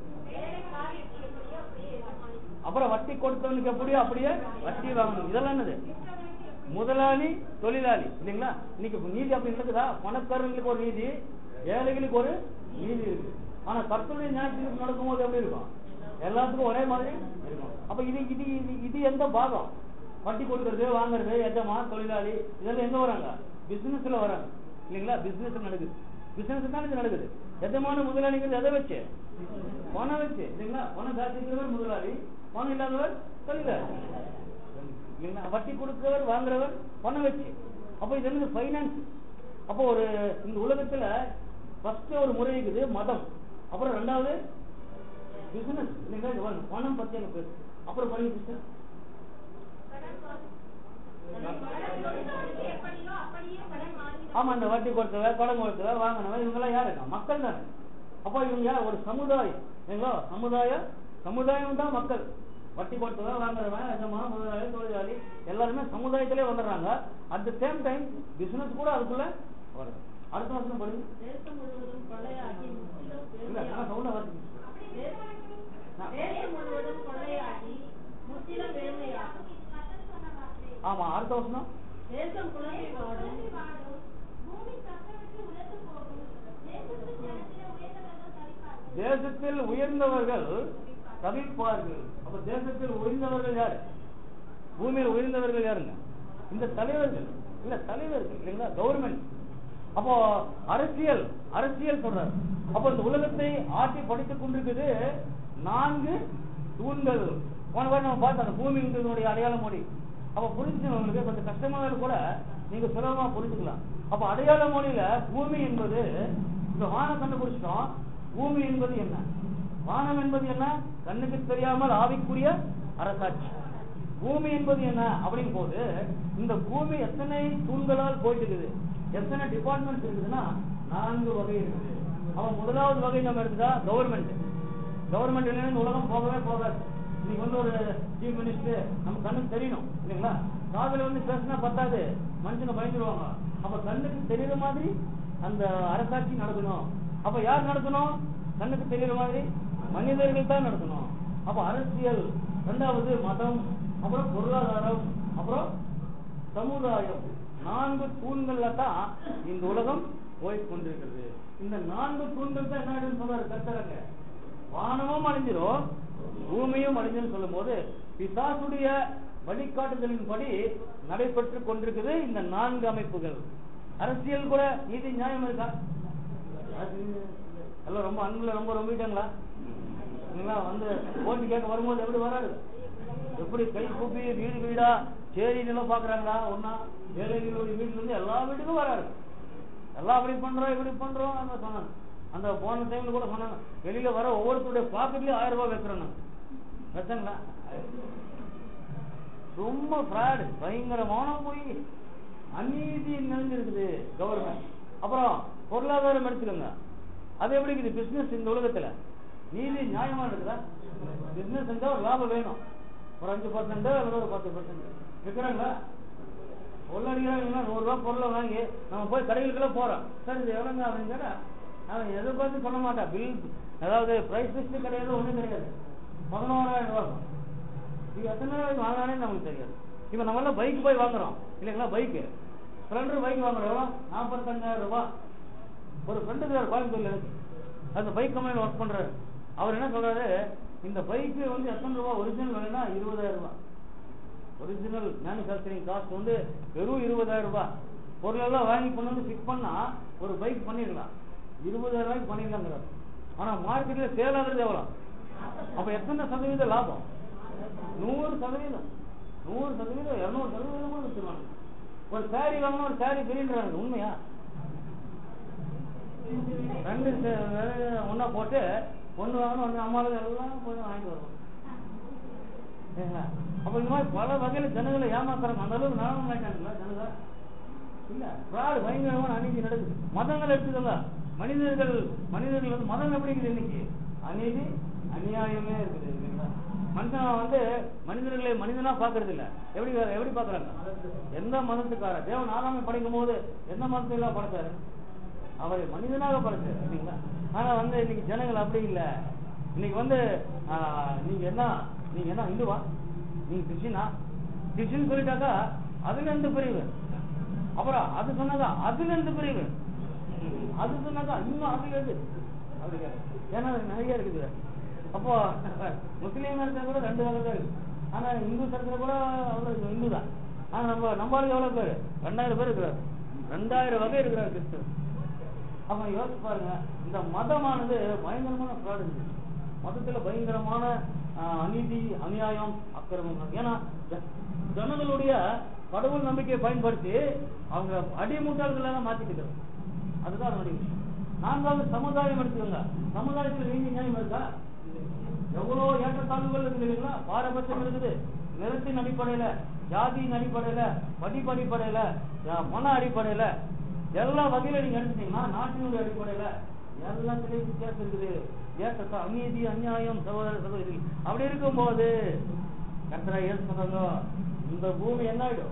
அப்புறம் வட்டி கொடுத்தவனுக்கு எப்படியோ அப்படியே வட்டி வாங்கணும். இதெல்லாம் என்னது? முதலாளி தொழிலாளி இல்லைங்களா? இன்னைக்கு நீதி அப்படி நடக்குதா? பணக்காரர்களுக்கு ஒரு நீதி, ஏழைகளுக்கு ஒரு நீதி இருக்கு. ஆனா கர்த்தருடைய நியாயத்தீர்ப்பு நடக்கும் போது எப்படி இருக்கும்? எல்லாத்துக்கும் ஒரே மாதிரி இருக்கும். அப்ப இது எந்த பாகம்? வட்டி கொடுக்கறது, வாங்குறது, எஜமான், தொழிலாளி, இதெல்லாம் எங்க வராங்க? பிசினஸ்ல வராங்க இல்லைங்களா? பிசினஸ் நடக்குது. பிசினஸ் தான் இது நடக்குது. எஜமான முதலாளிங்கிறது எதை வச்சு? பணம் வச்சு இல்லைங்களா? பணம் காத்திருக்கிறவர் முதலாளி, பணம் இல்லாதவர் தொழிலாளி இல்லைங்களா? வட்டி கொடுக்கிறவர் வாங்குறவர் பணம் வச்சு. அப்ப இது என்ன? பைனான்ஸ். அப்போ ஒரு இந்த உலகத்துல ஃபர்ஸ்ட் ஒரு முறை இருக்குது மதம், அப்புறம் 2வது பிசினஸ் இல்லைங்களா? பணம் பத்தி எனக்கு பேசு. அப்புறம் பண்ணி சிஸ்டர் ஆமா, இந்த வட்டி கொடுத்தவர், கடன் கொடுத்தவர், வாங்கினவர், இவங்க எல்லாம் யாருங்க? மக்கள் தானே. அப்போ இவங்க ஒரு சமுதாயம் இல்லைங்களா? சமுதாயம் தான் மக்கள். வட்டி கொடுத்தவர், வாங்குறவன், எஜமான், முதலாளி, தொழிலாளி எல்லாருமே சமுதாயத்திலே வந்துடுறாங்க. At the same time business கூட அதுக்குள்ள வருது. அடுத்த வருஷம் படி தேசம் முழுவதும் கொள்ளையாகி முற்றிலும் வேலையாகும். ஆமா, அடுத்த வருஷம் தேசம் குழந்தை வாடும், பூமி கர்த்தருக்கு உயர்ந்து போகும். தேசத்தில் உயர்ந்தவர்கள் தவிப்பார்கள். தேசத்தில் உயர்ந்தவர்கள் தவிப்பார்கள். அப்ப தேசத்தில் உயர்ந்தவர்கள் யாரு? பூமியில் உயர்ந்தவர்கள் யாருங்க? இந்த தலைவர்கள் இல்ல, தலைவர்கள் இல்லைங்களா? கவர்மெண்ட். அப்போ அரசியல் சொல்றாரு. அப்போ இந்த உலகத்தை ஆட்சி படித்துக் கொண்டிருக்குது 4 தூண்கள். போன வாரம் நம்ம பார்த்தோம் அந்த பூமியினுடைய அடையாள மொழி. அப்ப புரிஞ்சுங்களுக்கு கொஞ்சம் கஷ்டமாக கூட நீங்க சுலபமா புரிஞ்சுக்கலாம். அப்ப அடையாள மொழியில பூமி என்பது, இந்த வானம் கண்டுபிடிச்சிட்டோம். பூமி என்பது என்ன? வானம் என்பது என்ன? கண்ணுக்கு தெரியாமல் ஆவிக்குரிய அரசாட்சி பூமி என்பது என்ன அப்படின் போது இந்த பூமி எத்தனை தூண்களால் போயிட்டு இருக்குது, எத்தனை டிபார்ட்மெண்ட்ஸ் இருக்குதுன்னா 4 வகை இருக்குது. அவன் முதலாவது வகை நம்ம எடுத்துட்டா கவர்மெண்ட். கவர்மெண்ட் இல்லைன்னு உலகம் போகவே போகாது. இன்னைக்கு வந்து ஒரு சீஃப் மினிஸ்டர் நம்ம கண்ணுக்கு தெரியணும் இல்லைங்களா? காதுல வந்து பேசினா பத்தாது, மனுஷங்க பயந்துருவாங்க. அப்ப கண்ணுக்கு தெரியுற மாதிரி அந்த அரசாட்சி நடக்கணும். அப்ப யார் நடத்தணும்? கண்ணுக்கு தெரியுற மாதிரி மனிதர்கள் தான் நடத்தணும். அப்ப அரசியல், இரண்டாவது மதம், அப்புறம் பொருளாதாரம், அப்புறம் சமுதாயம், 4 தூண்கள்ல தான் இந்த உலகம் போய்கொண்டிருக்கிறது. இந்த 4 தூண்கள் தான் என்ன சொல்றாரு கர்த்தரங்க. வானமும் அழிஞ்சிரும், பூமியும் அழிஞ்சுன்னு சொல்லும் போது பிசாசுடைய வழிகாட்டுதலின்படி நடைபெற்று கொண்டிருக்குது இந்த 4 அமைப்புகள். அரசியல் கூட நீதி நியாயம் இருக்கா? எல்லாம் ரொம்ப அன்புல ரொம்ப ரொம்பிட்டாங்களா? வந்து ஓட்டு கேட்க வரும்போது எப்படி வராது, எப்படி கை கூப்பி வீடு வீடா சேரி நிலம் பாக்குறாங்களா? ஒன்னா ஏழைகளுடைய வீட்டுல இருந்து எல்லா வீட்டுக்கும் வராது. எல்லாம் அப்படி பண்றோம் இப்படி பண்றோம் சொன்னாங்க. அந்த போன டைம்ல கூட சொன்னாங்க, வெளியில வர ஒவ்வொருத்தருடைய பாக்கெட்லயும் 1000 ரூபாய் வைக்கிறோம். வச்சாங்களா? ரொம்ப ஃப்ராடு, பயங்கரமான போய் அநீதி நிறைஞ்சிருக்குது கவர்மெண்ட். அப்புறம் பொருளாதாரம் எடுத்துக்கோங்க, அது எப்படி இருக்குது? பிசினஸ் இந்த உலகத்துல நீதி நியாயமா இருக்குதா? பிசினஸ் செஞ்சா ஒரு லாபம் வேணும், ஒரு 5% அல்லது ஒரு 10% விற்கிறாங்களா? பொருளாதாரம் 100 ரூபாய் பொருளை வாங்கி நம்ம போய் கடைகளுக்கெல்லாம் போறோம். சார் இது எவ்வளோங்க அப்படின்னு கேட்டா அவன் எதை பார்த்து சொல்ல மாட்டான். பில் அதாவது பிரைஸ் லிஸ்ட் கிடையாது, ஒன்றும் கிடையாது. 11,000 ரூபாய். இது எத்தனை ரூபாய்க்கு வாங்கினானே நமக்கு தெரியாது. இப்ப நம்ம எல்லாம் பைக் போய் வாங்குறோம் இல்லைங்களா? பைக்கு ஸ்ப்ளெண்டர் பைக் வாங்குறோம், எவ்வளோ? 45,000 ரூபாய். ஒரு ஃப்ரெண்டுக்கு கோயம்புத்தூர்ல இருக்கு, அந்த பைக் கம்பெனியில் ஒர்க் பண்றாரு. அவர் என்ன சொல்றாரு, இந்த பைக்கு வந்து எத்தனை ரூபாய் ஒரிஜினல் வேணும்னா 20,000 ரூபாய். ஒரிஜினல் மேனுஃபேக்சரிங் காஸ்ட் வந்து வெறும் 20,000 ரூபாய். பொருளெல்லாம் வாங்கி கொண்டு வந்து ஃபிக்ஸ் பண்ணா ஒரு பைக் பண்ணிடலாம், 20,000 ரூபாய்க்கு பண்ணிடலாங்கிறார். ஆனா மார்க்கெட்ல சேல் ஆகுறது எவ்வளோ? அப்ப எத்தனை சதவீத லாபம்? 100%, 100%, 200% வச்சிருவாங்க. ஒரு சாரி வாங்கினா ஒரு சாரி பிரின்றாங்க. உண்மையா? 2 ஒன்னா போட்டு ஒண்ணு வாங்கணும், ஒண்ணு அம்மாவுக்கு எல்லாம் போய் வாங்கிட்டு வருவோம். அப்ப இந்த மாதிரி பல வகையில ஜனங்களை ஏமாத்துறாங்க. அந்த அளவுக்கு நானும் ஆயிட்டாங்களா ஜனங்க? இல்ல, பிராடு பயங்கரமான அநீதி நடக்குது. மதங்கள் எடுத்துக்கல, மனிதர்கள் வந்து மதம் எப்படி இருக்குது இன்னைக்கு? அநீதி அநியாயமே இருக்குது இல்லைங்களா? மனுஷன் வந்து மனிதர்களை மனிதனா பாக்குறது இல்ல. எப்படி பாக்குறாங்க? எந்த மதத்துக்கார தேவன் ஆதாமை படைக்கும் போது எந்த மதத்தை எல்லாம் படைச்சாரு? அவரை மனிதனாக படைச்சாரு இல்லைங்களா? ஆனா வந்து இன்னைக்கு ஜனங்கள் அப்படி இல்ல. இன்னைக்கு வந்து நீங்க என்ன இந்துவா, நீங்க கிறிஸ்டினா? கிறிஸ்டின் சொல்லிட்டாக்கா அதுல இருந்து பிரிவு, அப்புறம் அது சொன்னாக்கா அதுல இருந்து பிரிவு, அது சொன்னாக்கா இன்னும் அதுல இருந்து அப்படி. ஏன்னா நிறைய இருக்குது. அப்போ முஸ்லீம் இடத்துல கூட 2 வகை தான் இருக்கு. ஆனா இந்து சரத்துல கூட அவ்வளவு இந்து தான். ஆனா நம்மளுக்கு எவ்வளவு பேரு? 2000 பேர் இருக்கிறாரு. 2000 வகை இருக்கிறார் கிறிஸ்தவ. அப்ப யோசிச்சு பாருங்க, இந்த மதமானது பயங்கரமான ஃப்ராட் இருக்கு. மதத்துல பயங்கரமான அநீதி, அநியாயம், அக்கிரமம். ஏன்னா ஜனங்களுடைய கடவுள் நம்பிக்கையை பயன்படுத்தி அவங்க அடிமுட்டாள்கள மாத்திக்கிறது. அதுதான் அதனுடைய விஷயம். 4வது சமுதாயம் எடுத்துக்கோங்க. சமுதாயத்தில் நீதி நியாயம் இருக்கா? எவ்வளவு ஏற்றத்தாழ்வுகள் இருக்குது இல்லைங்களா? பாரபட்சம் இருக்குது. நிறத்தின் அடிப்படையில, ஜாதியின் அடிப்படையில, படிப்பு அடிப்படையில, மன அடிப்படையில, எல்லா வகையில நீங்க எடுத்துட்டீங்கன்னா நாட்டினுடைய அடிப்படையில எல்லாத்திலையும் வித்தியாசம் இருக்குது. ஏற்றத்தா அநீதி, அநியாயம், சகோதர சகோதரி. அப்படி இருக்கும் போது கர்த்தரா இயேசு சொன்னாங்க, இந்த பூமி என்ன ஆயிடும்?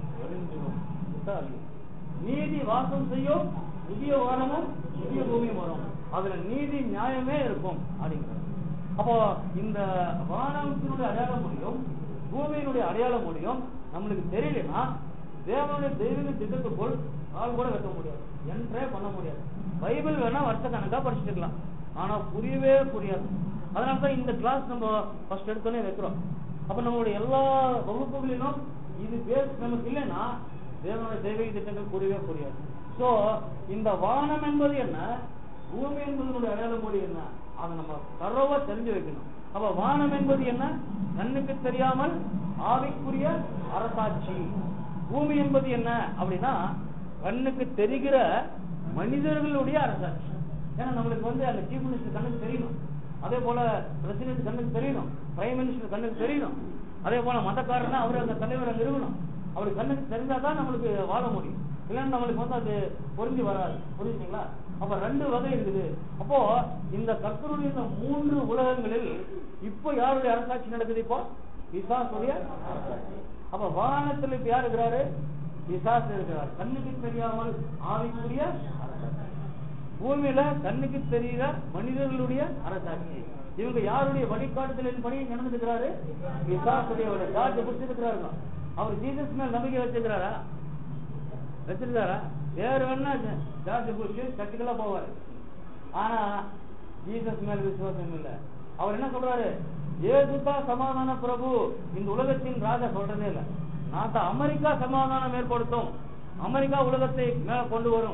நீதி வாசம் செய்யும், புதிய வானமும் புதிய பூமியும் வரும், அதுல நீதி நியாயமே இருக்கும் அப்படிங்கிறது. அப்போ இந்த வானத்தினுடைய அடையாளம் முடியும், பூமியினுடைய அடையாளம் முடியும் நம்மளுக்கு தெரியலன்னா தேவனுடைய தெய்வீக திட்டத்துக்குள் ஆள் கூட வைக்க முடியாது, என்றே பண்ண முடியாது. பைபிள் வேணா வருஷ கணக்கா படிச்சுக்கலாம், ஆனா புரியவே புரியாது. அதனாலதான் இந்த கிளாஸ் நம்ம ஃபர்ஸ்ட் எடுத்தோன்னே வைக்கிறோம். அப்ப நம்மளுடைய எல்லா வகுப்புகளிலும் இது பேஸ் நமக்கு இல்லைன்னா தேவனுடைய தெய்வீக திட்டங்கள் புரியவே புரியாது. சோ இந்த வானம் என்பது என்ன, பூமி என்பதனுடைய அடையாளம் மொழி என்ன, அதை நம்ம தரவா தெரிஞ்சு வைக்கணும். அப்ப வானம் என்பது என்ன? கண்ணுக்கு தெரியாமல் ஆவிக்குரிய அரசாட்சி. பூமி என்பது என்ன அப்படின்னா கண்ணுக்கு தெரிகிற மனிதர்களுடைய அரசாட்சி. ஏன்னா நம்மளுக்கு வந்து அந்த சீஃப் மினிஸ்டர் கண்ணுக்கு தெரியணும், அதே போல பிரசிடென்ட் கண்ணுக்கு தெரியணும், பிரைம் மினிஸ்டர் கண்ணுக்கு தெரியணும். அதே போல மதக்காரனா அவரு அந்த தலைவர் அங்க இருக்கணும். அவருக்கு கண்ணுக்கு தெரிஞ்சாதான் நம்மளுக்கு வாழ முடியும், இல்லைன்னா நம்மளுக்கு வந்து அது பொருந்தி வராது. புரிஞ்சுங்களா? அப்ப 2 வகை இருக்குது. அப்போ இந்த கர்த்தருடைய இந்த 3 உலகங்களில் இப்போ யாருடைய அரசாட்சி நடக்குது? இப்போ பிசாசுடைய அரசாட்சி. அப்ப வானத்தில் இப்ப யார் இருக்கிறாரு? பிசாசு இருக்கிறார். கண்ணுக்கு தெரியாமல் ஆவிக்குரிய அரசாட்சி. பூமியில கண்ணுக்கு தெரிகிற மனிதர்களுடைய அரசாட்சி. இவங்க யாருடைய வழிகாட்டுதலின் படி நடந்துக்கிறாரு? பிசாசுடைய ஜார்ஜ் புஷ் இருக்கிறாருங்க. அவர் ஜீசஸ் மேல் நம்பிக்கை வச்சிருக்கிறாரா? வச்சிருக்காரா? வேறு வேணா ஜார்ஜ் புஷ் சர்ச்சுக்கெல்லாம் போவாரு, ஆனா ஜீசஸ் மேல் விசுவாசம் இல்லை. அவர் என்ன சொல்றாரு? ஏசுதான் சமாதான பிரபு, இந்த உலகத்தின் ராஜா சொல்றதே இல்லை. நான் தான் அமெரிக்கா சமாதானம் ஏற்படுத்தும், அமெரிக்கா உலகத்தை மேல கொண்டு வரும்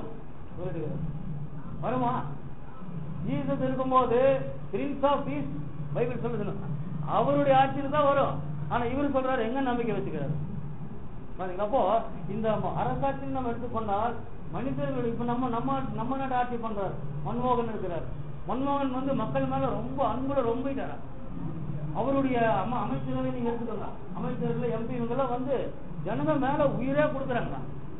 வருமா? ஜீசஸ் இருக்கும்போது பிரின்ஸ் ஆஃப் பீஸ் பைபிள் சொல்லுது, அவருடைய ஆட்சியில் தான் வரும். ஆனா இவரு சொல்றாரு எங்க நம்பிக்கை வச்சுக்கிறாரு. அப்போ இந்த அரசாட்சியை நம்ம எடுத்துக்கொண்டால் மனிதர்கள் இப்ப நம்ம நாட்டு ஆட்சி பண்றாரு. மன்மோகன் இருக்கிறார். மன்மோகன் வந்து மக்கள் மேல ரொம்ப அன்புல ரொம்ப அவருடைய அமைச்சர்களை நீங்க எடுத்துக்கோங்க. அமைச்சர்கள் எம்பி இவங்கெல்லாம் வந்து ஜனங்க மேல உயிரே கொடுக்குறாங்க.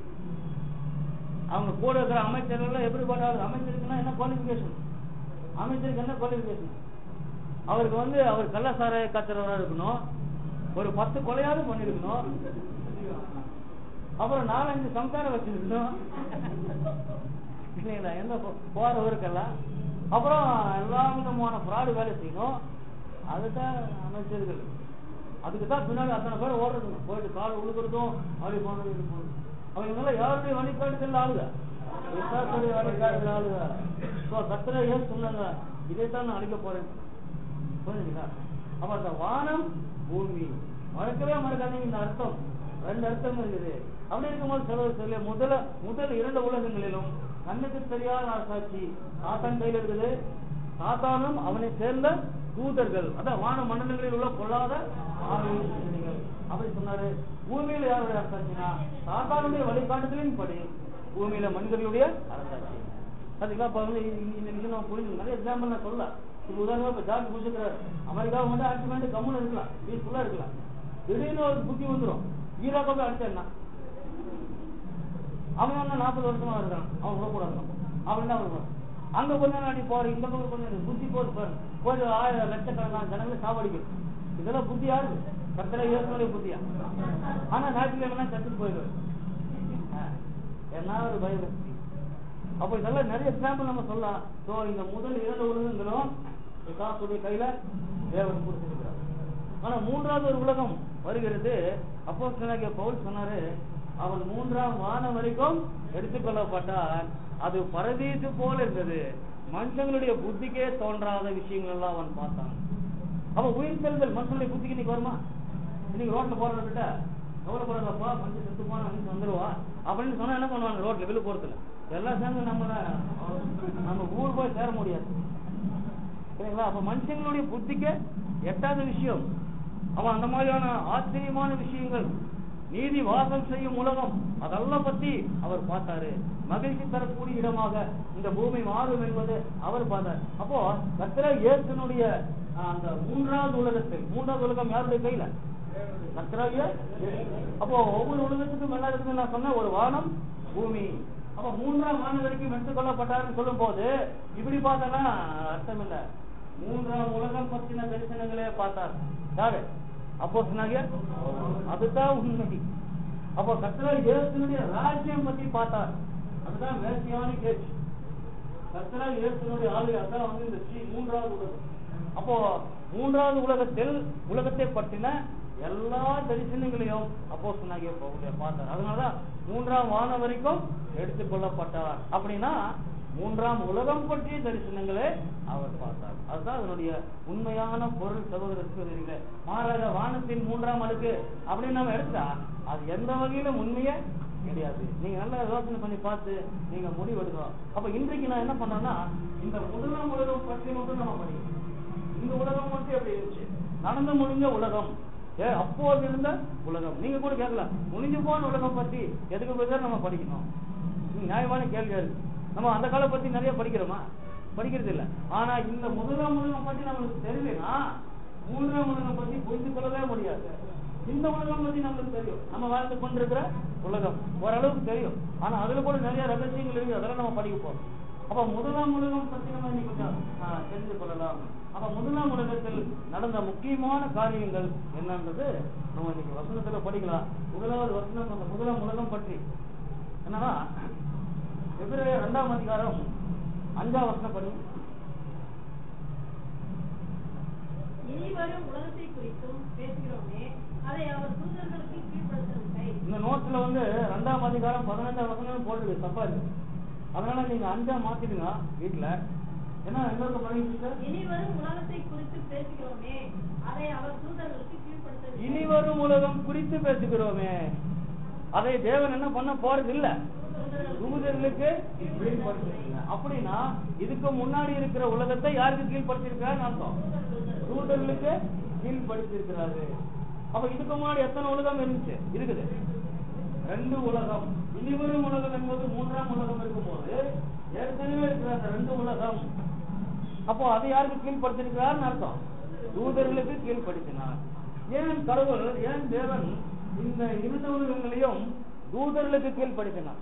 அவங்க கூட இருக்கிற அமைச்சர்கள் எப்படி பண்ணாரு? அமைச்சருக்குன்னா என்ன குவாலிபிகேஷன்? அமைச்சருக்கு என்ன குவாலிபிகேஷன்? அவருக்கு வந்து அவர் கள்ளசாராய காய்ச்சறவராக இருக்கணும், ஒரு 10 கொலையாவது பண்ணிருக்கணும், அப்புறம் 4-5 சம்சாரம் வச்சிருக்கணும் இல்லைங்களா? எந்த போறவருக்கெல்லாம் அப்புறம் எல்லா விதமான ஃப்ராடு வேலை செய்யணும். அதுதான் அமைச்சர்கள். அதுக்குதான் பின்னாடி அத்தனை பேர் ஓடுறதுங்க, போயிட்டு கால் உழுக்கிறதும் அப்படி போனது இது போனது. அவங்க யாருடைய வழிகாட்டுதல் ஆளுங்க? விசாசுடைய வழிகாட்டுதல் ஆளுங்க. கர்த்தரே ஏன் சொன்னாங்க, இதைத்தான் நான் அழிக்க போறேன். புரிஞ்சுங்களா? அப்ப அந்த வானம் பூமி மறக்கவே மறக்காதீங்க. இந்த அர்த்தம் 2 அர்த்தம் இருக்குது. அப்படி இருக்கும்போது சொல்ல முதல் 2 உலகங்களிலும் கண்ணுக்கு தெரியாத அரசாட்சி சாத்தான் கையில் இருக்குது. சாத்தானும் அவனை சேர்ந்த தூதர்கள், அதான் வான மண்டலங்களில் உள்ள பொல்லாத ஆவிகள். அப்படி சொன்னாரு. பூமியில யாருடைய அரசாட்சினா சாத்தானுடைய வழிகாட்டுதலின் படி பூமியில மனிதர்களுடைய அரசாட்சி. அதுக்காக இந்த விஷயம் நம்ம புரிஞ்சு நிறைய எக்ஸாம்பிள் நான் சொல்லலாம். இப்ப உதாரணமா இப்ப ஜார்ஜ் புஷ் இருக்கிறார். அமெரிக்காவை வந்து ஆட்சி பண்ணி கம்முன்னு இருக்கலாம், பீஸ்ஃபுல்லா இருக்கலாம். திடீர்னு ஒரு புத்தி வந்துடும், ஈராக்கை போய் அடிச்சா அவன் வந்து 40 வருஷமா இருக்கான், அவன் விடக்கூடாது அப்படின்னு தான். அங்க கொஞ்ச நாடி போற, இந்த பக்கம் கொஞ்சம் புத்தி போட்டு கொஞ்சம் 1000 லட்சக்கணக்கான ஜனங்களை சாவடிக்கும். இதெல்லாம் புத்தி யாரு? கர்த்தரை இயேசுனுடைய புத்தியா? ஆனா ஞாயிற்றுக்கிழமை சத்துட்டு போயிடுவாரு. என்ன ஒரு பயபக்தி. அப்ப இதெல்லாம் நிறைய எக்ஸாம்பிள் நம்ம சொல்லலாம். சோ இந்த முதல் 2 உலகங்களும் பிசாசுடைய கையில தேவன் கொடுத்திருக்கிறார். ஆனா 3வது ஒரு உலகம் வருகிறது. அப்போஸ்தலனாகிய பவுல் சொன்னாரு, அவன் 3ஆம் வானம் வரைக்கும் எடுத்துக்கொள்ளப்பட்டான். அது பரதீசு போல இருந்தது, மனுஷங்களுடைய புத்திக்கே தோன்றாத விஷயங்கள் எல்லாம் அவன் பார்த்தான். அப்ப உயிர் செல்கள் மனுஷனுடைய புத்திக்கு இன்னைக்கு வருமா? இன்னைக்கு ரோட்ல போறவர்கிட்ட எவ்வளவு போறப்பா மனுஷன் செத்து போனா வந்துருவா அப்படின்னு சொன்னா என்ன பண்ணுவாங்க? ரோட்ல வெளில போறதுல எல்லாம் சேர்ந்து நம்ம ஊர் போய் சேர முடியாது, சரிங்களா? அப்ப மனுஷங்களுடைய புத்திக்கு எட்டாத விஷயம் அவன் அந்த மாதிரியான ஆச்சரியமான விஷயங்கள், நீதி வாசம் செய்யும் உலகம், அதெல்லாம் பத்தி அவர் பார்த்தாரு. மகிழ்ச்சி தரக்கூடிய இடமாக இந்த பூமி மாறும் என்பது அவர் பார்த்தார். அப்போ கர்த்தர் இயேசுனுடைய அந்த 3வது உலகத்தில், 3வது உலகம் யாருடைய கையில? கர்த்தராகிய. அப்போ ஒவ்வொரு உலகத்துக்கும் என்ன இருக்குன்னு நான் சொன்ன, ஒரு வானம் பூமி. அப்ப 3ஆம் வானம் வரைக்கும் எடுத்துக்கொள்ளப்பட்டாருன்னு சொல்லும் போது இப்படி பார்த்தனா அர்த்தம் இல்ல. 3ஆம் உலகம் பற்றின தரிசனங்களே பார்த்தார் யாரு? அப்போஸ்தலனாகிய அதுதான் உண்மை. அப்போ கர்த்தர் இயேசுனுடைய ராஜ்யம் பற்றி பார்த்தார். அதுதான் மேசியானிக் ஏஜ். கர்த்தர் இயேசுனுடைய ஆளுகை அதான் வந்து இந்த 3வது உலகம். அப்போ 3வது உலகத்தில் உலகத்தை பற்றின எல்லா தரிசனங்களையும் அப்போஸ்தலனாகிய பவுல் பார்த்தார். அதனாலதான் 3ஆம் வானம் வரைக்கும் எடுத்துக்கொள்ளப்பட்டார். அப்படின்னா 3ஆம் உலகம் பற்றிய தரிசனங்களே அவர் பார்த்தார். அதுதான் அதனுடைய உண்மையான பொருள். சகோதரருக்கு மாறாக வானத்தின் 3ஆம் அடுக்கு அப்படின்னு நம்ம எடுத்தா அது எந்த வகையிலும் உண்மையே கிடையாது. நீங்க நல்லா யோசனை பண்ணி பார்த்து நீங்க முடிவு எடுக்கலாம். அப்ப இன்றைக்கு நான் என்ன பண்றேன்னா, இந்த 1ஆம் உலகம் பற்றி மட்டும் நம்ம படிக்கணும். இந்த உலகம் மட்டும் எப்படி இருந்துச்சு? நடந்து முடிஞ்ச உலகம், அப்போது இருந்த உலகம். நீங்க கூட கேட்கலாம், முடிஞ்சு போன உலகம் பத்தி எதுக்கு பேர் நம்ம படிக்கணும்? நியாயமான கேள்வியா இருக்கு. நம்ம அந்த காலம் பத்தி நிறைய படிக்கிறோமா? படிக்கிறது இல்ல. ஆனா இந்த 1ஆம் உலகம் பத்தி நம்மளுக்கு தெரியலனா 3ஆம் உலகம் பத்தி புரிந்து கொள்ளவே முடியாது. இந்த உலகம் பத்தி நம்மளுக்கு தெரியும், நம்ம வாழ்ந்து கொண்டிருக்கிற உலகம் ஓரளவுக்கு தெரியும். ஆனா அதுல கூட நிறைய ரகசியங்கள் இருக்கு, அதெல்லாம் நம்ம படிக்க போறோம். அப்ப முதலாம் உலகம் பத்தி நம்ம இன்னைக்கு கொஞ்சம் தெரிந்து கொள்ளலாம். அப்ப முதலாம் உலகத்தில் நடந்த முக்கியமான காரியங்கள் என்னன்றது நம்ம இன்னைக்கு வசனத்துல படிக்கலாம். முதலாவது வசனம் அந்த முதலாம் உலகம் பற்றி என்னன்னா எபிரேயர் 2ஆம் அதிகாரம் 5ஆம் வசனம் படி. இனிவரும் உலகத்தை குறித்தும் பேசுகிறோமே, அதை அவர் தூதர்களுக்கு கீழ்ப்படுத்தவில்லை. இந்த நோட்ஸ்ல 2ஆம் அதிகாரம் 15ஆம் வசனம் போட்டுருக்கு, தப்பா இருக்கு. அதனால நீங்க 5ஆ மாத்திடுங்க வீட்டுல. என்ன இன்னொரு படிங்க. இனிவரும் உலகத்தை குறித்து பேசுகிறோமே, அதை அவர் தூதர்களுக்கு கீழ்ப்படுத்தவில்லை. இனிவரும் உலகம் குறித்து பேசுகிறோமே, அதை தேவன் என்ன பண்ண போறது இல்ல, தூதர்களுக்கு கீழ்படுத்திருக்கிறார். அப்படின்னா இதுக்கு முன்னாடி இருக்கிற உலகத்தை யாருக்கு கீழ்படுத்திருக்கிறார் அர்த்தம்? தூதர்களுக்கு கீழ்படுத்திருக்கிறாரு. அப்ப இதுக்கு முன்னாடி எத்தனை உலகம் இருந்துச்சு? இருக்குது 2 உலகம். இனிவரும் உலகம் என்பது 3ஆம் உலகம் இருக்கும்போது ஏற்கனவே இருக்கிற அந்த 2 உலகம். அப்போ அதை யாருக்கு கீழ்படுத்திருக்கிறார் அர்த்தம்? தூதர்களுக்கு கீழ்படுத்தினார். ஏன் கடவுள், ஏன் தேவன் இந்த 2 உலகங்களையும் தூதர்களுக்கு கீழ்படுத்தினார்?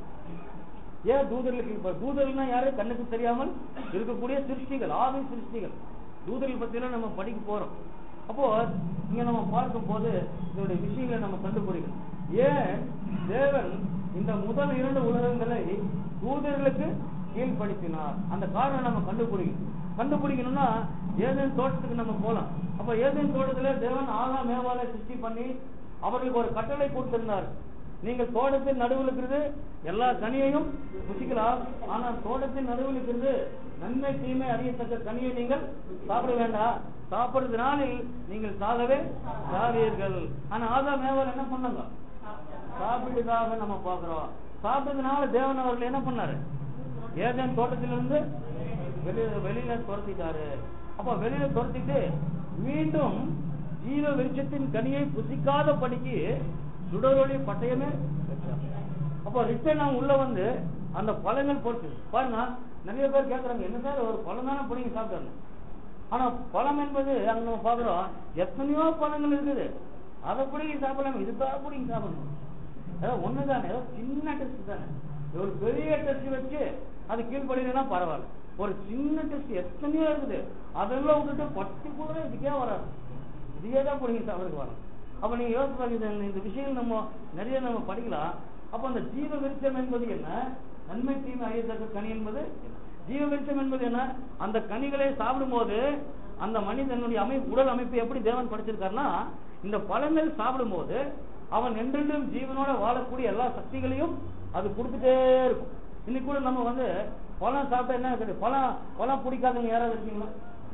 ஏன் தூதர்களுக்கு? தூதர்கள்னா யாரு? கண்ணுக்கு தெரியாமல் இருக்கக்கூடிய சிருஷ்டிகள், ஆவி சிருஷ்டிகள். தூதர்கள் பத்தியெல்லாம் நம்ம படிக்க போறோம். அப்போ இங்க நம்ம பார்க்கும் போது இதனுடைய விஷயங்களை நம்ம கண்டுபிடிக்கணும். ஏன் தேவன் இந்த முதல் 2 உலகங்களை தூதர்களுக்கு கீழ்படுத்தினார்? அந்த காரணம் நம்ம கண்டுபிடிக்கணும்னா ஏதேன் தோட்டத்துக்கு நம்ம போலாம். அப்ப ஏதேன் தோட்டத்துல தேவன் ஆதாம் ஏவாளை சிருஷ்டி பண்ணி அவர்களுக்கு ஒரு கட்டளை கொடுத்திருந்தார். நீங்கள் தோட்டத்தின் நடுவில் இருக்கிறது எல்லா கனியையும் புசிக்கலாம், ஆனால் தோட்டத்தின் நடுவில் இருக்கிறது நன்மை தீமை அறியத்தக்க கனியை நீங்கள் சாப்பிட வேண்டாம், சாப்பிடுறதுனால நீங்கள் சாகவே சாவீர்கள். ஆனா ஆதாம் ஏவாள் என்ன பண்ணாங்க? சாப்பிட்டதாக நம்ம பாக்குறோம். சாப்பிட்டதுனால தேவன் அவர்கள் என்ன பண்ணாரு? ஏதேன் தோட்டத்திலிருந்து வெளியில துரத்திட்டாரு. அப்ப வெளியில துரத்திட்டு மீண்டும் ஜீவ விருட்சத்தின் கனியை புசிக்காத படிக்கு சுடரொளி பட்டயமே வச்சாங்க. அப்போ ரிட்டர்ன் உள்ள அந்த பழங்கள் போட்டு பாருங்க. நிறைய பேர் கேட்கறாங்க, என்ன சார் ஒரு பழம் தானே பிடிங்க சாப்பிட்டாங்க. ஆனா பழம் என்பது அங்க நம்ம பாக்குறோம் எத்தனையோ பழங்கள் இருக்குது, அதை பிடிங்கி சாப்பிடலாம், இதுக்காக பிடிங்கி சாப்பிடணும். ஏதோ ஒண்ணுதானே, ஏதோ சின்ன டெஸ்ட் தானே. ஒரு பெரிய டெஸ்ட் வச்சு அது கீழ்படினா பரவாயில்ல. ஒரு சின்ன டெஸ்ட் எத்தனையோ இருக்குது, அதெல்லாம் விட்டுட்டு பட்டி கூட இதுக்கே வராது, இதுக்கே தான் பிடிங்கி சாப்பிடுறது வரும். அப்ப நீங்க யோசிப்பாங்க, இந்த விஷயங்கள் நம்ம நிறைய நம்ம படிக்கலாம். அப்ப அந்த ஜீவ விருட்சம் என்பது என்ன? நன்மை தீமை அறியத்தக்க கனி என்பது ஜீவ விருட்சம் என்பது என்ன? அந்த கனிகளை சாப்பிடும் போது அந்த மனிதனுடைய உடல் அமைப்பு எப்படி தேவன் படைச்சிருக்காருன்னா, இந்த பழங்கள் சாப்பிடும் போது அவன் என்றென்றும் ஜீவனோட வாழக்கூடிய எல்லா சக்திகளையும் அது கொடுத்துட்டே இருக்கும். இன்னைக்கு கூட நம்ம பழம் சாப்பிட்டா என்ன இருக்குது? பழம் பிடிக்காதவங்க யாராவது இருக்கீங்களா?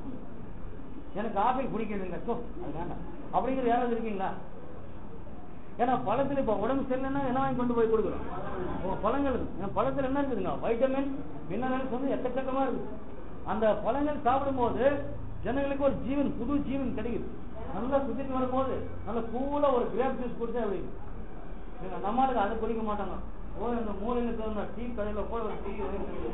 எனக்கு ஆப்பிள் பிடிக்கிறதுங்க அது வேண்டாம் அப்படிங்கிறது யாராவது இருக்கீங்களா? ஏன்னா பழத்துல இப்ப உடம்பு சரியில்லைன்னா என்ன வாங்கி கொண்டு போய் கொடுக்குறோம்? பழங்கள் பழத்துல என்ன இருக்குதுங்க? வைட்டமின் மினரல்ஸ் எக்கச்சக்கமா இருக்கு. அந்த பழங்கள் சாப்பிடும் போது ஜனங்களுக்கு ஒரு ஜீவன், புது ஜீவன் கிடைக்குது. நல்லா சுத்திட்டு வரும்போது நல்ல கூலா ஒரு கிரேப் ஜூஸ் குடிச்சா அப்படி நம்மளுக்கு அதை குடிக்க மாட்டாங்க. இந்த மூலையில தகுந்த டீ கடையில போய் ஒரு டீ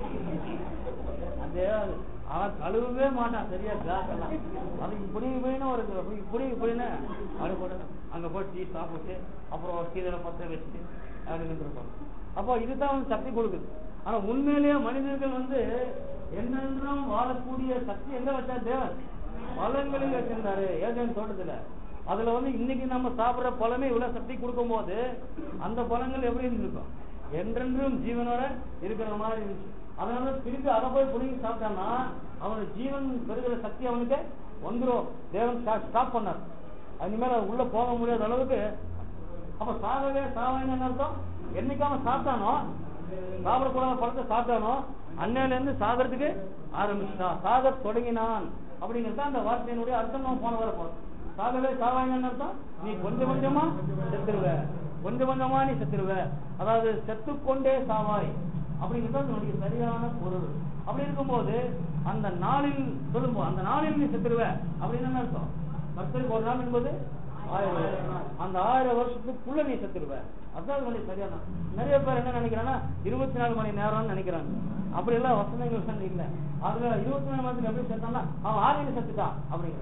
அதே அவன் கழுவவே மாட்டான் சரியா கிளாஸ் எல்லாம். அது இப்படி இப்படின்னு ஒரு இப்படின்னு அது போட அங்க போய் டீ சாப்பிட்டு அப்புறம் ஒரு கீழே பத்த வச்சுட்டு அப்படின்னு இருப்பாங்க. அப்போ இதுதான் சக்தி கொடுக்குது. ஆனா உண்மையிலேயே மனிதர்கள் என்னென்றும் வாழக்கூடிய சக்தி எங்க வச்சா? தேவன் பழங்களில் வச்சிருந்தாரு ஏதேன் தோட்டத்துல. அதுல இன்னைக்கு நம்ம சாப்பிடுற பழமே இவ்வளவு சக்தி கொடுக்கும் போது அந்த பழங்கள் எப்படி இருந்திருக்கும்? என்றென்றும் ஜீவனோட இருக்கிற மாதிரி இருந்துச்சு. அதனால திருப்பி அதை போய் புடிங்கி சாப்பிட்டான்னா அவனுக்கு ஜீவன் பெறுகிற சக்தி அவனுக்கு வந்துடும். தேவன் ஸ்டாப் பண்ணார். அது மேல உள்ள போக முடியாத அளவுக்கு. அப்ப சாகவே சாவாயின்னு அர்த்தம். என்னைக்கு அவன் சாப்பிட்டானோ, சாப்பிடக்கூடாத பழத்தை சாப்பிட்டானோ அன்னையில இருந்து சாகிறதுக்கு ஆரம்பிச்சுட்டான், சாக தொடங்கினான் அப்படிங்கிறது அந்த வார்த்தையினுடைய அர்த்தம். நம்ம போன வர போறோம். சாகவே சாவாயின்னு அர்த்தம் நீ கொஞ்சம் கொஞ்சமா செத்துருவ, கொஞ்சம் கொஞ்சமா நீ செத்துருவ, அதாவது செத்துக்கொண்டே சாவாய் அப்படிங்கிறது அதனுடைய சரியான பொருள். அப்படி இருக்கும்போது அந்த நாளில் சொல்லும்போது அந்த நாளில் நீ செத்துருவ அப்படின்னு அர்த்தம். கர்த்தருக்கு ஒரு நாள் என்பது 1000 வருஷம். அந்த 1000 வருஷத்துக்குள்ள நீ செத்துருவ. அதுதான் அதனுடைய சரியான. நிறைய பேர் என்ன நினைக்கிறாங்கன்னா 24 மணி நேரம்னு நினைக்கிறாங்க. அப்படி எல்லாம் வசனங்கள் இல்ல. அதுல 24 மணி நேரத்துக்கு எப்படி செத்தான்னா அவன் ஆதியில செத்துட்டான் அப்படிங்கிறார்.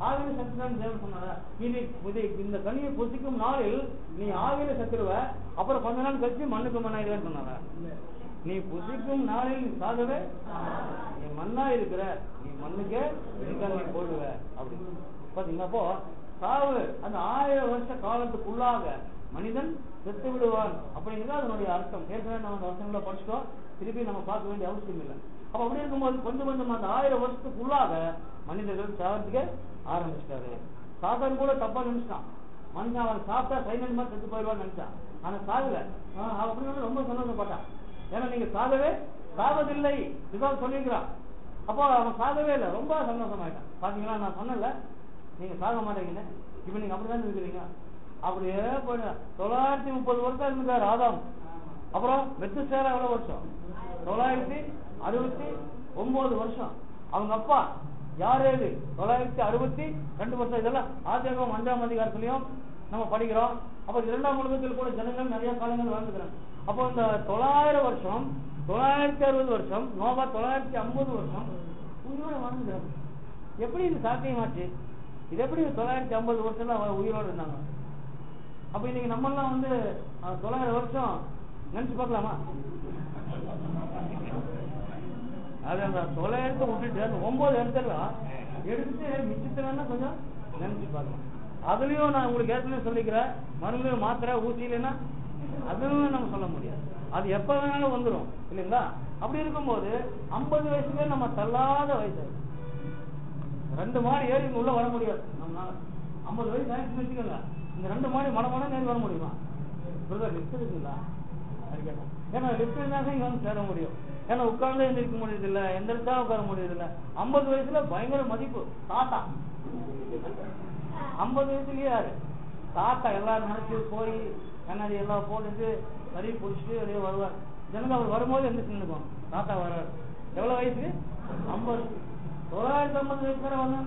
ஆவியில செத்துறான்னு தேவன் சொன்னாரா? இந்த கனியை புசிக்கும் நாளில் நீ ஆவியில செத்துருவ, அப்புறம் கொஞ்ச நாள் கழிச்சு மண்ணுக்கு மண்ணாயிருவேன்னு சொன்னாரா? நீ புசிக்கும் நாளில் நீ சாகவே, நீ மண்ணா இருக்கிற, நீ மண்ணுக்கே நீ போடுவ அப்படின்னு பாத்தீங்கன்னா. அப்போ சாவு அந்த 1000 வருஷ காலத்துக்குள்ளாக மனிதன் செத்து விடுவான் அப்படிங்கிறது அதனுடைய அர்த்தம். ஏற்கனவே நம்ம அந்த வருஷங்களை படிச்சுட்டோம், திருப்பி நம்ம பார்க்க வேண்டிய அவசியம் இல்லை. அப்ப அப்படி இருக்கும்போது கொஞ்சம் கொஞ்சம் அந்த 1000 வருஷத்துக்குள்ளாக மனிதர்கள் சாகிறதுக்கே ஆரம்பிச்சிட்டாரு. சாதன் கூட தப்பா நினைச்சிட்டான். மனுஷன் அவன் சாப்பிட்டா சைலண்ட் மாதிரி செத்து போயிடுவான்னு நினைச்சான். ஆனா சாகல. அப்படின்னு ரொம்ப சந்தோஷப்பட்டான். ஏன்னா நீங்க சாவதில்லை இதான் சொல்லிக்கிறான். அப்போ அவன் சாகவே இல்லை, ரொம்ப சந்தோஷமாயிட்டான். பாத்தீங்களா, நான் சொன்னல நீங்க சாக மாட்டீங்கன்னு, இப்ப நீங்க அப்படிதான் இருக்கிறீங்க. அப்படியே போயிட 930 வருஷம் இருந்திருக்காரு ஆதாம். அப்புறம் மெத்துசேலா எவ்வளவு வருஷம்? 969 வருஷம். அவங்க அப்பா யாரேது 962 வருஷம். இதெல்லாம் ஆதியாகமம் 5ஆம் அதிகாரத்திலையும் நம்ம படிக்கிறோம். அப்ப 2ஆம் உலகத்தில் கூட ஜனங்கள் நிறைய காலங்கள் வாழ்ந்துக்கிறாங்க. அப்போ இந்த 900 வருஷம், 960 வருஷம், நோவா 950 வருஷம் உயிரோட வாழ்ந்துக்கிறாங்க. எப்படி இது சாத்தியமாச்சு? இது எப்படி 950 வருஷம் உயிரோடு இருந்தாங்க? அப்ப இன்னைக்கு நம்ம எல்லாம் 900 வருஷம் நினைச்சு பார்க்கலாமா? அது அந்த 900 விட்டுட்டு அந்த 9 இடத்துலாம் எடுத்து மிச்சத்துல கொஞ்சம் நினைச்சு பார்க்கலாம். அதுலயும் நான் உங்களுக்கு ஏற்கனவே சொல்லிக்கிறேன், மருந்து மாத்திரை ஊசி இல்லைன்னா அதுவும் நம்ம சொல்ல முடியாது. அது எப்ப வேணாலும் வந்துடும் இல்லைங்களா? அப்படி இருக்கும்போது 50 வயசுல நம்ம தள்ளாத வயசு 2 மாடி ஏறி உள்ள வர முடியாது நம்மளால. 50 வயசு ஆயிடுச்சு வச்சுக்கோங்க, இந்த 2 மாடி மடமான ஏறி வர முடியுமா? லிப்ட் இருக்குங்களா? ஏன்னா லிப்ட் இருந்தாலும் இங்க வந்து சேர முடியும். ஏன்னா உட்கார்ந்து எந்திரிக்க முடியுது இல்ல, எந்திரிச்சா உட்கார முடியுது இல்ல. 50 வயசுல பயங்கர மதிப்பு. தாத்தா 50 வயசுலயே யாரு தாத்தா எல்லாரும் நினைச்சு போய் கண்ணாடி எல்லாம் போட்டுட்டு சரி பிடிச்சிட்டு வெளியே வருவார். ஜனங்க அவர் வரும்போது எந்திரிச்சு நின்றுக்கும், தாத்தா வர்றாரு. எவ்வளவு வயசு? 50. 950 வயசு வரை வந்தாங்க.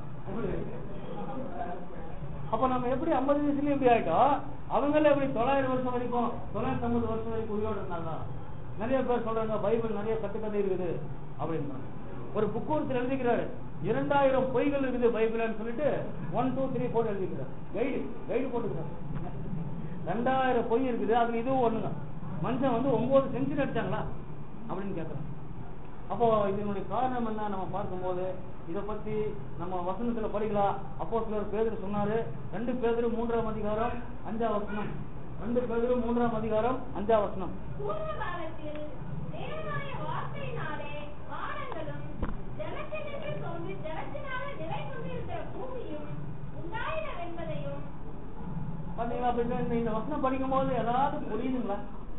அப்ப நம்ம எப்படி 50 வயசுலயும் எப்படி ஆயிட்டோம், அவங்கள எப்படி 900 வருஷம் வரைக்கும் 950 வருஷம் வரைக்கும் உயிரோடு இருந்தாங்க. நிறைய பேர் சொல்றாங்க பைபிள் நிறைய கட்டுக்கதை இருக்குது அப்படின்னு. ஒரு புக் ஒருத்தர் எழுதிக்கிறாரு, 2000 பொய்கள் இருக்குது பைபிள்னு சொல்லிட்டு 1, 2, 3, 4 எழுதிக்கிறார். கைடு போட்டுக்கிறார். 2000 பொய் இருக்குது, அதுல இதுவும் ஒண்ணுங்க. மனுஷன் 9 செஞ்சுரி அடிச்சாங்களா அப்படின்னு கேட்கறாங்க. அப்போ இதனுடைய காரணம் என்ன நம்ம பார்க்கும்போது இதை பத்தி நம்ம வசனத்துல படிக்கலாம். அப்போஸ்தலர் பேதுரு சொன்னாரு, 2 பேதுரு 3ஆம் அதிகாரம் 5ஆம் வசனம். 2 பேதுரு 3ஆம் அதிகாரம் 5ஆம் வசனம். பூர்வ காலத்தில் தேவனுடைய வார்த்தையினாலே வானங்களும் ஜலத்தினின்று தோன்றி ஜலத்தினாலே நிலை கொண்டிருக்கிற பூமியும் உண்டாயினவென்பதையும். பாத்தீங்களா? அப்படி இந்த வசனம் படிக்கும் போது ஏதாவது புரியுதுங்களா?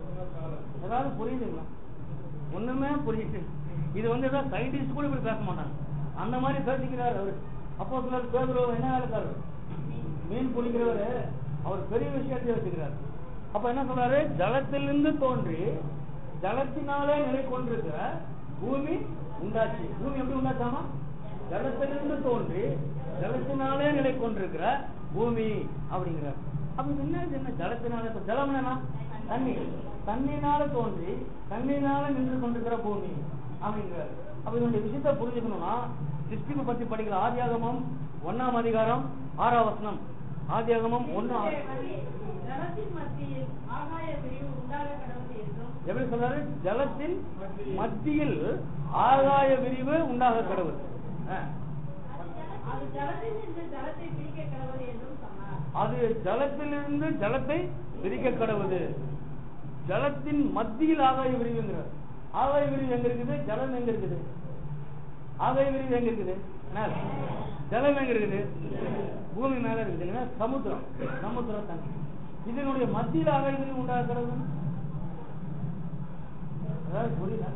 ஒண்ணுமே புரியுது. இது ஏதாவது சயின்டிஸ்ட் கூட இப்படி பேச மாட்டாங்க, அந்த மாதிரி பேசிக்கிறார் அவரு. அப்போஸ்தலர் பேதுரு என்ன வேலைக்காரு? மீன் பிடிக்கிறவரு. அவர் பெரிய விஷயத்தை வச்சுக்கிறார். அப்ப என்ன சொல்றாரு? ஜலத்திலிருந்து தோன்றி ஜலத்தினாலே நிலை கொண்டிருக்கிற பூமி உண்டாச்சு. பூமி எப்படி உண்டாச்சாமா? ஜலத்திலிருந்து தோன்றி ஜலத்தினாலே நிலை கொண்டிருக்கிற பூமி அப்படிங்கிறார். அப்ப என்ன ஜலத்தினால? ஜலம் என்ன? தண்ணி. தண்ணினால தோன்றி தண்ணினால நின்று கொண்டிருக்கிற பூமி அப்படிங்கிறார். அப்ப இதனுடைய விஷயத்தை புரிஞ்சுக்கணும்னா சிருஷ்டிப்பு பத்தி படிக்கிற ஆதியாகமம் 1ஆம் அதிகாரம் 6ஆம் வசனம். ஆதியாகமம் 1:6. ஜலத்தின் மத்தியில் ஆகாய விரிவு உண்டாக கடவுள் என்றும். எப்படி சொல்றாரு? ஜலத்தின் மத்தியில் ஆகாய விரிவு உண்டாக கடவுள். அது ஜலத்திலிருந்து ஜலத்தை பிரிக்க கடவுள் என்றும் சொன்னார். அது ஜலத்திலிருந்து ஜலத்தை பிரிக்க கடவுள். ஜலத்தின் மத்தியில் ஆகாய விரிவுங்கிறார். ஆகாய விரிவு எங்க இருக்குது? ஜலம் எங்க இருக்குது? ஆகாய விரிவு எங்க இருக்குது? ஜலம் எங்க இருக்குது? பூமி மேல இருக்குது. சமுத்திரம் தண்ணி. இதனுடைய மத்தியில் ஆகாய விரிவு உண்டாக கடவுள். புரியல?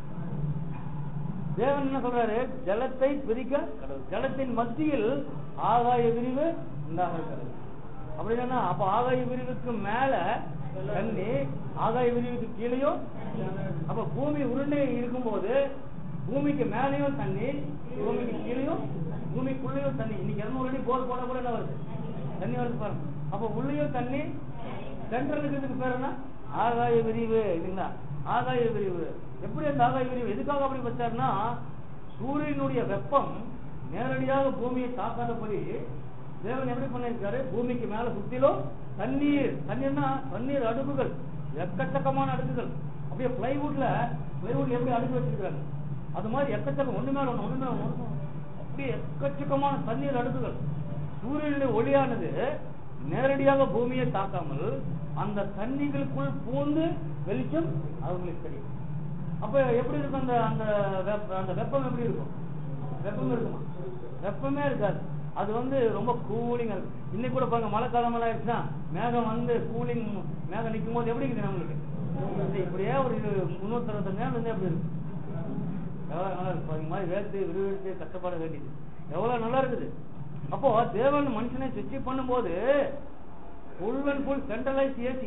தேவன் என்ன சொல்றாரு? ஜலத்தை பிரிக்க கடவுள். ஜலத்தின் மத்தியில் ஆகாய விரிவு உண்டாக கடவுள். அப்படின்னா அப்ப ஆகாய விரிவுக்கு மேல தண்ணி, ஆகாய விரிவுக்கு கீழேயும். அப்ப பூமி உருண்டை இருக்கும் போது பூமிக்கு மேலேயும் தண்ணி, பூமிக்கு கீழேயும், பூமிக்குள்ளேயும் தண்ணி. இன்னைக்கு 200 அடி போர் போட கூட என்ன வருது? தண்ணி வருது பாருங்க. அப்ப உள்ளேயும் தண்ணி, சென்ட்ரல் இருக்கிறதுக்கு பேர் என்ன? ஆகாய விரிவு இல்லைங்களா? ஆகாய விரிவு. எப்படி அந்த ஆகாய விரிவு எதுக்காக அப்படி வச்சாருன்னா, சூரியனுடைய வெப்பம் நேரடியாக பூமியை தாக்காதபடி தேவன் எப்படி பண்ணிருக்காரு, பூமிக்கு மேல சுத்திலும் தண்ணீர்னா தண்ணீர் அடுக்குகள், எக்கச்சக்கமான அடுக்குகள். அப்படியே பிளைவுட்ல எப்படி அடுக்கு வச்சிருக்காங்க அது மாதிரி எக்கச்சக்கம், ஒண்ணு மேல ஒண்ணு அப்படியே எக்கச்சக்கமான தண்ணீர் அடுக்குகள். சூரியனுடைய ஒளியானது நேரடியாக பூமியை தாக்காமல் அந்த தண்ணிகளுக்குள் பூந்து வெளிச்சம் அவங்களுக்கு தெரியும். அப்ப எப்படி இருக்கும் அந்த வெப்பம் எப்படி இருக்கும்? வெப்பம் இருக்குமா? வெப்பமே இருக்காது. அது ரொம்ப கூலிங்கா இருக்கு. இன்னைக்கு கூட பாருங்க, மழை காலம் எல்லாம் இருக்குன்னா மேகம் கூலிங் மேகம் நிற்கும் போது எப்படி இருக்குது நம்மளுக்கு? இப்படியே ஒரு 360 நேரம் எப்படி இருக்கு? எவ்வளவு நல்லா இருக்கு பாருங்க. மாதிரி வேர்த்து விறுவிறுத்து கஷ்டப்பாட வேண்டியது எவ்வளவு நல்லா இருக்குது. அப்போ தேவன் மனுஷனை சிருஷ்டி பண்ணும்போது full and full centralise AC,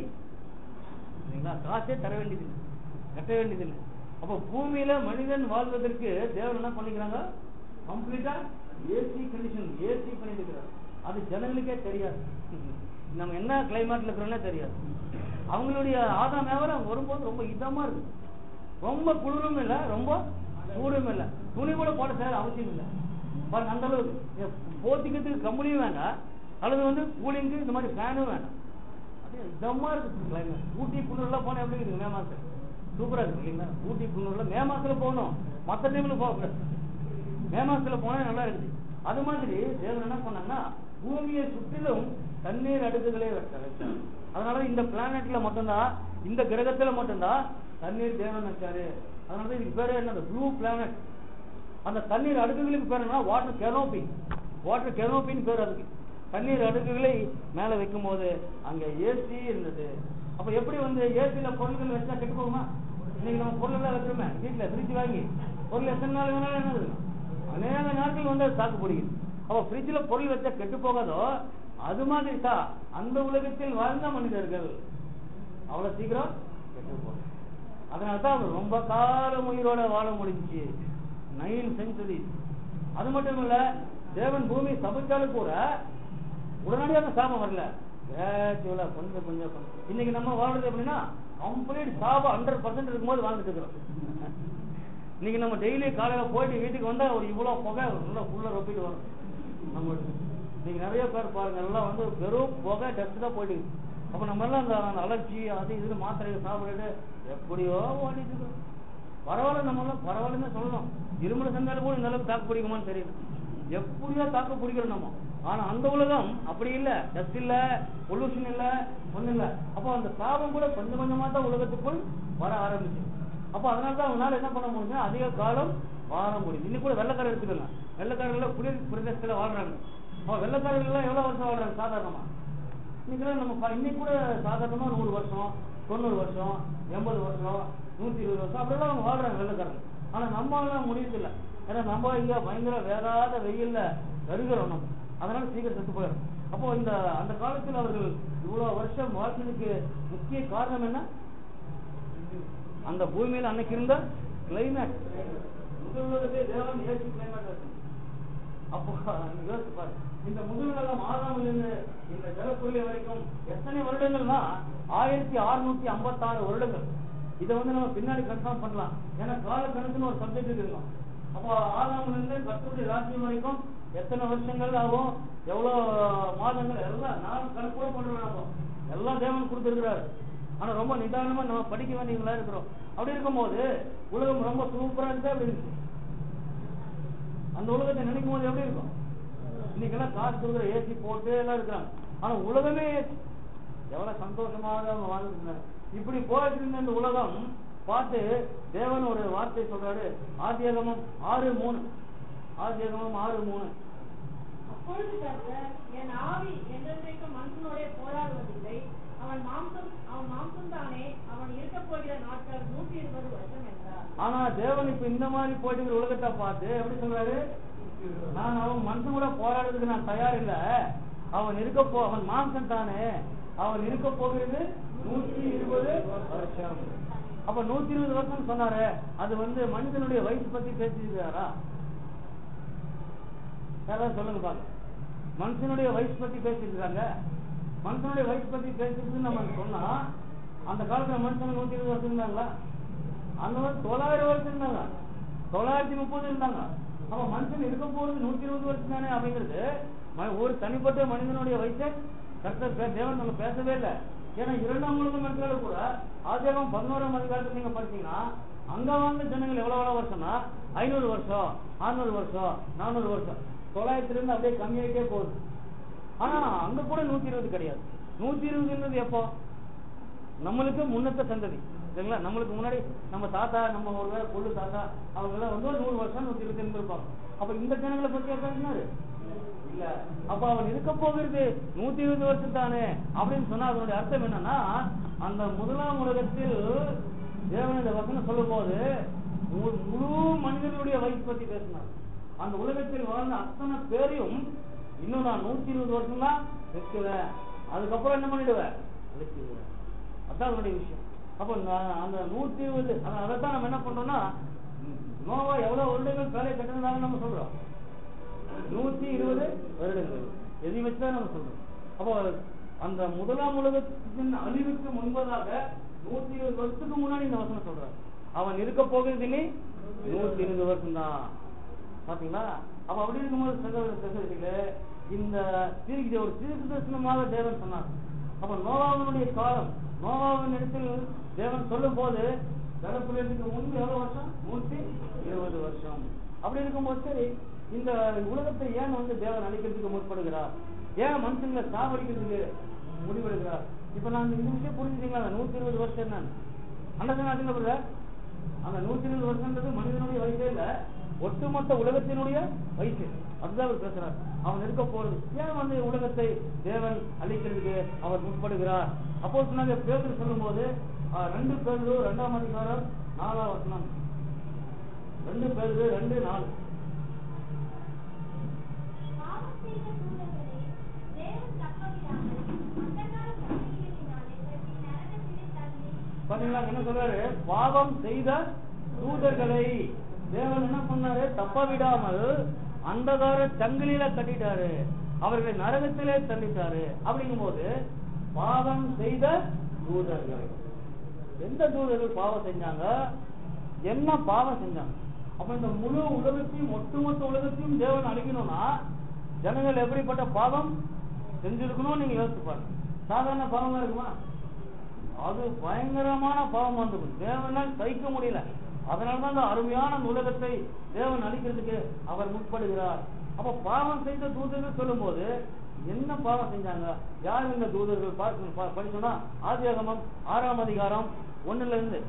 காசே தர வேண்டியது இல்லை, கட்ட வேண்டியது இல்லை. அப்போ பூமியில மனிதன் வாழ்வதற்கு தேவன் என்ன பண்ணிக்கிறாங்க, கம்ப்ளீட்டா ஏசி கண்டிஷன், ஏசி பண்ணிட்டு இருக்கிறார். அது ஜனங்களுக்கே தெரியாது. நம்ம என்ன கிளைமேட்ல இருக்கிறோம்னே தெரியாது. அவங்களுடைய ஆதாம் ஏவல அவங்க வரும்போது ரொம்ப இதமா இருக்கு, ரொம்ப குளிரும் இல்லை, ரொம்ப சூடும் இல்லை, துணி கூட போட தேவை அவசியம் இல்லை. பாருங்க, அந்த அளவுக்கு போத்திக்கிறதுக்கு கம்பெனியும் வேண்டாம், அல்லது கூலிங்கு இந்த மாதிரி ஃபேனும் வேண்டாம். அதே இதமா இருக்கு கிளைமேட். ஊட்டி குன்னூர்லாம் போனா எப்படி இருக்கு? மே மாசம் சூப்பரா இருக்கு இல்லைங்களா? ஊட்டி குன்னூர்ல மே மாசத்துல போகணும், மற்ற டைம்ல போகக்கூடாது. மே மாசத்துல போனா நல்லா இருக்குது. அது மாதிரி தேவன் என்ன பண்ணாங்கன்னா பூமியை சுற்றிலும் தண்ணீர் அடுக்குகளே வச்சாரு. அதனால இந்த பிளானட்ல மட்டும்தான், இந்த கிரகத்துல மட்டும்தான் தண்ணீர் தேவன் வச்சாரு. அதனால இதுக்கு பேரு என்ன, ப்ளூ பிளானட். அந்த தண்ணீர் அடுக்குகளுக்கு பேர் என்ன, வாட்டர் கெனோபி. வாட்டர் கெனோபின்னு பேர் அதுக்கு. தண்ணீர் அடுக்குகளை மேல வைக்கும் போது அங்க ஏசி இருந்தது. அப்ப எப்படி ஏசியில பொருட்கள் வச்சா கெட்டு போகுமா? இன்னைக்கு நம்ம பொருள் எல்லாம் வைக்கிறோமே வீட்டுல, ஃப்ரிட்ஜ் வாங்கி பொருள் எத்தனை நாள் வேணாலும் என்ன இருக்கு, அநேக நாட்கள் அது தாக்கு பிடிக்குது. அப்ப ஃப்ரிட்ஜ்ல பொருள் வச்சா கெட்டு போகாதோ அது மாதிரி தான் அந்த உலகத்தில் வாழ்ந்த மனிதர்கள் அவ்வளவு சீக்கிரம் கெட்டு போகும். அதனாலதான் அவர் ரொம்ப காலம் உயிரோட வாழ முடிஞ்சிச்சு, 9 centuries. அது மட்டும் இல்ல, தேவன் பூமி சபிச்சாலும் கூட உடனடியாக சாபம் வரல, கொஞ்சம் கொஞ்சம். இன்னைக்கு நம்ம வாழ்றது எப்படின்னா கம்ப்ளீட் சாபம் 100% இருக்கும்போது வாழ்ந்துட்டு இருக்கிறோம். இன்னைக்கு நம்ம டெய்லி காலையில போயிட்டு வீட்டுக்கு வந்தா ஒரு இவ்வளவு புகை நல்லா ஃபுல்லா ரொப்பிட்டு வரும் நம்ம. இன்னைக்கு நிறைய பேர் பாருங்க எல்லாம் வெறும் புகை டஸ்ட் தான் போயிட்டு. அப்ப நம்ம எல்லாம் அந்த அலர்ஜி அது இது மாத்திரையை சாப்பிட்டுட்டு எப்படியோ ஓடிட்டு இருக்கோம். பரவாயில்ல, நம்ம எல்லாம் பரவாயில்லன்னு சொல்லணும். இருமலை செஞ்சாலும் கூட இந்த அளவுக்கு தாக்கு பிடிக்குமான்னு தெரியல, எப்படியோ தாக்கு பிடிக்கிறோம் நம்ம. ஆனா அந்த உலகம் அப்படி இல்ல, டஸ்ட் இல்ல, பொல்யூஷன் இல்ல, ஒண்ணு இல்ல. அப்போ அந்த சாபம் கூட கொஞ்சம் கொஞ்சமா தான் உலகத்துக்குள் வர ஆரம்பிச்சு. அப்ப அதனாலதான் அவங்களால என்ன பண்ண முடியும், அதிக காலம் வாழ முடியும். இன்னைக்கு கூட வெள்ளக்காரர் எடுத்துக்கலாம், வெள்ளக்காரர்கள் குளிர் பிரதேசத்துல வாழ்றாங்க. வெள்ளக்காரர்கள் எல்லாம் எவ்வளவு வருஷம் வாழ்றாங்க சாதாரணமா? இன்னைக்கு நம்ம இன்னைக்கு கூட சாதாரணமா 100 வருஷம், 90 வருஷம், 80 வருஷம், 120 வருஷம் அப்படிலாம் அவங்க வாழ்றாங்க வெள்ளக்காரங்க. ஆனா நம்ம எல்லாம் முடியதில்லை. ஏன்னா நம்ம இங்க பயங்கர வேறாத வெயில்ல வருகிறோம் நம்ம, அதனால சீக்கிரம் செத்து போயிடும். அப்போ அந்த காலத்தில் அவர்கள் இவ்வளவு வருஷம் வாழ்க்கைக்கு முக்கிய காரணம் என்ன, அந்த பூமியில அன்னைக்கு இருந்த கிளைமேட். முதல் தேவன் ஏசி கிளைமேட் இருக்கு. அப்போ யோசிச்சு பாரு, இந்த முதல் காலம் ஆதாமிலிருந்து இந்த ஜலத்துறை வரைக்கும் எத்தனை வருடங்கள்னா 1656 வருடங்கள். இதை நம்ம பின்னாடி கன்ஃபார்ம் பண்ணலாம், ஏன்னா கால கணக்குன்னு ஒரு சப்ஜெக்ட் இருக்கும். அப்போ ஆதாமிலிருந்து கர்த்தருடைய ராஜ்யம் வரைக்கும் எத்தனை வருஷங்கள் ஆகும், எவ்வளவு மாதங்கள், எல்லாம் நான் கணக்கு கூட பண்ணுறோம். எல்லாம் தேவன் கொடுத்துருக்கிறாரு. ஆனா ரொம்ப நிதானமா நம்ம படிக்க வேண்டியவங்களா இருக்கிறோம். அப்படி இருக்கும்போது உலகம் ரொம்ப சூப்பரா இருந்தா அப்படி இருக்கு. அந்த உலகத்தை நினைக்கும் போது எப்படி இருக்கும்? இன்னைக்கு எல்லாம் காசு கொடுக்குற ஏசி போட்டு எல்லாம் இருக்கிறாங்க. ஆனா உலகமே எவ்வளவு சந்தோஷமாக அவங்க வாழ்ந்துருக்காங்க. இப்படி போயிட்டு இருந்த இந்த உலகம் பார்த்து தேவன் ஒரு வார்த்தை சொல்றாரு, ஆதியாகமம் 6:3. ஆதியாகமம் 6:3. அப்பொழுது கர்த்தர், என் ஆவி என்றென்றைக்கும் மனுஷனோட போராடுவதில்லை, அவன் மாம்சம் தானே, அவன் இருக்க போகிற நாட்கள் 120 வருஷம் என்றார். ஆனா தேவன் இப்ப இந்த மாதிரி போயிட்டு உலகத்தை பார்த்து எப்படி சொல்றாரு, நான் அவன் மனுஷன் கூட போராடுறதுக்கு நான் தயார் இல்ல, அவன் மாம்சம் தானே, அவன் இருக்க போகிறது 120 வருஷம். அப்ப 120 வருஷம் சொன்னாரு, அது மனிதனுடைய வயசு பத்தி பேசிருக்காரா? யாராவது சொல்லுங்க பாருங்க. மனுஷனுடைய வயசு பத்தி பேசிருக்காங்க. மனுஷனுடைய வயசு பத்தி பேசிட்டு நம்ம சொன்னா, அந்த காலத்துல மனுஷன் 120 வருஷம் இருந்தாங்களா? அந்த 900 வருஷம் இருந்தாங்க, 930 இருந்தாங்க. அப்ப மனுஷன் இருக்க போறது 120 வருஷம் தானே அப்படிங்கிறது ஒரு தனிப்பட்ட மனிதனுடைய வயசை கர்த்தர் தேவன் நம்ம பேசவே இல்லை. ஏன்னா 2ஆம் உலகம் இருக்கிறது கூட ஆதியாகமம் 11ஆம் அதிகாரத்தில் நீங்க படிச்சீங்கன்னா அங்க வாழ்ந்த ஜனங்கள் எவ்வளவு வருஷம்னா 500 வருஷம், 600 வருஷம், 400 வருஷம், 900 இருந்து அப்படியே கம்மியாயிட்டே போகுது. ஆனா அங்க கூட 120 கிடையாது. 120 எப்போ? நம்மளுக்கு முன்னத்த சந்ததி சரிங்களா, நம்மளுக்கு முன்னாடி நம்ம தாத்தா, நம்ம ஒருவேளை கொள்ளு தாத்தா அவங்க எல்லாம் வந்து 100 வருஷம் 120 இருப்பாங்க. அப்ப இந்த ஜனங்களை பத்தி பேசினாரு இல்ல. அப்ப அவன் இருக்க போகிறது 120 வருஷம் தானே அப்படின்னு சொன்னா அதனுடைய அர்த்தம் என்னன்னா, அந்த முதலாம் உலகத்தில் தேவன் இந்த வசனம் சொல்லும் போது முழு மனிதர்களுடைய வயசு பத்தி பேசினார். அந்த உலகத்தில் வாழ்ந்த அத்தனை பேரையும் இன்னும் நான் 120 வருஷம் தான் வைக்குவேன், அதுக்கப்புறம் என்ன பண்ணிடுவேன் வைக்குவேன். அதான் அதனுடைய விஷயம். அப்ப அந்த 120 அதைத்தான் நம்ம என்ன பண்றோம்னா, நோவா எவ்வளவு வருடங்கள் வேலை கட்டினதாக நம்ம சொல்றோம். 120 வருடங்கள் எதை வச்சுதான் நம்ம சொல்றோம். அப்போ அந்த முதலாம் உலகத்தின் அழிவுக்கு முன்பதாக 120 வருஷத்துக்கு முன்னாடி இந்த வசனம் சொல்றாரு. அவன் இருக்க போகிறது இல்லை 120 வருஷம் தான். பாத்தீங்களா? அப்ப அப்படி இருக்கும்போது சகோதரர்களே, இந்த ஒரு தீர்க்க தரிசனமாக தேவன் சொன்னார். அப்ப நோவாவினுடைய காலம், நோவாவின் இடத்தில் தேவன் சொல்லும் போது ஜலப்பிரளயத்துக்கு முன்பு எவ்வளவு வருஷம்? 120 வருஷம். அப்படி இருக்கும்போது சரி, இந்த உலகத்தை ஏன் வந்து தேவன் அழிக்கிறதுக்கு முற்படுகிறார், ஏன் மனுஷங்களை சாவடிக்கிறதுக்கு முடிவெடுக்கிறார்? இப்ப நான் இந்த விஷயம் புரிஞ்சுட்டீங்களா? 120 வருஷம் என்னன்னு அண்டை அந்த 120 வருஷம்ன்றது மனிதனுடைய வயசே இல்ல, ஒட்டுமொத்த உலகத்தினுடைய வயசு. அதுதான் அவர் பேசுறார். அவன் இருக்க போறது ஏன் வந்து உலகத்தை தேவன் அழிக்கிறதுக்கு அவர் முற்படுகிறார்? அப்போ சொன்னாங்க பேதுரு சொல்லும் போது 2 பேதுரு 2ஆம் அதிகாரம் 4ஆம் வசனம். 2 பேதுரு 2:4. பாத்தீங்களா என்ன சொல்றாரு? பாவம் செய்த தூதர்களை தேவன் என்ன பண்ணாரு? தப்ப விடாமல் அந்தகார சங்கிலியில கட்டிட்டாரு, அவர்களை நரகத்திலே தள்ளிட்டாரு. அப்படிங்கும் போது பாவம் செய்த தூதர்கள், எந்த தூதர்கள் பாவம் செஞ்சாங்க, என்ன பாவம் செஞ்சாங்க? அப்ப இந்த முழு உலகத்தையும் ஒட்டுமொத்த உலகத்தையும் தேவன் அழிக்கணும்னா ஜனங்கள் எப்படிப்பட்ட பாவம் செஞ்சிருக்கணும் நீங்க யோசிச்சு பாருங்க. சாதாரண பாவமா இருக்குமா? அது பயங்கரமான பாவம் வந்து தேவனால் சகிக்க முடியல. அதனாலதான் அந்த அருமையான உலகத்தை தேவன் அழிக்கிறதுக்கு அவர் முற்படுகிறார். அப்ப பாவம் செய்த தூதர்கள் சொல்லும் போது என்ன பாவம் செஞ்சாங்க, யார் இந்த தூதர்கள் படிச்சோம்னா ஆதியாகமம் 6ஆம் அதிகாரம் 1-இருந்து.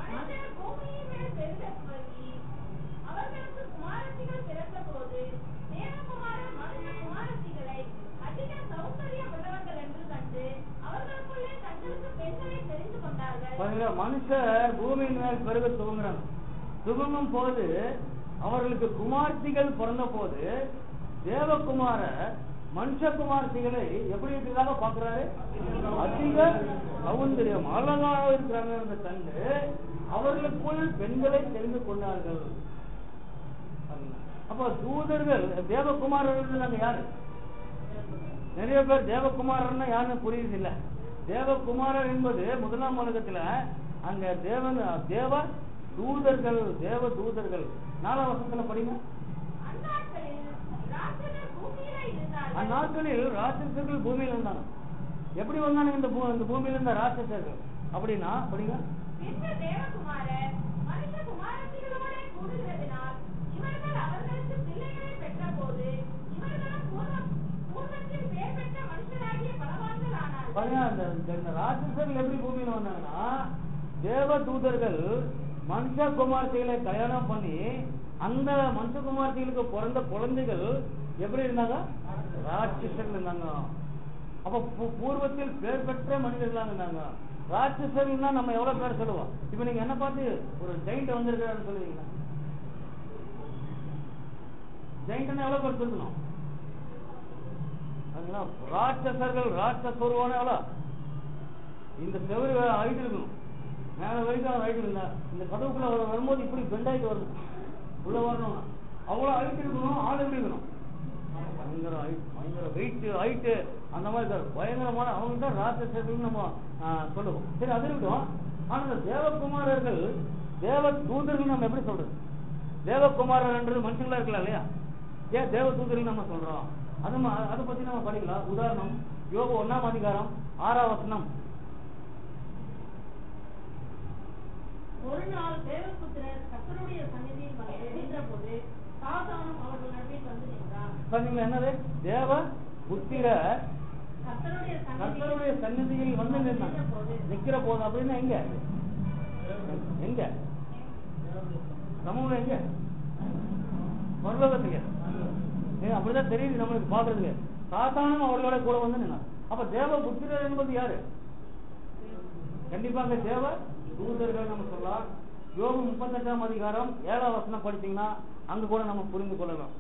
மனுஷர் பூமியின் மேல் பெருக துவங்குறாங்க. துவங்கும் போது அவர்களுக்கு குமார்த்திகள் பிறந்த போது தேவகுமார மனுஷகுமார்த்திகளை எப்படி இருக்கிறதாக பாக்குறாரு? அதிக சௌந்தரியம் அழகாக இருக்கிறாங்க என்று கண்டு அவர்களுக்குள் பெண்களை தெரிந்து கொண்டார்கள். அப்ப தூதர்கள் தேவகுமாரர்கள் நாங்க யாரு? நிறைய பேர் தேவகுமாரன்னா யாருன்னு புரியுது இல்ல. தேவகுமாரர் என்பது முதலாம் உலகத்துல அங்க தேவ தூதர்கள், தேவ தூதர்கள். 4ஆம் வசனத்துல படிங்க. அந்நாட்களில் ராட்சசர்கள் பூமியில் இருந்தாங்க. எப்படி வந்தாங்க இந்த பூமியில இருந்த ராட்சசர்கள் அப்படின்னா படிங்க. ராட்சசர்கள் எப்படி பூமியில வந்தாங்கன்னா தேவ தூதர்கள் மனுஷகுமார்த்திகளை கல்யாணம் பண்ணி அந்த மனுஷகுமார்த்திகளுக்கு பிறந்த குழந்தைகள் எப்படி இருந்தாங்க? ராட்சசர்கள் இருந்தாங்க. அப்ப பூர்வத்தில் பேர் பெற்ற மனிதர்களாக இருந்தாங்க. ராட்சசர்கள்னா நம்ம எவ்வளவு பேர் சொல்லுவோம்? இப்ப நீங்க என்ன பார்த்து ஒரு ஜெயிண்ட் வந்திருக்கிறான்னு சொல்லுவீங்களா? ஜெயிண்ட் எவ்வளவு பேர் சொல்லணும்? ராட்சசர்கள் ராட்சஸ்வரூபான எவ்வளவு? இந்த செவரு ஆயிட்டு இருக்கணும், மேல வரைக்கும் ஆயிட்டு இருந்தா இந்த கதவுக்குள்ள வரும்போது இப்படி பெண்டாயிட்டு வரணும், உள்ள வரணும், அவ்வளவு ஆயிட்டு இருக்கணும். ஆள் எப்படி இருக்கணும்? பயங்கர வெயிட் ஹைட்டு அந்த மாதிரி பயங்கரமான அவங்க தான் ராட்சசர்கள் நம்ம சொல்லுவோம். சரி அது இருக்கட்டும். ஆனா இந்த தேவகுமாரர்கள் தேவ தூதர்கள் நம்ம எப்படி சொல்றது? தேவகுமாரன்றது மனுஷங்களா இருக்கலாம் இல்லையா? ஏன் தேவ தூதர்கள் நம்ம சொல்றோம்? அதை பத்தி நம்ம படிக்கலாம். உதாரணம் யோபு 1ஆம் அதிகாரம் 6ஆம் வசனம். ஒரு நாள் தேவபுத்திரர் கர்த்தருடைய சந்நிதியில் வந்து நின்றபோது சாத்தானும் அவர்கள் நடுவில் வந்து நின்றான். என்னது? தேவ புத்திரர் கர்த்தருடைய சந்நிதியில் வந்து நிக்கிற போது அப்படின்னா எங்க எங்க சமூகம் எங்க? பரலோகத்துக்கு. அப்படிதான் தெரியுது நம்மளுக்கு பாக்குறதுக்கு. சாத்தானும் அவர்களோட கூட வந்து நின்னா. அப்ப தேவ புத்திரர் என்பது யாரு? கண்டிப்பாங்க தேவ தூதர்கள் நம்ம சொல்லலாம். யோபு 38ஆம் அதிகாரம் 7ஆம் வசனம் படிச்சீங்கன்னா அங்க கூட நம்ம புரிந்து கொள்ளலாம்.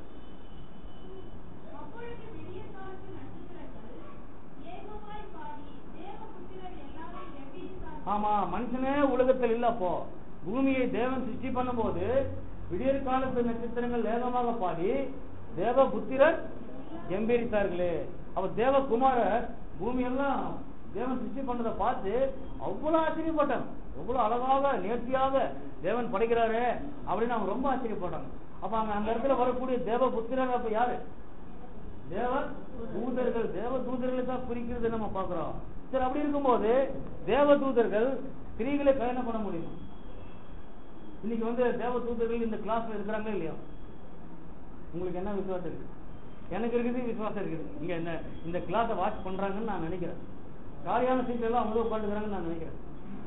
ஆமா, மனுஷனே உலகத்தில் இல்ல. அப்போ பூமியை தேவன் சிருஷ்டி பண்ணும் போது விடியற் காலத்து நட்சத்திரங்கள் வேகமாக பாடி தேவ புத்திரர் கம்பீரித்தார்களே. அப்ப தேவகுமாரர் பூமியெல்லாம் தேவன் சிருஷ்டி பண்ணதை பார்த்து அவ்வளவு ஆச்சரியப்பட்டாங்க. எவ்வளவு அழகாக நேர்த்தியாக தேவன் படைக்கிறாரு அப்படின்னு அவங்க ரொம்ப ஆச்சரியப்பட்டாங்க. அப்ப அந்த இடத்துல வரக்கூடிய தேவ புத்திரர் அப்ப யாரு? தேவ தூதர்கள். தேவ தூதர்களை தான் குறிக்கிறது நம்ம பாக்குறோம். சரி, அப்படி இருக்கும்போது தேவ தூதர்கள் ஸ்திரீகளை கல்யாணம் பண்ண முடியுமா? இன்னைக்கு தேவ தூதர்கள் இந்த கிளாஸ்ல இருக்கிறாங்களா இல்லையா? உங்களுக்கு என்ன விசுவாசம் இருக்கு? எனக்கு இருக்குது, விசுவாசம் இருக்குது. இங்க இந்த கிளாஸை வாட்ச் பண்றாங்கன்னு நான் நினைக்கிறேன். காலியான சீட்ல எல்லாம் அவங்க உட்காந்துக்கிறாங்கன்னு நான் நினைக்கிறேன்.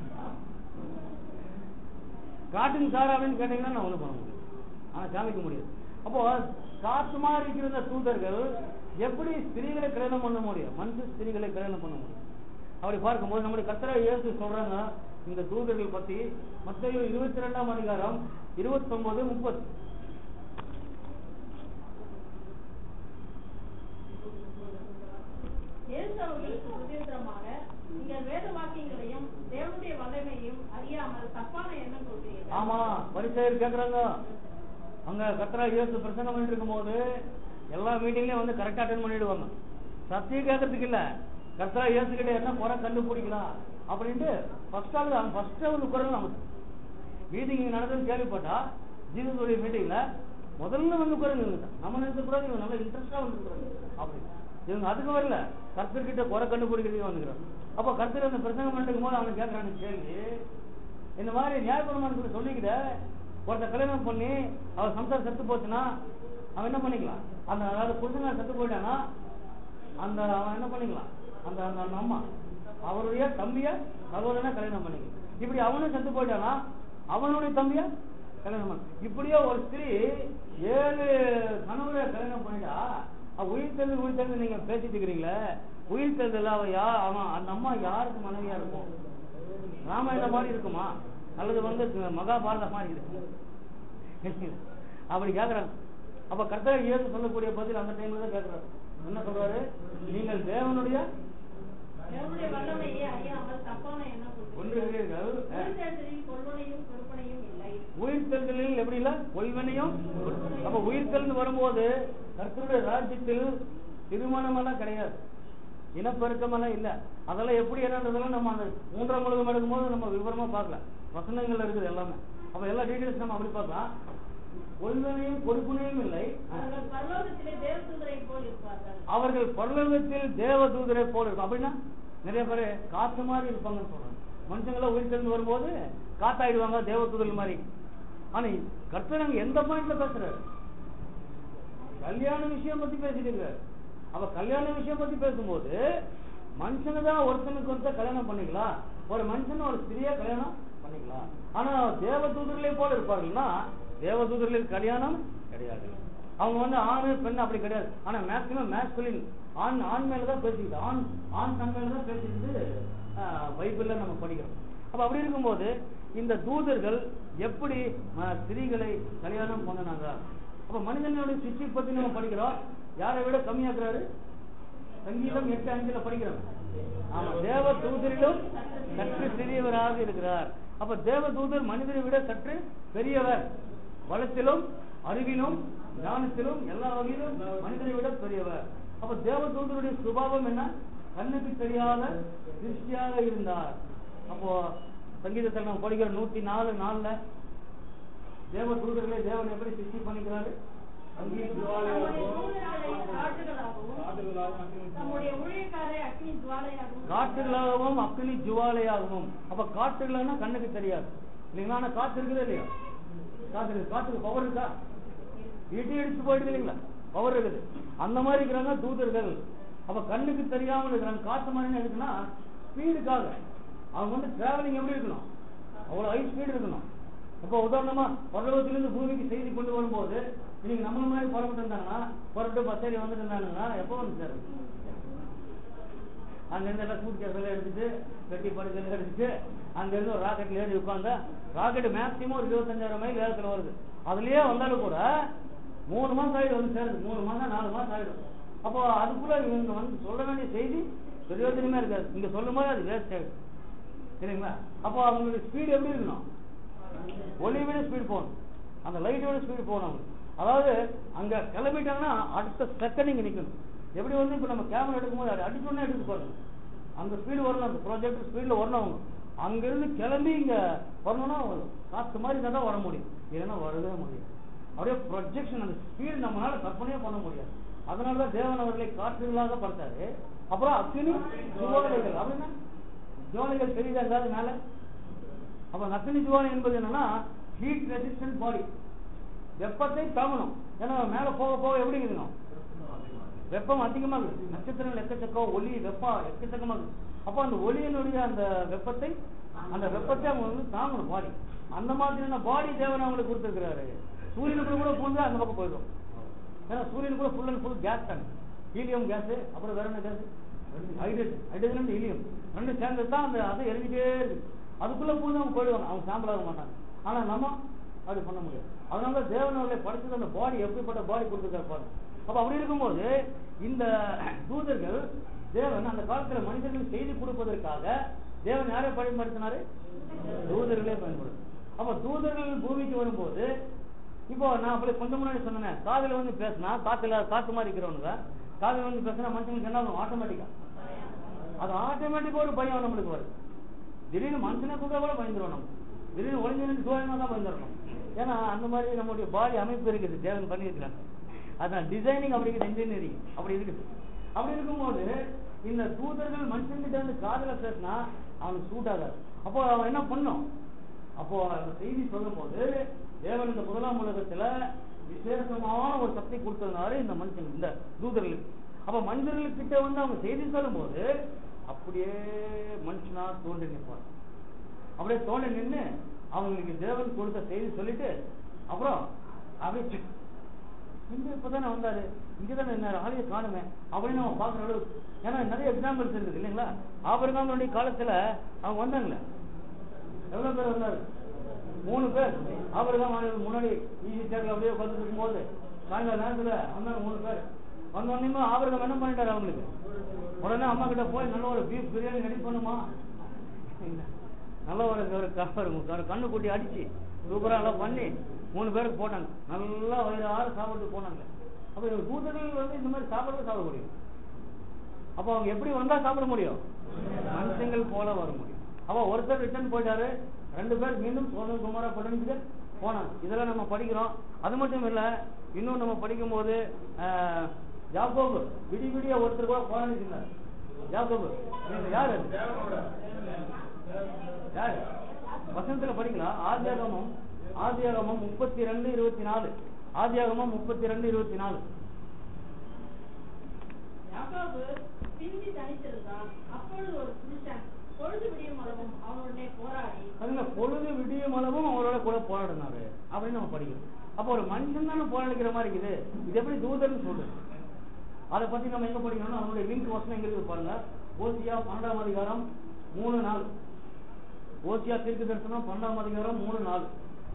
காட்டுங்க சார் அப்படின்னு கேட்டீங்கன்னா நான் ஒண்ணு பண்ண முடியும், ஆனா காமிக்க முடியாது. அப்போ காத்து மாதிரி இருக்கிற இந்த தூதர்கள் எப்படி ஸ்திரீகளை கல்யாணம் பண்ண முடியும்? மனுஷ ஸ்திரீகளை கல்யாணம் பண்ண முடியும். அப்படி பார்க்கும்போது நம்முடைய கர்த்தராகிய இயேசு சொல்றாங்க இந்த தூதர்கள் பத்தி. மத்தேயு 22ஆம் அதிகாரம் 29-30. இயேசு அவர்களுக்கு பிரதியுத்தரமாக, நீங்கள் வேத வாக்கியங்களையும் தேவனுடைய வல்லமையையும் அறியாமல் தப்பான எண்ணம் கொள்கிறீர்கள். ஆமா, பரிசேயர் கேக்குறாங்க. அங்க கர்த்தராகிய இயேசு பிரசங்கம் பண்ணிட்டு இருக்கும் போது எல்லா மீட்டிங்லயும் கரெக்டா அட்டெண்ட் பண்ணிடுவாங்க. சத்தியம் கேட்கறதுக்கு இல்ல, கர்த்தராகிய இயேசு கிட்ட என்ன குறை கண்டுபிடிக்கலாம் அப்படின்ட்டு ஃபர்ஸ்ட் குரல் நமக்கு மீட்டிங் நடந்ததுன்னு கேள்விப்பட்டா ஜீசஸுடைய மீட்டிங்ல முதல்ல குரல் நின்றுட்டான். நம்ம நினைச்ச கூட இவங்க நல்ல இன்ட்ரெஸ்டா வந்துருக்குறாங்க. அப்படி இவங்க அதுக்கு வரல, கர்த்தர்கிட்ட குறை கண்டுபிடிக்கிறதுக்கு வந்துக்கிறாங்க. அப்ப கர்த்தர் அந்த பிரசங்கம் பண்ணிட்டு போது அவங்க கேட்கறாங்க கேள்வி, இந்த மாதிரி நியாயப்பிரமாணத்துல சொல்லிக்கிட்ட ஒருத்த கல்யாணம் பண்ணி அவர் சம்சாரம் செத்து போச்சுன்னா அவன் என்ன பண்ணிக்கலாம்? அதாவது புருஷனா செத்து போயிட்டானா அவன் என்ன பண்ணிக்கலாம்? அந்த அம்மா அவருடைய தம்பிய சகோதரனை கல்யாணம் பண்ணிக்கலாம். இப்படி அவனும் செத்து போயிட்டானா அவனுடைய தம்பிய கல்யாணம் பண்ண. இப்படியே ஒரு ஸ்திரீ 7 கணவரை கல்யாணம் பண்ணிட்டா உயிர் தெரிந்து நீங்க பேசிட்டு இருக்கிறீங்களே, உயிர் தெரிந்தல அவன் அந்த அம்மா யாருக்கு மனைவியா இருக்கும்? ராமாயணம் மாதிரி இருக்குமா அல்லது மகாபாரத மாதிரி இருக்கும்? அப்படி கேக்குறாங்க. அப்ப கர்த்தர் இயேசு சொல்லக்கூடிய பதில் அந்த டைம்ல தான் கேட்கிறாரு. என்ன சொல்றாரு? நீங்கள் தேவனுடைய வல்லமையை அறியாமல் தப்பான எண்ணம் கொள்கிறீர்கள். உயிர்த்தெழுதலில் எப்படி இல்ல கொள்வனையும். அப்ப உயிர்த்தெழுந்து வரும்போது கர்த்தருடைய ராஜ்யத்தில் திருமணம் எல்லாம் கிடையாது, இனப்பெருக்கம் எல்லாம் இல்ல. அதெல்லாம் எப்படி என்னன்றதெல்லாம் நம்ம அந்த 3ஆம் உலகம் எடுக்கும் போது நம்ம விவரமா பார்க்கலாம். வசனங்கள் இருக்குது எல்லாமே. அப்ப எல்லா டீடைல்ஸ் நம்ம அப்படி பார்க்கலாம். கொள்வனையும் கொடுப்பனையும் இல்லை. அவர்கள் பரலோகத்தில் தேவதூதரை போல் இருக்கும். அப்படின்னா நிறைய பேர் காத்து மாதிரி இருப்பாங்கன்னு சொல்றாங்க. மனுஷங்கள உயிர் தெரிந்து வரும்போது காத்தாயிடுவாங்க தேவதூதர்கள் மாதிரி. ஆனா கர்த்தர் அங்க எந்த பாயிண்ட்ல பேசுறாரு? கல்யாண விஷயம் பத்தி பேசிட்டு இருக்காரு. அப்ப கல்யாண விஷயம் பத்தி பேசும்போது மனுஷங்க தான் ஒருத்தனுக்கு கல்யாணம் பண்ணிக்கலாம், ஒரு மனுஷன் ஒரு ஸ்திரியா கல்யாணம் பண்ணிக்கலாம். ஆனா தேவதூதர்களே போல இருப்பார்கள்னா தேவதூதர்களுக்கு கல்யாணம் கிடையாது. அவங்க ஆணு பெண் அப்படி கிடையாது. ஆனா மேக்சிமம் மேஸ்குலின் ஆண் மேலதான் பேசிக்கிட்டு ஆண் தன் மேலதான் பேசிக்கிட்டு பைபிள்ல நம்ம படிக்கிறோம். அப்ப அப்படி இருக்கும்போது இந்த தூதர்கள் எப்படி ஸ்திரீகளை கல்யாணம் பண்ணினாங்க? அப்ப மனிதனுடைய சிருஷ்டி பத்தி நம்ம படிக்கிறோம். யாரை விட கம்மியாக்குறாரு? சங்கீதம் 8:5 படிக்கிறோம். ஆமா, தேவ தூதரிலும் சற்று சிறியவராக இருக்கிறார். அப்ப தேவ தூதர் மனிதரை விட சற்று பெரியவர். வளத்திலும் அறிவிலும் ஞானத்திலும் எல்லா வகையிலும் மனிதரை விட பெரியவர். அப்ப தேவ தூதருடைய சுபாவம் என்ன? கண்ணுக்கு தெரியாத திருஷ்டியாக இருந்தார். அப்போ சங்கீதத்தில் நம்ம படிக்கிற 104:4 தேவ தூதர்களை தேவன் எப்படி சிருஷ்டி பண்ணிக்கிறாரு? நம்முடைய தூதர்களை நம்முடைய ஊழியக்காரை அக்னி ஜுவாலையாகவும் காற்றுகளாகவும் அக்னி ஜுவாலையாகவும். அப்ப காற்றுகள்னா கண்ணுக்கு தெரியாது இல்லைங்களா? ஆனா காற்று இருக்குதா இல்லையா? காற்றுக்கு பவர் இருக்கா? இடி அடிச்சு போயிடுது இல்லைங்களா? பவர் இருக்குது. அந்த மாதிரி இருக்கிறாங்க தூதர்கள். அப்ப கண்ணுக்கு தெரியாமல் இருக்கிறாங்க. காற்று மாதிரி இருக்குன்னா ஸ்பீடுக்காக அவங்க வந்து டிராவலிங் எப்படி இருக்கணும்? அவ்வளவு ஹை ஸ்பீடு இருக்கணும். இப்போ உதாரணமா பரலோகத்திலிருந்து பூமிக்கு செய்தி கொண்டு வரும்போது இன்னைக்கு நம்மள மாதிரி புறப்பட்டு இருந்தாங்கன்னா, புறப்பட்டு பஸ் ஏறி வந்துட்டு இருந்தாங்கன்னா எப்போ வந்து சார் அங்கிருந்து எல்லாம் சூட் கேஸ் எல்லாம் எடுத்துட்டு வெட்டி படுக்கெல்லாம் எடுத்துட்டு அங்கிருந்து ஒரு ராக்கெட்ல ஏறி உட்காந்தா ராக்கெட் மேக்சிமம் ஒரு 25,000 மைல் வேகத்துல வருது. அதுலயே வந்தாலும் கூட 3 மாசம் ஆயிடும் வந்து சேருது. 3 மாசம் 4 மாசம் ஆயிடும். அப்போ அதுக்குள்ள இவங்க வந்து சொல்ல வேண்டிய செய்தி பிரயோஜனமே இருக்காது. இங்க சொல்லும் போது அது வேஸ்ட் ஆயிடும் சரிங்களா? அப்போ அவங்களுக்கு ஸ்பீடு எப்படி இருக்கணும்? ஒளி விட ஸ்பீடு போகணும், அந்த லைட்டோட ஸ்பீடு போகணும். அதாவது அங்க கிளம்பிட்டாங்கன்னா அடுத்த செகண்ட் இங்க நிக்கணும். எப்படி வந்து இப்ப நம்ம கேமரா எடுக்கும்போது அது அடிச்சோடனே எடுத்து பாருங்க, அந்த ஸ்பீடு வரணும், அந்த ப்ரொஜெக்டர் ஸ்பீட்ல வரணும். அவங்க அங்கிருந்து கிளம்பி இங்க வரணும்னா காத்து மாதிரி தான் வர முடியும், இல்லைன்னா வரவே முடியும். அப்படியே ப்ரொஜெக்ஷன் அந்த ஸ்பீடு நம்மளால கற்பனையே பண்ண முடியாது. அதனாலதான் தேவன் அவர்களை காற்றுகளாக பார்த்தாரு. அப்புறம் அக்னி ஜுவாலைகள் அப்படின்னா ஜுவாலைகள் தெரியுதா மேல? அப்ப அக்னி ஜுவாலை என்பது என்னன்னா ஹீட் ரெசிஸ்டன்ட் பாடி, வெப்பத்தை தாங்கணும். ஏன்னா மேல போக போக எப்படி இருக்கணும்? வெப்பம் அதிகமா இருக்கு. நட்சத்திரங்கள் எக்கச்சக்கம், ஒளி வெப்பம் எக்கச்சக்கமா இருக்கு. அப்போ அந்த ஒளியினுடைய அந்த வெப்பத்தை அவங்க வந்து தாங்கணும் பாடி. அந்த மாதிரியான பாடி தேவன் அவங்களுக்கு கொடுத்துருக்கிறாரு. சூரியனுக்குள்ள கூட போந்து அந்த பக்கம் போயிடும். ஏன்னா சூரியனுக்குள்ள ஃபுல் அண்ட் ஃபுல் கேஸ் தாங்க, ஹீலியம் கேஸ். அப்புறம் வேற என்ன கேஸ்? ஹைட்ரஜன் ஹீலியம் ரெண்டு சேர்ந்தது தான் அந்த அதை எரிஞ்சிட்டே இருக்கு. அதுக்குள்ள போது அவங்க போயிடுவாங்க, அவங்க சாம்பல் ஆக மாட்டாங்க. ஆனா நம்ம அப்படி பண்ண முடியாது. அதனால தேவன் அவர்களை படைச்சது அந்த பாடி எப்படிப்பட்ட பாடி கொடுத்துருக்காரு பாருங்க. அப்ப அப்படி இருக்கும்போது இந்த தூதர்கள் தேவன் அந்த காலத்துல மனிதர்கள் செய்தி கொடுப்பதற்காக தேவன் யாரை பயன்படுத்தினாரு? தூதர்களே பயன்படுத்த. அப்ப தூதர்கள் பூமிக்கு வரும்போது இப்போ நான் அப்படி கொஞ்சம் முன்னாடி சொன்னேன், காதுல வந்து பேசினா காத்து மாதிரி இருக்கிறவனுங்க காதுல வந்து பேசினா மனுஷனுக்கு என்ன ஆகும்? ஆட்டோமேட்டிக்கா அது ஆட்டோமேட்டிக்கா ஒரு பயம் நம்மளுக்கு வருது. திடீர்னு மனுஷனை கூட பயந்துருவோம். நம்ம திடீர்னு ஒளிஞ்சு சூழனா தான் பயந்துடணும். ஏன்னா அந்த மாதிரி நம்மளுடைய பாடி அமைப்பு இருக்குது, தேவன் பண்ணியிருக்கிறாங்க. அதான் டிசைனிங் அப்படி இருக்குது, இன்ஜினியரிங் அப்படி இருக்குது. அப்படி இருக்கும்போது இந்த தூதர்கள் மனுஷன்கிட்ட வந்து காதல பேசினா அவனுக்கு சூட் ஆகாது. அப்போ அவன் என்ன பண்ணும்? அப்போ அந்த செய்தி சொல்லும் போது தேவன் இந்த முதலாம் உலகத்துல விசேஷமான ஒரு சக்தி கொடுத்திருந்தாரு இந்த மனுஷன், இந்த தூதர்களுக்கு. அப்ப மனிதர்களுக்கிட்ட வந்து அவங்க செய்தி சொல்லும் போது அப்படியே மனுஷனா தோன்றி நிற்பார். அப்படியே தோண்டி நின்று அவங்களுக்கு தேவன் கொடுத்த செய்தி சொல்லிட்டு அப்புறம் அப்படியே இங்க இப்பதானே வந்தாரு, இங்கதானே என்ன ஆலய காணுமே அப்படின்னு அவன் பாக்குற அளவுக்கு. ஏன்னா நிறைய எக்ஸாம்பிள்ஸ் இருக்குது இல்லைங்களா? ஆபிரகாமுடைய காலத்துல அவங்க வந்தாங்களே, எவ்வளவு பேர் வந்தாரு? 3 பேர். ஆபிரகாம் முன்னாடி ஈஜிப்ட்ல அப்படியே உட்கார்ந்து இருக்கும் போது சாயங்கால நேரத்துல வந்தாங்க 3 பேர். வந்தோடனே ஆபிரகாம் என்ன பண்ணிட்டாரு? அவங்களுக்கு உடனே அம்மா கிட்ட போய் நல்ல ஒரு பீஃப் பிரியாணி ரெடி பண்ணுமா, நல்ல ஒரு கண்ணு கூட்டி அடிச்சு சூப்பரா எல்லாம் பண்ணி 3 பேருக்கு போட்டாங்க. நல்லா வயிறாறு சாப்பிட்டு போனாங்க. அப்ப தூதர்கள் வந்து இந்த மாதிரி சாப்பிட முடியும். அப்ப அவங்க எப்படி வந்தா சாப்பிட முடியும்? மனுஷங்கள் போல வர முடியும். அப்ப ஒருத்தர் ரிட்டர்ன் போயிட்டாரு, 2 பேர் மீண்டும் சோதனை குமாரா படுத்து போனாங்க. இதெல்லாம் நம்ம படிக்கிறோம். அது மட்டும் இல்ல, இன்னும் நம்ம படிக்கும் போது யாக்கோபு விடிய ஒருத்தர் கூட போராடினார். யாக்கோபு யாரு? யாரு? வசனத்துல படிக்கலாம். ஆதியாகமம் 32:24. ஆதியாகமம் 32:24. யாக்கோபு பிந்தி தனித்திருந்தான். அப்பொழுது ஒரு புருஷன் பொழுது விடியும் அளவும் அவனுடைய போராடி, பொழுது விடியும் அளவும் அவரோட கூட போராடினாரு அப்படின்னு நம்ம படிக்கிறோம். அப்ப ஒரு மனுஷன் தானே போராடிக்கிற மாதிரி இருக்குது. இது எப்படி தூதர்னு சொல்றது? அதை பத்தி நம்ம எங்க படிக்கணும்னா அவனுடைய லிங்க் வசனம் எங்க இருக்கு பாருங்க. ஓசியா 12ஆம் அதிகாரம் 3:4. ஓசியா தீர்க்க தரிசனம் 12ஆம் அதிகாரம் 3:4.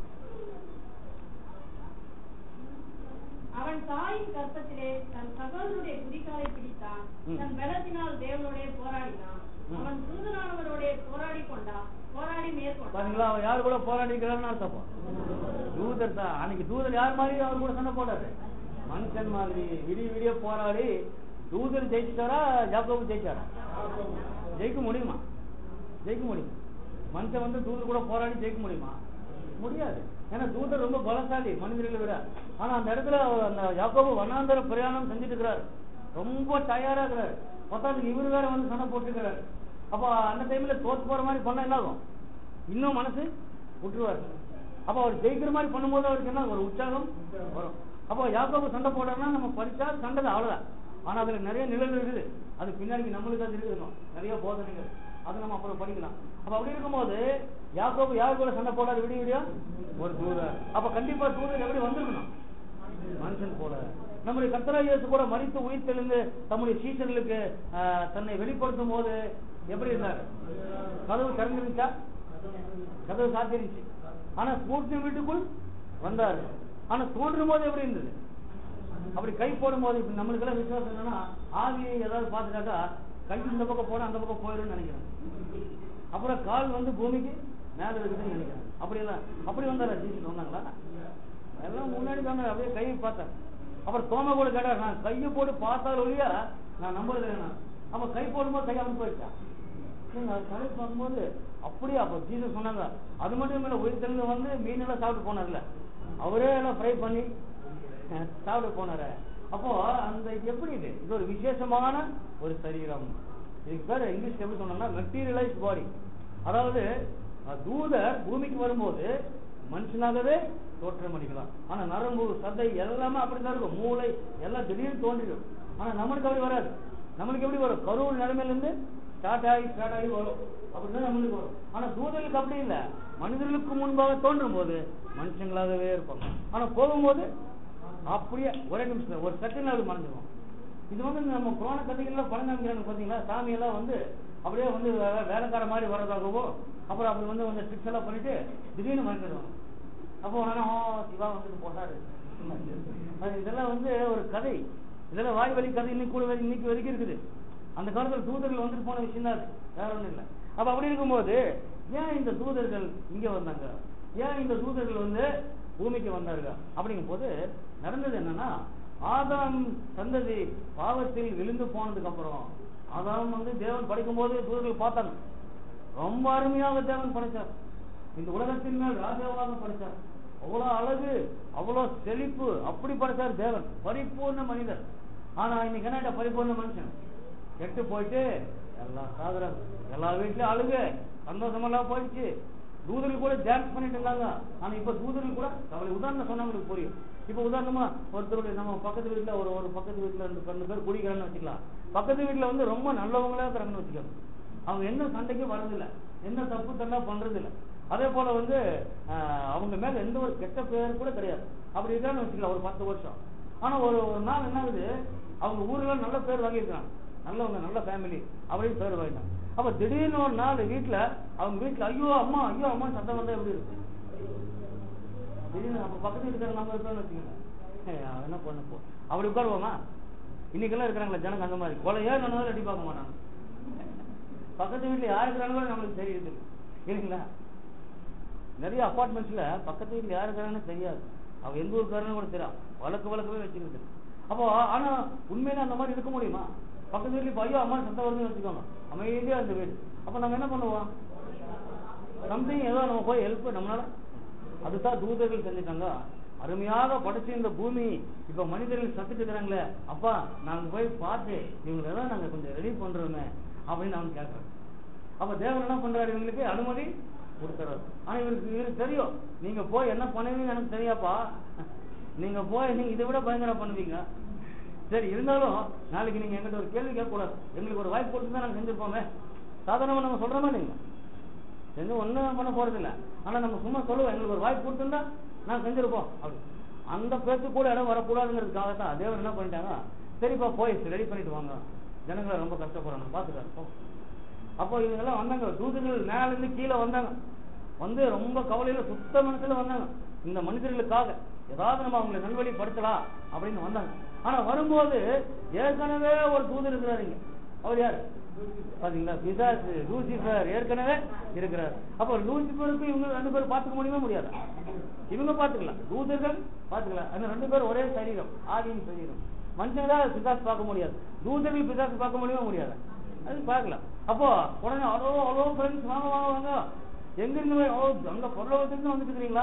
அவன் தாயின் கர்ப்பத்திலே தன் சகோதரனுடைய குதிகாலை பிடித்தான். தன் பலத்தினால் தேவனுடைய போராடினான். அவன் தூதனானவரோட போராடி கொண்டான், போராடி மேற்கொண்டான். பாத்தீங்களா? அவன் யாரு கூட போராடிக்கிறான்னு அர்த்தம். தூதர் தான். அன்னைக்கு தூதர் யார் மாதிரி அவர் கூட சண்டை போடாது? மனுஷன் மாதிரி விடிய போராடி. தூதர் ஜெயிச்சாரா யாக்கோபு ஜெயிச்சாரா? ஜெயிக்க முடியுமா? ஜெயிக்க முடியும். மனுஷன் வந்து தூதர் கூட போராடி ஜெயிக்க முடியுமா? முடியாது. ஏன்னா தூதர் ரொம்ப பலசாலி மனிதர்களை விட. ஆனா அந்த இடத்துல அந்த யாக்கோபு வனாந்தர பிரயாணம் செஞ்சுட்டு இருக்கிறார், ரொம்ப டயர்டா இருக்கிறார். பத்தாவதுக்கு இவரு வேற வந்து சண்டை போட்டுக்கிறாரு. அப்ப அந்த டைம்ல தோத்து போற மாதிரி பண்ண என்ன ஆகும், இன்னும் மனசு விட்டுருவாரு. அப்ப அவர் ஜெயிக்கிற மாதிரி பண்ணும்போது அவருக்கு என்ன ஒரு உற்சாகம் வரும். அப்போ யாக்கோபு சண்டை போடுறோம்னா நம்ம படிச்சா சண்டை அவ்வளவுதான். ஆனா அதுல நிறைய நிழல் இருக்குது, அது பின்னாடி நம்மளுக்கு அது இருக்குது, நிறைய போதனைகள், அது நம்ம அப்புறம் படிக்கலாம். அப்ப அப்படி இருக்கும்போது யாக்கோபு யாரு கூட சண்டை போடாது, விடிய ஒரு தூதர். அப்ப கண்டிப்பா தூதர் எப்படி வந்திருக்கணும், மனுஷன் போல. நம்முடைய கர்த்தராகிய இயேசு கூட மரித்து உயிர் தெளிந்து தம்முடைய சீஷர்களுக்கு தன்னை வெளிப்படுத்தும் போது எப்படி இருந்தார், கதவு திறந்துருந்துச்சா, கதவு சாத்திருந்துச்சு. ஆனா பூர்த்தி வீட்டுக்குள் வந்தாரு. ஆனா தோன்றும் போது எப்படி இருந்தது, அப்படி கை போடும் போது இப்ப நம்மளுக்கு எல்லாம் விசுவாசம் என்னன்னா, ஆவியை ஏதாவது பார்த்துட்டாக்கா கை இந்த பக்கம் போனா அந்த பக்கம் போயிடும் நினைக்கிறேன். அப்புறம் கால் வந்து பூமிக்கு மேல இருக்குதுன்னு நினைக்கிறேன். அப்படி வந்தாரா ஜீசஸ் வந்தாங்களா, எல்லாம் முன்னாடி தாங்க அப்படியே கையை பார்த்தேன். அப்புறம் தோமை கூட கேட்டார், நான் கையை போட்டு பார்த்தாலும் ஒழியா நான் நம்புறது என்ன. அப்ப கை போடும்போது கையாம போயிட்டான். கலை பார்க்கும்போது அப்படியே அப்ப ஜீசஸ் சொன்னாங்க. அது மட்டும் இல்ல, உயிர் தெளிந்து வந்து மீன் எல்லாம் சாப்பிட்டு போனார்ல, அவரே எல்லாம் ஃப்ரை பண்ணி சாப்பிட போனாரு. அப்போ அந்த எப்படி இது ஒரு விசேஷமான ஒரு சரீரம். இதுக்கு பேர் இங்கிலீஷ் எப்படி சொன்னோம்னா மெட்டீரியலைஸ் பாடி. அதாவது தூதர் பூமிக்கு வரும்போது மனுஷனாகவே தோற்றம் அளிக்கலாம். ஆனா நரம்பு சதை எல்லாமே அப்படித்தான் இருக்கும், மூளை எல்லாம் திடீர்னு தோன்றிடும். ஆனா நம்மளுக்கு அப்படி வராது. நம்மளுக்கு எப்படி வரும், கருவூர் நிலைமையில இருந்து ஸ்டார்ட் ஆகி வரும், அப்படிதான் நம்மளுக்கு வரும். ஆனா தூதர்களுக்கு அப்படி இல்லை, மனிதர்களுக்கு முன்பாக தோன்றும் போது மனுஷங்களாகவே இருப்பாங்க. ஆனா போகும்போது அப்படியே ஒரே நிமிஷம் ஒரு செகண்ட் அது மறைஞ்சிடும். இது வந்து நம்ம புராண கதைகள்லாம் படம் காமிக்கிறாங்க பாத்தீங்களா, சாமி எல்லாம் வந்து அப்படியே வந்து வேலைக்கார மாதிரி வர்றதாகவும், அப்புறம் அப்படி வந்து ட்ரிக்ஸ் எல்லாம் பண்ணிட்டு திடீர்னு மறைஞ்சிடுவாங்க. அப்போ சிவா வந்துட்டு போட்டாரு. இதெல்லாம் வந்து ஒரு கதை, இதெல்லாம் வாய் வழி கதை இன்னைக்கு வரைக்கும் இருக்குது. அந்த காலத்துல தூதர்கள் வந்துட்டு போன விஷயம் தான், வேற ஒண்ணும் இல்லை. அப்ப அப்படி இருக்கும்போது ஏன் இந்த தூதர்கள் இங்க வந்தாங்க, ஏன் இந்த தூதர்கள் வந்து பூமிக்கு வந்தாருங்க அப்படிங்கும் போது நடந்தது என்னன்னா, ஆதாம் சந்ததி பாவத்தில் விழுந்து போனதுக்கு அப்புறம் ஆதாம் வந்து தேவன் படைக்கும் போது தூதர்கள் பார்த்தாங்க, ரொம்ப அருமையாக தேவன் படைச்சார், இந்த உலகத்தின் மேல் ராஜாவாக படைச்சார், அவ்வளவு அழகு அவ்வளவு செழிப்பு அப்படி படைச்சார் தேவன், பரிபூர்ண மனிதர். ஆனா இன்னைக்கு என்ன பரிபூர்ண மனுஷன் கெட்டு போயிட்டு எல்லாம் சாதனம், எல்லா வீட்லயும் அழுகு சந்தோஷமெல்லாம் போயிடுச்சு. தூதர்கள் கூட டான்ஸ் பண்ணிட்டு இருந்தாங்க. ஆனா இப்ப தூதர்கள் கூட அவளை உதாரணம் சொன்னா உங்களுக்கு புரியும். இப்ப உதாரணமா ஒருத்தருடைய நம்ம பக்கத்து வீட்டுல ஒரு பக்கத்து வீட்டுல 2 பேர் குடிக்கிறான்னு வச்சுக்கலாம். பக்கத்து வீட்டுல வந்து ரொம்ப நல்லவங்களா இருக்கிறாங்கன்னு வச்சுக்கோங்க, அவங்க என்ன சண்டைக்கும் வரதில்லை, என்ன தப்பு தண்டா பண்றது இல்லை. அதே போல வந்து அவங்க மேல எந்த ஒரு கெட்ட பேர் கூட கிடையாது. அப்படி இருக்கான்னு வச்சுக்கலாம் ஒரு 10 வருஷம். ஆனா ஒரு நாள் என்ன ஆகுது, அவங்க ஊர்ல நல்ல பேர் வாங்கியிருக்காங்க, நல்லவங்க நல்ல ஃபேமிலி அப்படின்னு பேர் வாங்கிட்டாங்க. அப்ப திடீர்னு ஒரு நாள் வீட்டுல அவங்க வீட்டுல ஐயோ அம்மா சத்தம் வந்தா எப்படி இருக்கு, திடீர்னு அப்ப பக்கத்து வீட்டுக்காரங்க நம்ம இருக்கான்னு வச்சுக்கோங்க, என்ன பண்ண போ அப்படி உட்காருவோமா. இன்னைக்கெல்லாம் இருக்கிறாங்களா ஜனங்க அந்த மாதிரி, கொலையா நடந்தாலும் அடி பார்க்க மாட்டாங்க. பக்கத்து வீட்டுல யார் இருக்கிறாங்களோ நம்மளுக்கு தெரியுது இல்லைங்களா. நிறைய அபார்ட்மெண்ட்ஸ்ல பக்கத்து வீட்டுல யார் இருக்கிறாங்கன்னு தெரியாது, அவ எந்த ஊருக்காரன்னு கூட தெரியும், வழக்கவே வச்சுக்கிறது. அப்போ ஆனா உண்மையில அந்த மாதிரி இருக்க முடியுமா, பக்கத்து வீட்டுல பையோ அம்மா சத்தம் வருதுன்னு வச்சுக்கோங்க, அமைதியா அந்த வீடு. அப்ப நம்ம என்ன பண்ணுவோம், சம்திங் ஏதோ நம்ம போய் ஹெல்ப் நம்மளால. அதுதான் தூதர்கள் செஞ்சுட்டாங்க, அருமையாக படைச்சு இந்த பூமி இப்ப மனிதர்கள் சத்துட்டு இருக்கிறாங்களே, அப்பா நாங்க போய் பார்த்து இவங்களெல்லாம் நாங்க கொஞ்சம் ரெடி பண்றோமே அப்படின்னு அவங்க கேட்கறோம். அப்ப தேவன் என்ன பண்றாரு, இவங்களுக்கு அனுமதி கொடுத்துறாரு. ஆனா இவருக்கு தெரியும், நீங்க போய் என்ன பண்ணுவீங்கன்னு எனக்கு தெரியாப்பா, நீங்க போய் நீங்க இதை விட பயங்கரம் பண்ணுவீங்க. சரி இருந்தாலும் நாளைக்கு நீங்க எங்கிட்ட ஒரு கேள்வி கேட்கக்கூடாது, எங்களுக்கு ஒரு வாய்ப்பு கொடுத்து தான் நாங்க செஞ்சிருப்போமே. சாதாரணமா நம்ம சொல்றோமா, நீங்க செஞ்சு ஒண்ணும் பண்ண போறது இல்லை. ஆனா நம்ம சும்மா சொல்லுவோம், எங்களுக்கு ஒரு வாய்ப்பு கொடுத்துருந்தா நாங்க செஞ்சிருப்போம் அப்படி. அந்த பேச்சு கூட இடம் வரக்கூடாதுங்கிறதுக்காக தான் தேவன் என்ன பண்ணிட்டாங்க, சரிப்பா போய் ரெடி பண்ணிட்டு வாங்க, ஜனங்களை ரொம்ப கஷ்டப்படுறாங்க பாத்துக்காரு. அப்போ இவங்க எல்லாம் வந்தாங்க, தூதர்கள் மேல இருந்து கீழே வந்தாங்க, வந்து ரொம்ப கவலையில சுத்த மனசுல வந்தாங்க, இந்த மனிதர்களுக்காக ஏதாவது நம்ம அவங்களை நல்வழிப்படுத்தலாம் அப்படின்னு வந்தாங்க. ஆனா வரும்போது ஏற்கனவே ஒரு தூதர் இருக்கிறாருங்க, அவர் யாரு பாத்தீங்களா, பிசாசு லூசிபர் ஏற்கனவே இருக்கிறார். அப்ப லூசிபருக்கு இவங்க 2 பேரும் பாத்துக்க முடியுமா, முடியாது. இவங்க பாத்துக்கலாம், தூதர்கள் பாத்துக்கலாம். அந்த 2 பேரும் ஒரே சரீரம், ஆதியின் சரீரம். மனுஷங்களா பிசாசு பார்க்க முடியாது, தூதர்கள் பிசாசு பார்க்க முடியுமா, முடியாது, அது பார்க்கலாம். அப்போ உடனே அவ்வளோ ஃப்ரெண்ட்ஸ் வாங்க எங்க இருந்து அங்க பொருளவத்திலிருந்து வந்துட்டு இருக்கிறீங்களா,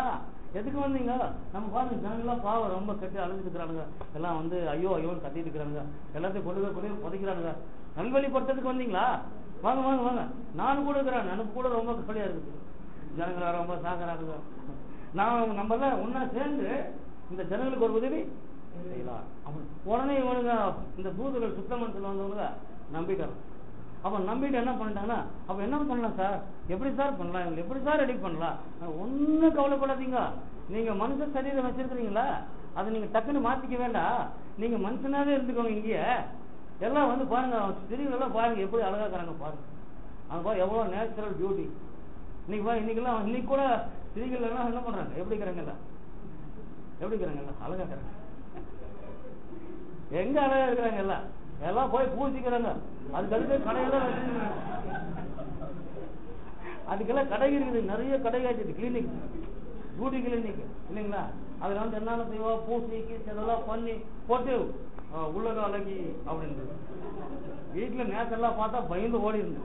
எதுக்கு வந்தீங்க? நம்ம பாருங்க ஜனங்கள்லாம் பாவம் ரொம்ப கெட்டு அழுதுட்டு இருக்கிறானுங்க, எல்லாம் வந்து ஐயோ ஐயோன்னு கத்திட்டு இருக்கிறாங்க, எல்லாத்தையும் கொண்டு புதைக்கிறானுங்க. நல்வழிப்படுத்துறதுக்கு வந்தீங்களா? வாங்க வாங்க வாங்க, நானும் கூட இருக்கிறேன், எனக்கு கூட ரொம்ப கவலையா இருக்குது, ஜனங்களா ரொம்ப சாகுறானுங்க. நான் நம்ம எல்லாம் ஒன்னா சேர்ந்து இந்த ஜனங்களுக்கு ஒரு உதவி செய்யலாம். உடனே இவனுங்க இந்த தூதுகள் சுத்தமனத்தில் வந்தவங்க நம்பிட்டாங்க. அப்ப நம்பிட்டு என்ன பண்ணிட்டாங்கன்னா, அப்ப என்ன பண்ணலாம் சார், எப்படி சார் பண்ணலாம், இவங்க எப்படி சார் ரெடி பண்ணலாம்? ஒன்னும் கவலைப்படாதீங்க, நீங்க மனுஷ சரீரம் வச்சிருக்கிறீங்களா, அதை நீங்க டக்குன்னு மாத்திக்க வேண்டாம், நீங்க மனுஷனாவே இருந்துக்கோங்க. இங்கேயே எல்லாம் வந்து பாருங்க, ஸ்திரீகள் பாருங்க எப்படி அழகாக்குறாங்க பாருங்க, அவங்க பாரு எவ்வளவு நேச்சுரல் பியூட்டி. இன்னைக்கெல்லாம் இன்னைக்கு கூட ஸ்திரீகள் எல்லாம் என்ன பண்றாங்க, எப்படி இருக்கிறாங்கல்ல, எப்படி இருக்கிறாங்கல்ல, அழகாக்குறாங்க. எங்க அழகா இருக்கிறாங்க எல்லாம், எல்லாம் போய் பூசிக்கிறாங்க. அதுக்கு கடையெல்லாம் அதுக்கெல்லாம் கடை இருக்குது, நிறைய கடை ஆச்சு, கிளினிக், பியூட்டி கிளினிக் இல்லைங்களா? அதுல வந்து என்ன செய்வா, பூசி இதெல்லாம் பண்ணி போட்டு உலக அழகி அப்படின்னு. வீட்டுல நேரத்தெல்லாம் பார்த்தா பயந்து ஓடி இருந்து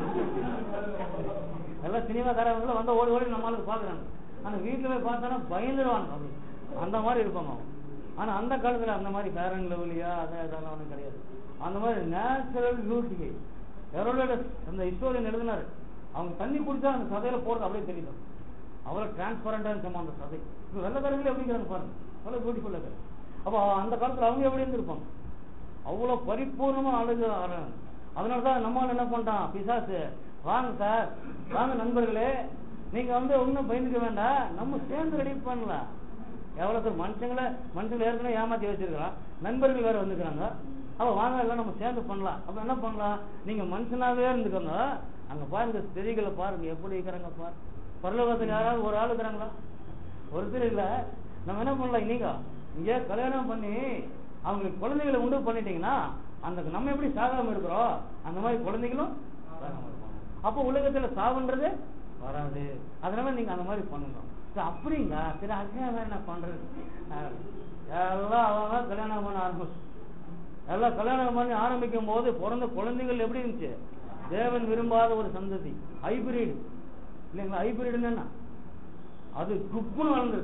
எல்லாம் சினிமாக்காரங்க வந்த ஓடி ஓடி நம்மளுக்கு பாக்குறாங்க. ஆனா வீட்டுல போய் பார்த்தானா பயந்துருவாங்க, அந்த மாதிரி இருப்பாங்க. ஆனா அந்த காலத்துல அந்த மாதிரி பேரன் லெவலியா அதெல்லாம் ஒன்றும் கிடையாது. அந்த மாதிரி நேச்சுரல் பியூட்டி ஹெரோடஸ் அந்த ஹிஸ்டோரியன் எழுதினாரு. அவங்க தண்ணி குடிச்சா அந்த சதையில போறது அப்படியே தெரியும், அவ்வளவு டிரான்ஸ்பரண்டா இருக்கும் அந்த சதை. இப்ப வெள்ளக்காரங்களே எப்படி இருக்கிறாங்க பாருங்க, அவ்வளவு பியூட்டிஃபுல்லா இருக்கு. அப்போ அந்த காலத்துல அவங்க எப்படி இருந்திருப்பாங்க, அவ்வளவு பரிபூர்ணமா அழகு. அதனாலதான் நம்மளால என்ன பண்ணிட்டான் பிசாசு, வாங்க சார் வாங்க நண்பர்களே, நீங்க வந்து ஒன்னும் பயந்துக்க வேண்டாம், நம்ம சேர்ந்து ரெடி பண்ணலாம். எவ்வளவு மனுஷங்களை ஏற்கனவே ஏமாத்தி வச்சிருக்கிறான், நண்பர்கள் வேற வந்துக்கிறாங்க. அப்ப வாங்க எல்லாம் நம்ம சேர்ந்து பண்ணலாம். அப்ப என்ன பண்ணலாம், நீங்க மனுஷனாவே இருந்துக்கோங்க. அங்க பாருங்க ஸ்திரீகளை பாருங்க எப்படி இருக்கிறாங்க பாரு. பரலோகத்துல யாராவது ஒரு ஆள் இருக்கிறாங்களா? ஒருத்தர் இல்ல. நம்ம என்ன பண்ணலாம், நீங்க இங்க கல்யாணம் பண்ணி அவங்களுக்கு குழந்தைகளை உண்டு பண்ணிட்டீங்கன்னா அந்த நம்ம எப்படி சாகாம இருக்கிறோம் அந்த மாதிரி குழந்தைகளும் அப்ப உலகத்துல சாவுன்றது வராது. அதனால நீங்க அந்த மாதிரி பண்ணுங்க. அப்படிங்க சரி, அதுக்காக என்ன பண்றது, எல்லாம் அவங்க கல்யாணம் பண்ண ஆரம்பிச்சு. எல்லாம் கல்யாணம் பண்ணி ஆரம்பிக்கும் போது பிறந்த குழந்தைகள் எப்படி இருந்துச்சு, தேவன் விரும்பாத ஒரு சந்ததி, ஹைபிரிட் இல்லைங்களா? ஹைபிரிட்னு என்ன, அது குப்புன்னு வளர்ந்தது.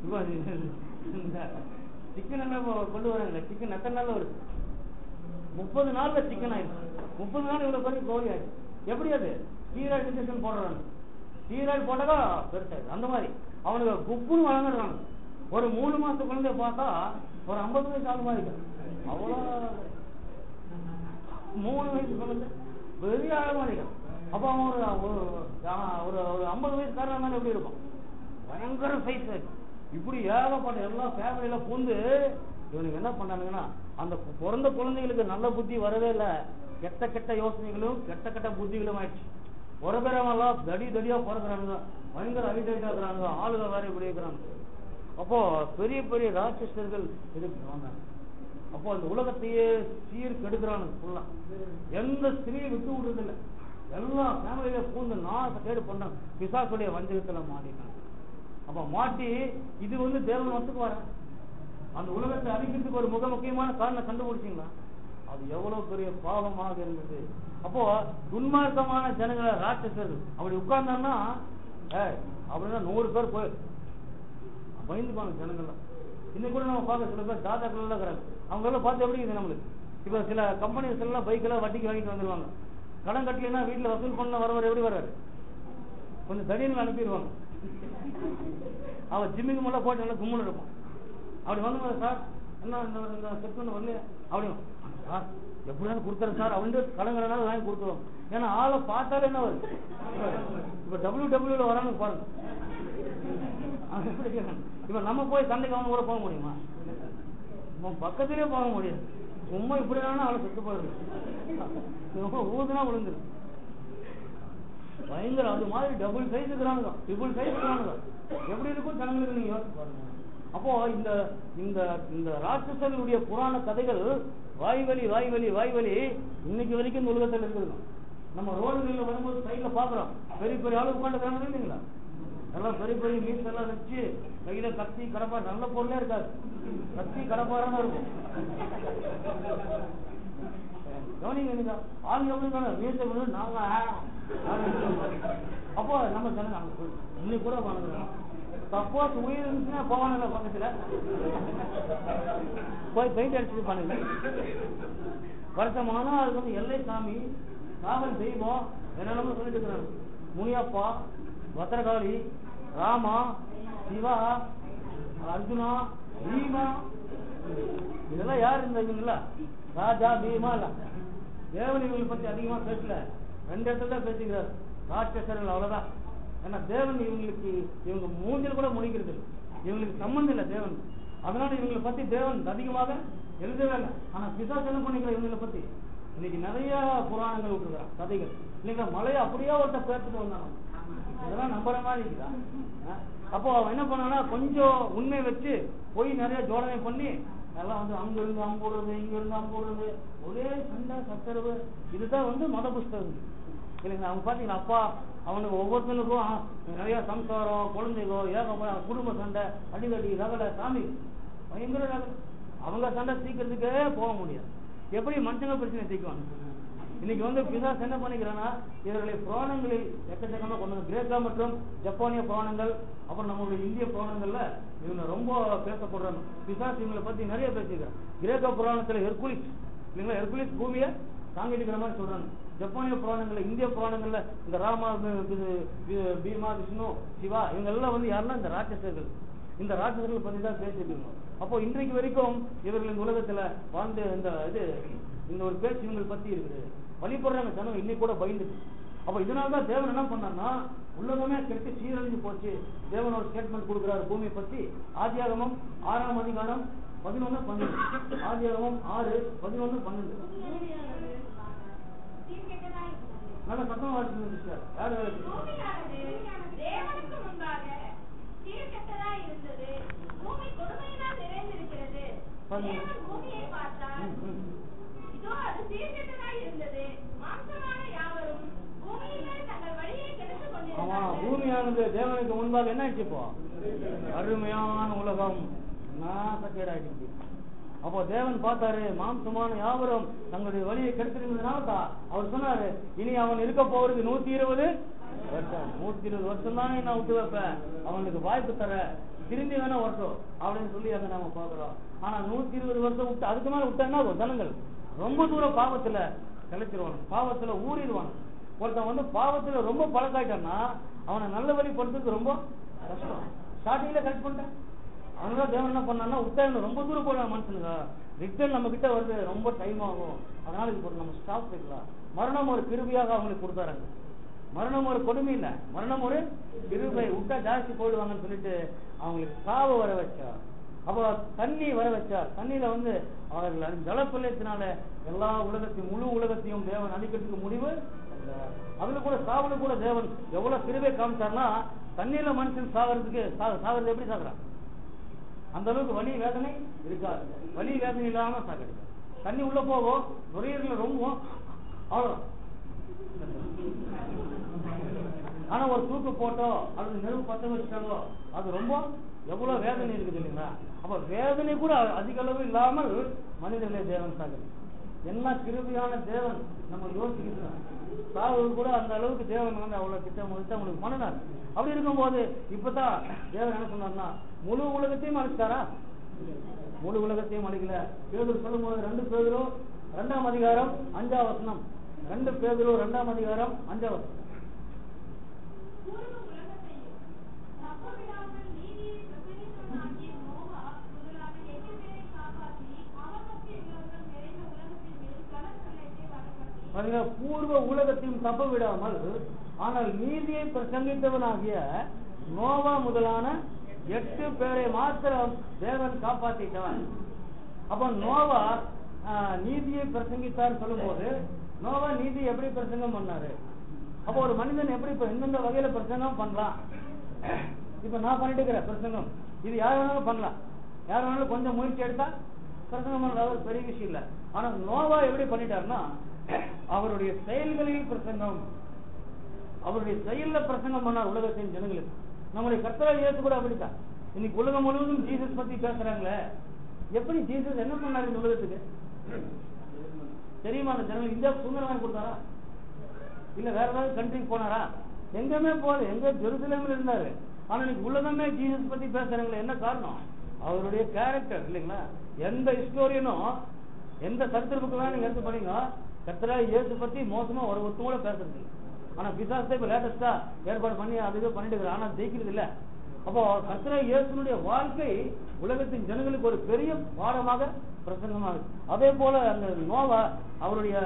சிக்கன் என்ன கொண்டு வராங்க, சிக்கன் எத்தனை நாள்ல வருது, 30 நாள்ல சிக்கன் ஆயிடுச்சு. 30 நாள் இவ்வளவு பேருக்கு கோழி ஆயிடுச்சு. எப்படி அது ஸ்டீராய்டு இன்ஜெக்ஷன் போடுறாங்க, ஸ்டீராய்டு போட்டாக்கா பெருசாயிடுது. அந்த மாதிரி அவனுக்கு குப்புன்னு வளர்ந்துடுறாங்க. ஒரு 3 மாச குழந்தைய பார்த்தா ஒரு 50 வயசு ஆகுமா இருக்கு, அவ்வளோ 3 வயசு குழந்தை பெரிய ஆழமா இருக்கு. அப்ப அவன் ஒரு 50 வயசுக்காரன் மேல எப்படி இருக்கும், பயங்கர சைஸ். இப்படி ஏகப்பட்ட எல்லா ஃபேமிலியில பூந்து இவனுக்கு என்ன பண்ணானுங்கன்னா, அந்த பிறந்த குழந்தைகளுக்கு நல்ல புத்தி வரவே இல்லை, கெட்ட கெட்ட யோசனைகளும் கெட்ட கெட்ட புத்திகளும் ஆயிடுச்சு. ஒரு பேரெல்லாம் தடியா பிறகுறாங்க, பயங்கர அடிக்டா இருக்கிறாங்க, ஆளுக வேற இப்படி இருக்கிறாங்க. அப்போ பெரிய பெரிய ராட்சசர்கள் இருக்கிறாங்க. அப்போ அந்த உலகத்தையே சீர் கெடுக்கிறானு ஃபுல்லா. எந்த ஸ்திரீயை விட்டு விடுறதில்லை, எல்லா ஃபேமிலியில பூந்து கேடு பண்றாங்க, பிசாசுடைய வஞ்சகத்துல மாட்டிட்டாங்க. அப்ப மாட்டி இது வந்து தேவன் வசத்துக்கு வர அந்த உலகத்தை அழிக்கிறதுக்கு ஒரு முக்கியமான காரணம் கண்டுபிடிச்சிங்களா, அது எவ்வளவு பெரிய பாவமாக இருந்தது. அப்போ துன்மார்க்கமான ஜனங்களை ராட்சசர்கள் அப்படி உட்கார்ந்தாங்கன்னா அப்படின்னா 100 பேர் போய் பயந்துப்பாங்க ஜனங்கள்லாம். இன்னைக்கு கூட நம்ம பார்க்க சில பேர் தாத்தாக்கள் எல்லாம் இருக்கிறாங்க, அவங்க எல்லாம் பார்த்து எப்படி இருக்குது நம்மளுக்கு. இப்ப சில கம்பெனிஸ் எல்லாம் பைக்கெல்லாம் வட்டிக்கு வாங்கிட்டு வந்துருவாங்க, கடன் கட்டலைன்னா வீட்டுல வசூல் பண்ண வரவர் எப்படி வர்றாரு, கொஞ்சம் தடின்னு அனுப்பிடுவாங்க. அவன் ஜிம்மிங் மேல போட்டு நல்லா கும்முன்னு இருப்பான். அப்படி வந்து சார் என்ன இந்த செட் பண்ண வரல அப்படி சார் எப்படியாவது கொடுத்துறேன் சார் அப்படின்னு கடங்கிறனால வாங்கி கொடுத்துருவோம். ஏன்னா ஆளை பார்த்தாலே என்ன வருது, இப்ப WWல வரான்னு பாருங்க. இப்ப நம்ம போய் சண்டைக்கு அவன் கூட போக முடியுமா, பக்கத்திலே போக முடியாது. சும்மா இப்படி ஆளை செத்து போயிடுது, ஊதுனா விழுந்துரு. பயங்கர அது மாதிரி டபுள் சைஸ் இருக்கிறாங்க, ட்ரிபிள் சைஸ் இருக்கிறாங்க. எப்படி இருக்கும் ஜனங்களுக்கு நீங்க யோசிச்சு பாருங்க. அப்போ இந்த இந்த இந்த ராட்சசர்களுடைய புராண கதைகள் வாய்வழி இன்னைக்கு வரைக்கும் இந்த உலகத்தில் இருக்குது. நம்ம ரோடுகளில் வரும்போது சைட்ல பாக்குறோம், பெரிய பெரிய ஆளு உட்காந்துக்கிறாங்க இல்லைங்களா, எல்லாம் பெரிய பெரிய மீன்ஸ் எல்லாம் வச்சு கையில கத்தி கடப்பா, நல்ல பொருளே இருக்காது, கத்தி கடப்பாரான இருக்கும். கவனிங்க ஆள் எப்படி மீசை நாங்க அப்போ நம்ம ஜனங்க இன்னைக்கு கூட வாங்குறோம். சப்போஸ் உயிர் இருந்துச்சுன்னா போவானுங்க பக்கத்துல போய் பெயிண்ட் அடிச்சுட்டு பண்ணுங்க. வருஷமானா அதுக்கு வந்து எல்லை சாமி, காவல் தெய்வம் என்னென்னமோ சொல்லிட்டு இருக்கிறாங்க. முனியப்பா, பத்திரகாளி, ராமா, சிவா, அர்ஜுனா, பீமா, இதெல்லாம் யார் இந்த இவங்களா? ராஜா, பீமா இல்ல. தேவன் இவங்களை பத்தி அதிகமா பேசல, 2 இடத்துல தான் பேசுகிறார். ராட்சசர்கள் அவ்வளவுதான். ஏன்னா தேவன் இவங்களுக்கு இவங்க மூஞ்சில் கூட முடிக்கிறது இல்லை, இவங்களுக்கு சம்பந்தம் இல்லை தேவன். அதனால இவங்களை பத்தி தேவன் அதிகமாக எழுதவே இல்லை. ஆனா பிசாசு என்ன பண்ணிக்கிற இவங்களை பத்தி இன்னைக்கு நிறைய புராணங்கள் விட்டுருக்கான், கதைகள் இல்லைங்களா? மலையை அப்படியே ஒருத்த பேசிட்டு வந்தாங்க, இதெல்லாம் நம்புற மாதிரி இருக்குதா? அப்போ அவன் என்ன பண்ணானா கொஞ்சம் உண்மை வச்சு போய் நிறைய ஜோடனை பண்ணி எல்லாம் வந்து அங்க இருந்து அம்போடுறது, இங்க இருந்து அம்போடுறது, ஒரே சண்டை சச்சரவு. இதுதான் வந்து மத புஸ்தகம் இல்லைங்களா? அவங்க பாத்தீங்கன்னா அப்பா அவனுக்கு ஒவ்வொருத்தனுக்கும் நிறைய சம்சாரம், குழந்தைகோ, குடும்ப சண்டை, அடிக்கடி ரகலை, சாமி பயங்கர ரகலை. அவங்க சண்டை தீக்கிறதுக்கே போக முடியாது. எப்படி மனுஷங்க பிரச்சனை தீக்குவாங்க? இன்னைக்கு வந்து பிசாசு என்ன பண்ணிக்கிறான்னா இவர்களை புராணங்களில் எக்கச்சக்கமா கொண்டு வந்து கிரேக்க மற்றும் ஜப்பானிய புராணங்கள், அப்புறம் நம்மளுடைய இந்திய புராணங்கள்ல இவங்க ரொம்ப பேசப்படுறாங்க. பிசாசு இவங்களை பத்தி நிறைய பேசிக்கிறாங்க. கிரேக்க புராணத்துல ஹெர்குலிஸ் இல்லைங்களா? ஹெர்குலிஸ் பூமியை தாங்கிட்டு இருக்கிற மாதிரி சொல்றாங்க. ஜப்பானிய புராணங்கள்ல, இந்திய புராணங்கள்ல இந்த ராமா, பீமா, விஷ்ணு, சிவா இவங்க எல்லாம் வந்து யாருன்னா இந்த ராட்சசர்கள். இந்த ராட்சசர்கள் பத்தி தான் பேசிட்டு இருக்கோம். அப்போ இன்றைக்கு வரைக்கும் இவர்கள் இந்த உலகத்துல வாழ்ந்து இந்த ஒரு பேச்சு இவங்களை பத்தி இருக்குது. வழிபடுறாங்க ஜனம் இன்னைக்கு கூட பயந்துட்டு. அப்ப இதனாலதான் தேவன் என்ன பண்ணார்னா உலகமே கெட்டு சீரழிஞ்சு போச்சு. தேவன் ஒரு ஸ்டேட்மெண்ட் கொடுக்கிறாரு பூமியை பத்தி. ஆதியாகமம் 6ஆம் அதிகாரம் 11-12. ஆதியாகமம் 6:11-12. நல்ல சத்தமா வாசிக்கணும் சார். யாரு தேவனுக்கு முன்பாக சீர்கெட்டதாய் இருந்தது, பூமி கொடுமையினால் நிறைந்திருக்கிறது. தேவன் பூமியை பார்த்தார், இதோ அது சீர்கெட்டதாய் இருந்தது, மாம்சமான யாவரும் பூமியிலே தங்கள் வழியை கெடுத்துக் கொண்டிருந்தார்கள். பூமியானது தேவனுக்கு முன்பாக என்ன ஆயிடுச்சு? இப்போ அருமையான உலகம் சக்கேடாயிடுச்சு. அப்போ தேவன் பார்த்தாரு, மாம்சமான யாவரும் தங்களுடைய வழியை கெடுத்திருந்ததுனால தான் அவர் சொன்னாரு, இனி அவன் இருக்க போறது 120 வருஷம். 120 வருஷம் தானே நான் விட்டு வைப்பேன், அவனுக்கு வாய்ப்பு தர, திரும்பி வேணா வரட்டும் அப்படின்னு சொல்லி அதை நாம பாக்குறோம். ஆனா 120 வருஷம் விட்டு அதுக்கு மேல விட்டாங்கன்னா ஜனங்கள் ரொம்ப தூரம் பாவத்துல கலைச்சிருவாங்க, பாவத்துல ஊறிடுவாங்க. ஒருத்தன் வந்து பாவத்துல ரொம்ப பழக்காயிட்டான்னா அவனை நல்ல வழி படுத்துறது ரொம்ப கஷ்டம். ஸ்டார்டிங்ல கரெக்ட் பண்ணிட்டேன். அதனால தேவன் என்ன பண்ணா உத்தரவு ரொம்ப தூரம் போயிடலாம். மனுஷனுங்க ரிட்டர்ன் நம்ம கிட்ட வருது ரொம்ப டைம் ஆகும். அதனால இப்போ நம்ம ஸ்டாப் பண்ணிக்கலாம். மரணம் ஒரு கிருபையாக அவங்களுக்கு கொடுத்தாருங்க. மரணம் ஒரு கொடுமை இல்ல, மரணம் ஒரு கிருபை. விட்டா ஜாஸ்தி போயிடுவாங்கன்னு சொல்லிட்டு அவங்களுக்கு சாவு வர வச்சார். அப்போ தண்ணி வர வச்சார். தண்ணியில வந்து அவர்கள் ஜலப்பிரளயத்தினால எல்லா உலகத்தையும் முழு உலகத்தையும் தேவன் அழிக்கிறதுக்கு முடிவு. அதுல கூட சாவுல கூட தேவன் எவ்வளவு கிருபை காமிச்சார்னா தண்ணியில மனுஷன் சாகிறது எப்படி சாகுறான்? அந்த அளவுக்கு வலி வேதனை இருக்காது. வலி வேதனை இல்லாம சாகடிக்கும். தண்ணி உள்ள போகும், நுரையீரல ரொம்ப அவ்வளவுதான். ஆனா ஒரு தூக்கு போட்டோ அல்லது நெருப்பு பத்த வச்சாலோ அது ரொம்ப எவ்வளவு வேதனை இருக்குது இல்லைங்களா? அப்ப வேதனை கூட அதிக அளவு இல்லாமல் மனிதர்களை தேவன் சாகுது. என்ன கிருபையான தேவன் நம்ம யோசிக்கிறோம். சாவு கூட அந்த அளவுக்கு தேவன் வந்து அவ்வளவு திட்டம் உங்களுக்கு பண்ணினார். அப்படி இருக்கும்போது இப்பதான் தேவன் என்ன சொன்னார்னா முழு உலகத்தையும் அழிச்சாரா? முழு உலகத்தையும் அழிக்கல. பேதுரு சொல்லும் போது 2 பேதுரு 2ஆம் அதிகாரம் 5ஆம் வசனம். 2 பேதுரு 2ஆம் அதிகாரம் 5ஆம் வசனம். பூர்வ உலகத்தையும் தப்ப விடாமல் ஆனால் நீதியை பிரசங்கித்தவனாகிய நோவா முதலான 8 பேரை மாத்திரம் தேவன் காப்பாற்றிட்டான். அப்ப நோவா நீதியை பிரசங்கித்தார் சொல்லும் போது நோவா நீதி எப்படி பிரசங்கம் பண்ணாரு? அப்போ ஒரு மனிதன் எப்படி எந்தெந்த வகையில பிரசங்கம் பண்ணலாம்? இப்ப நான் பண்ணிட்டு இருக்கிறேன் பிரசங்கம், இது யார் வேணாலும் பண்ணலாம். யார் வேணாலும் கொஞ்சம் முயற்சி எடுத்தா பிரசங்கம் பண்றது பெரிய விஷயம் இல்ல. ஆனா நோவா எப்படி பண்ணிட்டாருன்னா அவருடைய செயல்களில் பிரசங்கம், அவருடைய செயல்ல பிரசங்கம் பண்ணார் உலகத்தின் ஜனங்களுக்கு. நம்முடைய கர்த்தராகிய இயேசு கூட அப்படித்தான். இன்னைக்கு உலகம் முழுவதும் ஜீசஸ் பத்தி பேசுறாங்களே, எப்படி ஜீசஸ் என்ன பண்ணாரு இந்த உலகத்துக்கு தெரியுமா? அந்த ஜனங்கள் இந்தியா சுதந்திரம் வாங்கி கொடுத்தாரா? இல்ல வேற ஏதாவது கண்ட்ரிக்கு போனாரா? எங்கேயுமே போல. எங்க ஜெருசலேம்ல இருந்தாரு. ஆனா இன்னைக்கு உள்ளதமே ஜீசஸ் பத்தி பேசுறாங்களே, என்ன காரணம்? அவருடைய கேரக்டர் இல்லைங்களா? எந்த ஹிஸ்டோரியனும் எந்த சரித்திர புக்கெல்லாம் நீங்க எடுத்து பண்ணீங்க, கர்த்தராகிய இயேசு பத்தி மோசமா ஒரு ஒருத்தவங்கள பேசுறது. ஆனா பிசாசை இப்ப லேட்டஸ்டா ஏற்பாடு பண்ணி அது இது பண்ணிட்டு இருக்கிற, ஆனா ஜெயிக்கிறது இல்ல. அப்போ கர்த்தராகிய இயேசுனுடைய வாழ்க்கை உலகத்தின் ஜனங்களுக்கு ஒரு பெரிய பாடமாக பிரசங்கமாகுது. அதே போல அந்த நோவா அவருடைய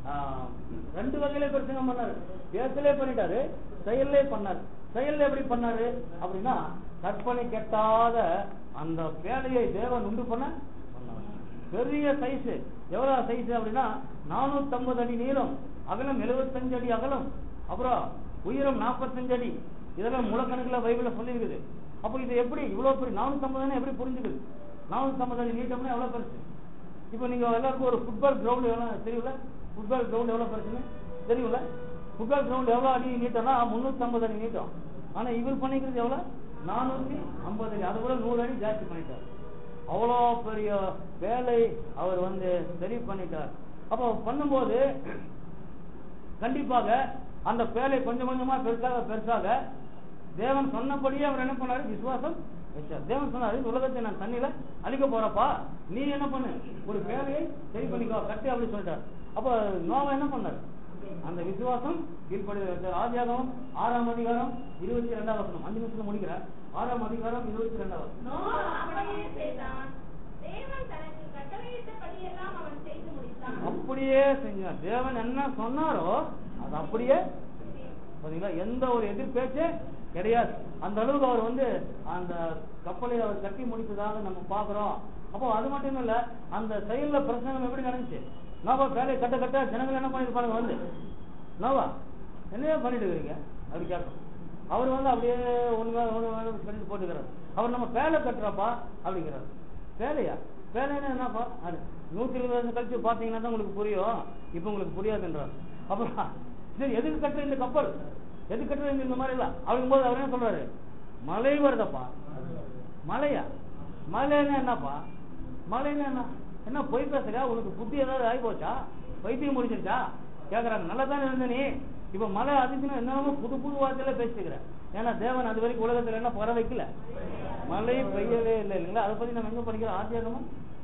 2 வகையில பிரசங்கம் பண்ணாரு. பேசலே பண்ணிட்டாரு, செயல்லே பண்ணாரு. செயல்ல எப்படி பண்ணாரு அப்படின்னா, கற்பனை கெட்டாத அந்த பேழையை தேவன் உண்டு பண்ண பண்ணாரு. பெரிய சைஸ். எவ்வளவு சைஸ் அப்படின்னா 450 அடி நீளம், அகலம் 75 அடி அகலம், அப்புறம் உயரம் 45 அடி. இதெல்லாம் முழக்கணக்கில் பைபிள்ல சொல்லியிருக்குது. அப்போ இது எப்படி இவ்வளவு பெரிய 450 எப்படி புரிஞ்சுக்குது? 450 அடி நீட்டம்னா எவ்வளவு பெருசு? இப்போ நீங்க எல்லாருக்கும் ஒரு ஃபுட்பால் கிரவுண்ட் எவ்வளவு தெரியுல? ஃபுட்பால் கிரவுண்ட் எவ்வளவு பெருசுன்னு தெரியுல? ஃபுட்பால் கிரவுண்ட் எவ்வளவு அடி நீட்டம்னா 350 அடி நீட்டம். ஆனா இவர் பண்ணிக்கிறது எவ்வளவு? 450 அடி. அதை விட 100 அடி ஜாஸ்தி பண்ணிட்டார். அவ்வளோ பெரிய வேலை அவர் சரி பண்ணிட்டார். அப்போ பண்ணும்போது கண்டிப்பாக அந்த வேலை கொஞ்சம் கொஞ்சமா பெருசாக தேவன் சொன்னபடியே அவர் என்ன பண்ணாரு? விசுவாசம் வச்சார். தேவன் சொன்னாரு, உலகத்தை நான் தண்ணியில அழிக்க போறப்பா, நீ என்ன பண்ணு, ஒரு வேலையை சரி பண்ணிக்கோ கட்டி அப்படின்னு சொல்லிட்டார். அப்ப நோவா என்ன பண்ணாரு? அந்த விசுவாசம் கீழ்படி. ஆதியாகமம் 6ஆம் அதிகாரம் 22ஆம் வசனம். 5 நிமிஷத்துல முடிக்கிறார். 6ஆம் அதிகாரம் 22ஆம் வசனம். நோவா அப்படியே செய்தான். தேவன் தனக்கு கட்டளையிட்டபடியெல்லாம் அவன் செய்து முடித்தான். அப்படியே செஞ்சான். தேவன் என்ன சொன்னாரோ அது அப்படியே பாத்தீங்களா, எந்த ஒரு எதிர்பேச்சே கிடையாது. அந்த அளவுக்கு அவர் அந்த கப்பலை அவர் கட்டி முடித்ததாக நம்ம பாக்குறோம். அப்போ அது மட்டும் இல்ல, அந்த செயல்ல பிரசங்கம் எப்படி நடந்துச்சு? நோவா வேலையை கட்ட கட்ட ஜனங்கள் என்ன பண்ணிருப்பாங்க, நோவா என்னையா பண்ணிட்டு இருக்கிறீங்க அப்படி கேட்கும். அவர் அப்படியே ஒண்ணு பண்ணிட்டு போட்டுக்கிறார். அவர் நம்ம வேலை கட்டுறப்பா அப்படிங்கிறார். வேலையா? வேலைன்னா என்னப்பா? அது 120 வருஷம் கழிச்சு பாத்தீங்கன்னா தான் உங்களுக்கு புரியும், இப்ப உங்களுக்கு புரியாதுன்றார். அப்புறம் சரி, எதுக்கு கட்டுற இந்த கப்பல், எதுக்கு கட்டுற இந்த மாதிரி எல்லாம் அப்படிங்கும் போது அவர் என்ன சொல்றாரு? மழை வருதப்பா. மழையா? மழைன்னா என்னப்பா? மழைன்னா என்ன பொய் பேசுறா? உனக்கு புத்தி ஏதாவது ஆகி போச்சா? வைத்தியம் முடிச்சிருச்சா கேக்குறாங்க. நல்லா தானே இருந்த நீ, இப்ப மழை அதிர்ச்சினா என்னமோ புது புது வார்த்தையில பேசிக்கிற. ஏன்னா தேவன் அது வரைக்கும் உலகத்துல என்ன பர வைக்கல, மழை பெய்யவே இல்லை இல்லைங்களா? அதை பத்தி நம்ம எங்க படிக்கிறோம்? ஆதியாகமம்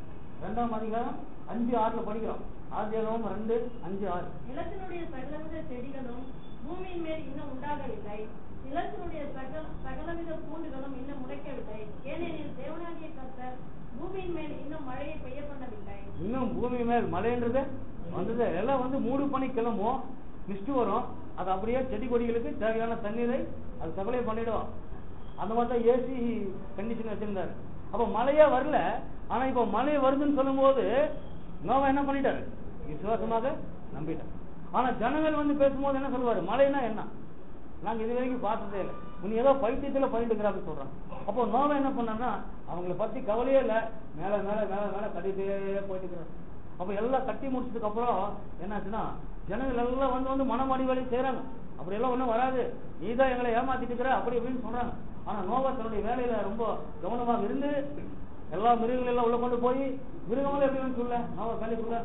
2ஆம் அதிகாரம் 5-6 படிக்கிறோம். ஆதியாகமம் 2:5-6. நிலத்தினுடைய சகலவித செடிகளும் பூமியின் மேல் இன்னும் உண்டாகவில்லை. நிலத்தினுடைய சகலவித பூண்டுகளும் இன்னும் முளைக்கவில்லை. ஏனெனில் தேவனாகிய கர்த்தர் பூமியின் மேல் இன்னும் மழையை பெய்ய பண்ணவில்லை. இன்னும் பூமி மேல் மழைன்றது வந்தது எல்லாம் மூடு பனி கிளம்பும், மிஸ்ட் வரும். அது அப்படியே செடி கொடிகளுக்கு தேவையான தண்ணீரை அது சப்ளை பண்ணிடும். அந்த மாதிரி தான் ஏசி கண்டிஷன் வச்சிருந்தாரு. அப்ப மழையே வரல. ஆனா இப்ப மழை வருதுன்னு சொல்லும் போது நோவா என்ன பண்ணிட்டாரு? விசுவாசமாக நம்பிட்டார். ஆனா ஜனங்கள் பேசும்போது என்ன சொல்லுவாரு? மழைனா என்ன, நாங்க இது வரைக்கும் பார்த்ததே இல்லை, நீ ஏதோ பைத்தியத்துல பண்ணிட்டு இருக்கிறான்னு சொல்றாங்க. அப்போ நோவா என்ன பண்ணா, அவங்களை பத்தி கவலையே இல்லை, மேல மேல மேல மேல கட்டிட்டே போயிட்டு இருக்கிறார். அப்ப எல்லாம் கட்டி முடிச்சதுக்கு அப்புறம் என்னாச்சுன்னா, ஜனங்கள் எல்லாம் மனமடி வேலை செய்யறாங்க. அப்படி எல்லாம் ஒண்ணும் வராது, நீதான் எங்களை ஏமாத்திட்டு இருக்கிற அப்படி அப்படின்னு சொல்றாங்க. ஆனா நோவா தன்னுடைய வேலையில ரொம்ப கவனமாக இருந்து எல்லா மிருகங்கள் எல்லாம் உள்ள கொண்டு போய், மிருகங்களும் எப்படி சொல்ல நோவா வேலை சொல்ல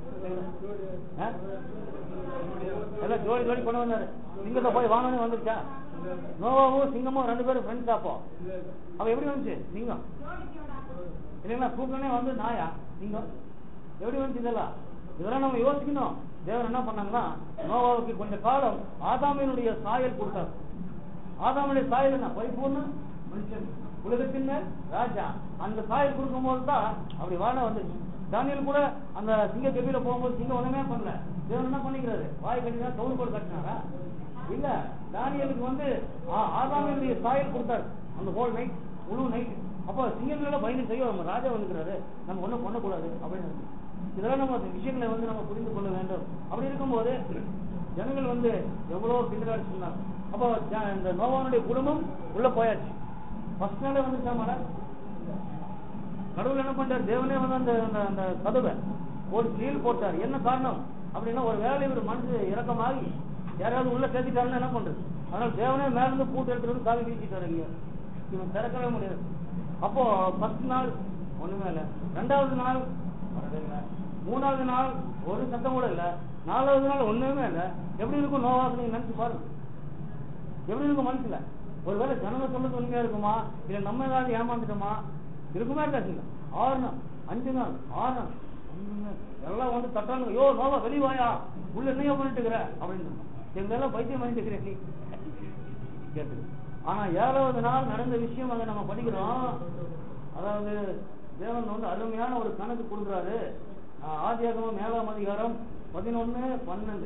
எல்லாம் ஜோடி ஜோடி கொண்டு வந்தாரு. சிங்கத்தை போய் வாங்கன்னு வந்துருச்சா? நோவாவும் சிங்கமும் 2 பேரும் ஃப்ரெண்ட்ஸ். அப்போ அவ எப்படி வந்துச்சு சிங்கம் இல்லைங்களா? கூப்பிடனே நாயா சிங்கம் எப்படி வந்துச்சு? இதெல்லாம் நம்ம யோசிக்கணும். தேவன் என்ன பண்ணாங்கன்னா, நோவாவுக்கு கொஞ்ச காலம் ஆதாமினுடைய சாயல் கொடுத்தார். ஆதாமுடைய சாயல் என்ன? பரிபூர்ண மனுஷன், உலகத்தின் ராஜா. அந்த சாயல் கொடுக்கும் போது தான் அப்படி வாழ வந்துச்சு. தானியல் கூட அந்த சிங்க கெபியில போகும்போது சிங்கம் ஒண்ணுமே பண்ணல. தேவன் என்ன பண்ணிக்கிறாரு? வாய் கட்டினா தோல் போட்டு கட்டினாரா? இல்ல, தானியலுக்கு ஆதாமினுடைய சாயல் கொடுத்தாரு அந்த ஹோல் நைட், முழு நைட். அப்போ சிங்கங்கள பயந்து செய்ய நம்ம ராஜா வந்துக்கிறாரு, நம்ம ஒண்ணும் பண்ணக்கூடாது அப்படின்னு. இதெல்லாம் நம்ம விஷயங்களை நம்ம புரிந்து கொள்ள வேண்டும். அப்படி இருக்கும்போது ஜனங்கள் எவ்வளவு பின்னாடி சொன்னாங்க. அப்போ இந்த நோவானுடைய குடும்பம் உள்ள போயாச்சு. ஃபர்ஸ்ட் நாளே வந்துச்சாமாடா. கடவுள் என்ன பண்றாரு? தேவனே அந்த கதவை ஒரு சீல் போட்டார். என்ன காரணம் அப்படின்னா, ஒரு வேலை ஒரு மனுஷன் இறக்கமாகி யாராவது உள்ள சேர்த்துட்டாருன்னா என்ன பண்றது? அதனால தேவனே மேல இருந்து பூட்டு எடுத்துட்டு காவி வீசிட்டாரு. இவன் திறக்கவே முடியாது. அப்போ 10 நாள் ஒண்ணுமே இல்லை. 2வது நாள் வரவே இல்லை. 3வது நாள் ஒரு சத்தம் கூட இல்லை. 4வது நாள் ஒண்ணுமே இல்லை. எப்படி இருக்கும் நோவாக்கு? நீங்க நினைச்சு பாருங்க, எப்படி இருக்கும் மனசுல? ஒருவேளை ஜனங்க சொல்றது உண்மையா இருக்குமா, இல்ல நம்ம ஏதாவது ஏமாந்துட்டோமா? இருக்குமே இருக்காச்சுங்க. 6 நாள் 5 நாள் 6 நாள் எல்லாம் வந்து தட்டாங்க, யோ நோவா வெளிவாயா, உள்ள என்னையோ பண்ணிட்டு இருக்கிற அப்படின்னு. எங்களெல்லாம் பைத்தியம் பண்ணிட்டு இருக்கிறேன் நீ கேட்டு. ஆனா 7வது நாள் நடந்த விஷயம் அதை நம்ம படிக்கிறோம். அதாவது தேவன் வந்து அருமையான ஒரு கணக்கு கொடுக்குறாரு. ஆதியாகமம் 7ஆம் அதிகாரம் 11-12.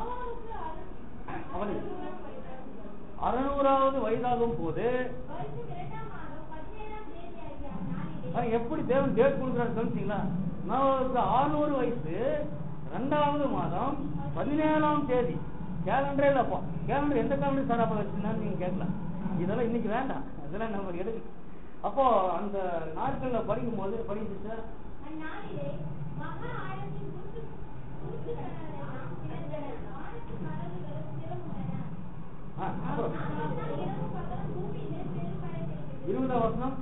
அவன் 600வது வயதாகும் போது எப்படி தேவன் டேட் கொடுக்குறாரு சொல்லிட்டீங்களா? நோவாவுக்கு 600 வயசு, 2வது மாதம் 17ஆம் தேதி. கேலண்டரே இல்லப்பா, கேலண்டர் எந்த கேலண்டர் சார் அப்ப வச்சிருந்தான்னு நீங்க கேட்கலாம். இதெல்லாம் இன்னைக்கு வேண்டாம், அதெல்லாம் நம்ம எடுக்கு. அப்போ அந்த நாட்கள்ல படிக்கும் போது படிச்சு சார் வசனம்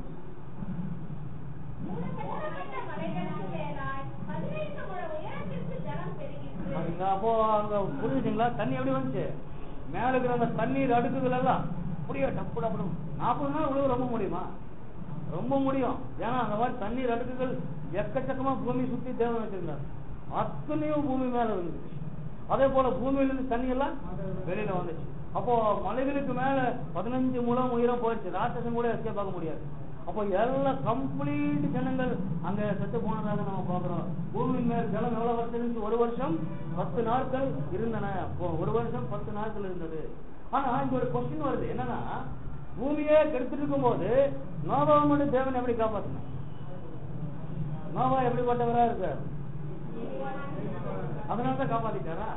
அப்போ அங்க புரிஞ்சுங்களா? தண்ணி எப்படி வந்துச்சு? மேல இருக்கிற அந்த தண்ணீர் அடுக்குகள் எல்லாம் அப்படியே டப்பு டப்பு 40 நாள் உழவு ரொம்ப முடியுமா? ரொம்ப முடியும். ஏன்னா அந்த மாதிரி தண்ணீர் அடுக்குகள் எக்கச்சக்கமா பூமி சுத்தி தேவன் வச்சிருந்தார். அத்தனையும் பூமி மேல இருந்துச்சு. அதே போல பூமியில இருந்து தண்ணி எல்லாம் வெளியில வந்துச்சு. அப்போ மலைகளுக்கு மேல 15 முழம் உயரம் போயிடுச்சு. ராட்சசம் கூட எஸ்கேப் ஆக முடியாது. அப்போ எல்லாம் கம்ப்ளீட் ஜனங்கள் அங்க செத்து போனதாக நம்ம பாக்குறோம். பூமியின் மேல் ஜலம் எவ்வளவு வருஷம்? 1 வருஷம் 10 நாட்கள் இருந்தன. 1 வருஷம் 10 நாட்கள் இருந்தது. ஆனா இங்க ஒரு கொஸ்டின் வருது, என்னன்னா பூமியே கெடுத்துட்டு இருக்கும் போது நோவாவை மட்டும் தேவன் எப்படி காப்பாத்தின? நோவா எப்படிப்பட்டவரா இருக்காரு? அதனாலதான் காப்பாத்திட்டாரா?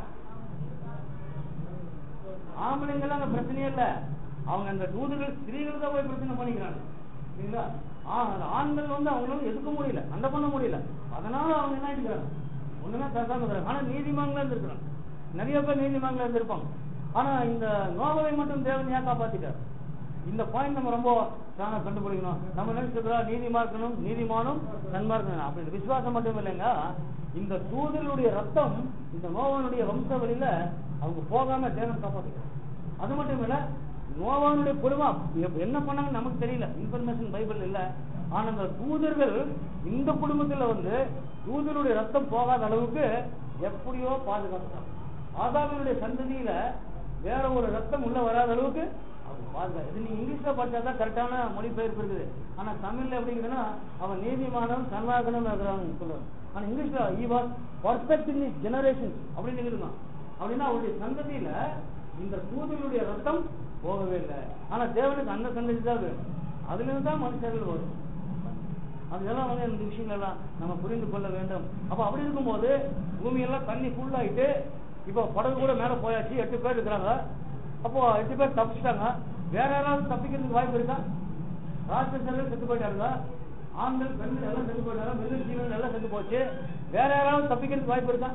ஆம்பளைங்கெல்லாம் அந்த பிரச்சனையே இல்ல, அவங்க அந்த தூதர்கள் ஸ்திரீகள் தான் போய் பிரச்சனை பண்ணிக்கிறாங்க. ஆண்கள் வந்து அவங்களால எதுக்க முடியல, சண்டை பண்ண முடியல. அதனால அவங்க என்ன ஆயிடுறாங்க, ஒண்ணுமே தடுக்காம. ஆனா நீதிமான்களா இருந்திருக்கிறாங்க, நிறைய பேர் நீதிமான்களா இருந்திருப்பாங்க. ஆனா இந்த நோவாவை மட்டும் தேவன் ஏன் காப்பாத்திட்டார்? இந்த பாயிண்ட் நம்ம ரொம்ப ஸ்ட்ராங்கா கண்டுபிடிக்கணும். நம்ம நினைச்சிருக்கிறோம் நீதிமா இருக்கணும், நீதிமானும் நன்மா இருக்கணும் அப்படின்னு. விசுவாசம் மட்டும் இல்லைங்க, இந்த தூதர்களுடைய ரத்தம் இந்த நோவானுடைய வம்ச வழியில அவங்க போகாம தேவன் காப்பாத்திட்டார். அது மட்டும் இல்ல, நோவானுடைய குடும்பம் என்ன பண்ணாங்க நமக்கு தெரியல, இன்ஃபர்மேஷன் பைபிள் இல்ல. ஆனா அந்த தூதர்கள் இந்த குடும்பத்துல வந்து தூதருடைய ரத்தம் போகாத அளவுக்கு எப்படியோ பாதுகாத்தாங்க. ஆதாமினுடைய சந்ததியில வேற ஒரு ரத்தம் உள்ள வராத அளவுக்கு பாதுகாப்பு. இது நீங்க இங்கிலீஷ்ல படிச்சாதான் கரெக்டான மொழிபெயர்ப்பு இருக்குது. ஆனா தமிழ்ல எப்படிங்கன்னா அவன் நீதிமானம் சன்மார்க்கனும் இருக்கிறாங்க சொல்லுவாங்க. ஆனா இங்கிலீஷ்ல he was perfect in his generations அப்படின்னு இருக்குமா? அப்படின்னா அவருடைய சந்ததியில இந்த தூதர்களுடைய ரத்தம் போகவே இல்லை. ஆனா தேவனுக்கு அந்த சந்ததி தான் வேணும், அதுல இருந்து தான் மனுஷர்கள் வரும். அதெல்லாம் வந்து இந்த விஷயங்கள் எல்லாம் நம்ம புரிந்து கொள்ள வேண்டும். அப்ப அப்படி இருக்கும்போது பூமியெல்லாம் தண்ணி ஃபுல் ஆயிட்டு இப்போ படகு கூட மேல போயாச்சு, 8 பேர் இருக்கிறாங்க. அப்போ 8 பேர் தப்பிச்சிட்டாங்க. வேற யாராவது தப்பிக்கிறதுக்கு வாய்ப்பு இருக்கா? ராட்சசர்கள் செத்து போயிட்டாங்க, ஆண்கள் பெண்கள் எல்லாம் செத்து போயிட்டாங்க, மிருக ஜீவன்கள் எல்லாம் செத்து போச்சு. வேற யாராவது தப்பிக்கிறதுக்கு வாய்ப்பு இருக்கா?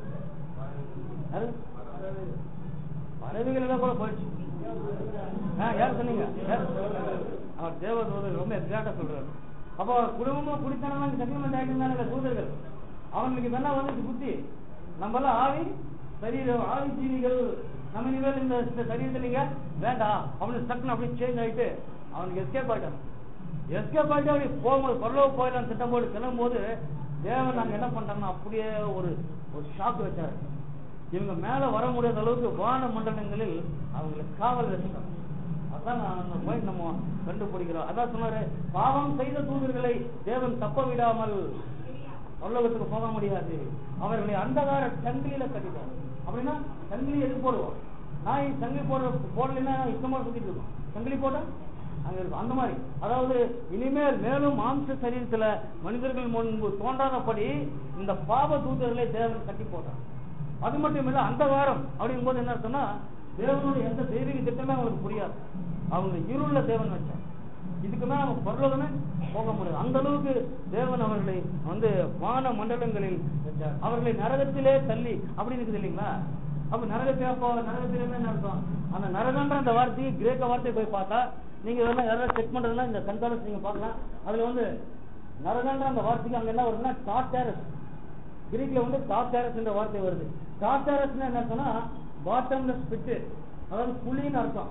பறவைகள் எல்லாம் கூட போயிடுச்சு. யார் சொன்னீங்க? அவர் தேவதூதர் ரொம்ப எக்ஸாக்டா சொல்றாரு. அப்போ குடும்பமா குடித்தானா செட்டில்மெண்ட் ஆகிருந்தாங்க தூதர்கள். அவங்களுக்கு என்ன வந்துச்சு புத்தி, நம்ம எல்லாம் ஆவி சரீரம் ஆவி ஜீவிகள், நம்ம இனிமேல் இந்த சரீரத்தில் நீங்க வேண்டாம் அவனுக்கு டக்குன்னு அப்படி சேஞ்ச் ஆயிட்டு அவனுக்கு எஸ்கேப் ஆயிட்டான். எஸ்கேப் ஆயிட்டு அப்படி போகும்போது பரலோக போயிடலாம் திட்டம் போட்டு கிளம்பும் போது தேவன் நாங்க என்ன பண்றாங்கன்னா அப்படியே ஒரு ஷாக் வச்சாரு. இவங்க மேல வர முடியாத அளவுக்கு வான மண்டலங்களில் அவங்களுக்கு காவல் வச்சுட்டாங்க. அதான் அந்த பாயிண்ட் நம்ம கண்டுபிடிக்கிறோம். அதான் சொன்னாரு, பாவம் செய்த தூதர்களை தேவன் தப்ப விடாமல் பரலோகத்துக்கு போக முடியாது, அவர்களை அந்தகார சங்கிலியில கட்டிட்டார். அப்படின்னா சங்கிலி எதுக்கு போடுவோம்? நாய் சங்கிலி போடலைன்னா இஷ்டமா சுத்திட்டு இருக்கும், சங்கிலி போட்டா அங்க இருக்கும். அந்த மாதிரி அதாவது இனிமேல் மேலும் மாம்ச சரீரத்துல மனிதர்கள் முன்பு தோன்றாதபடி இந்த பாவ தூதர்களை தேவன் கட்டி போட்டார். அது மட்டும் இல்ல, அந்தகாரம் அப்படிங்கும் போது என்ன சொன்னா தேவனுடைய எந்த தெய்வீக திட்டமே அவங்களுக்கு புரியாது. அவங்க இருள தேவன் வச்சார். இதுக்கு மேல அவங்க பரலோகமே போக முடியாது. அந்த அளவுக்கு தேவன் அவர்களை வந்து வான மண்டலங்களில் வச்சார். அவர்களை நரகத்திலே தள்ளி அப்படின்னு இருக்குது இல்லைங்களா? அப்ப நரகத்திலே நடத்தும். அந்த நரகன்ற அந்த வார்த்தையை கிரேக்க வார்த்தையை போய் பார்த்தா நீங்க இதெல்லாம் யாராவது செக் பண்றதுன்னா இந்த கண்காணிச்சு நீங்க பார்க்கலாம். அதுல வந்து நரகன்ற அந்த வார்த்தைக்கு அங்க என்ன வருதுன்னா டார்டாரஸ், கிரீக்ல வந்து டார்டாரஸ் என்ற வார்த்தை வருது. டார்டாரஸ் என்ன சொன்னா பாட்டம்லெஸ் பிட், அதாவது புலின்னு அர்த்தம்.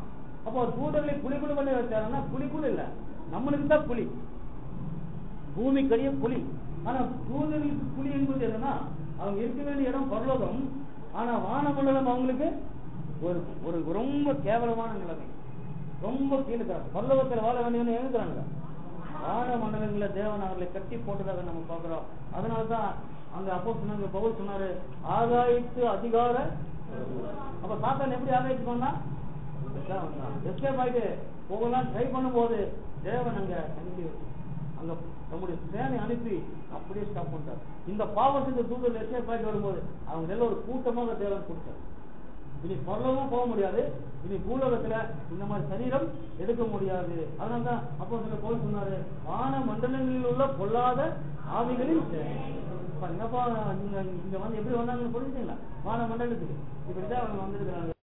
அப்போ தூதர்களை குழிக்குழு பண்ணி வச்சாருன்னா குழிக்குழு இல்ல, நம்மளுக்கு தான் குழி, பூமிக்கடிய குழி. ஆனா தூதர்களுக்கு குழி என்பது என்னன்னா அவங்க இருக்க வேண்டிய இடம் பரலோகம், ஆனா வானமண்டலம் அவங்களுக்கு ஒரு ஒரு ரொம்ப கேவலமான நிலைமை, ரொம்ப கீழ்க்கிறாங்க. பரலோகத்தில் வாழ வேண்டியவன்னு எழுதுறாங்க, வான மண்டலங்களை தேவன் அவர்களை கட்டி போட்டதாக நம்ம பார்க்கிறோம். அதனாலதான் அங்க அப்போஸ்தலனாகிய பவுல் சொன்னாரு, ஆகாயத்து அதிகார. அப்ப சாத்தான் எப்படி ஆகாயத்துக்கு வந்தா? எஸ்கேப் ஆயிட்டு போகலாம் ட்ரை பண்ணும் போது தேவன் அங்க அங்க நம்முடைய சேனை அனுப்பி அப்படியே ஸ்டாப் பண்ணிட்டார். இந்த பாவத்துக்கு தூதர்கள் எஸ்கேப் ஆயிட்டு வரும்போது அவங்க எல்லாம் ஒரு கூட்டமாக தேவன் கொடுத்தார். இனி பரலோகமும் போக முடியாது, இனி பூலோகத்துல இந்த மாதிரி சரீரம் எடுக்க முடியாது. அதனால்தான் அப்போஸ்தலர் பவுல் சொன்னாரு, வான மண்டலங்களில் உள்ள பொல்லாத ஆவிகளில் இங்க வந்து எப்படி வந்தாங்கன்னு புரிஞ்சுட்டீங்களா? வான மண்டலத்துக்கு இப்படிதான் அவங்க வந்திருக்கிறாங்க.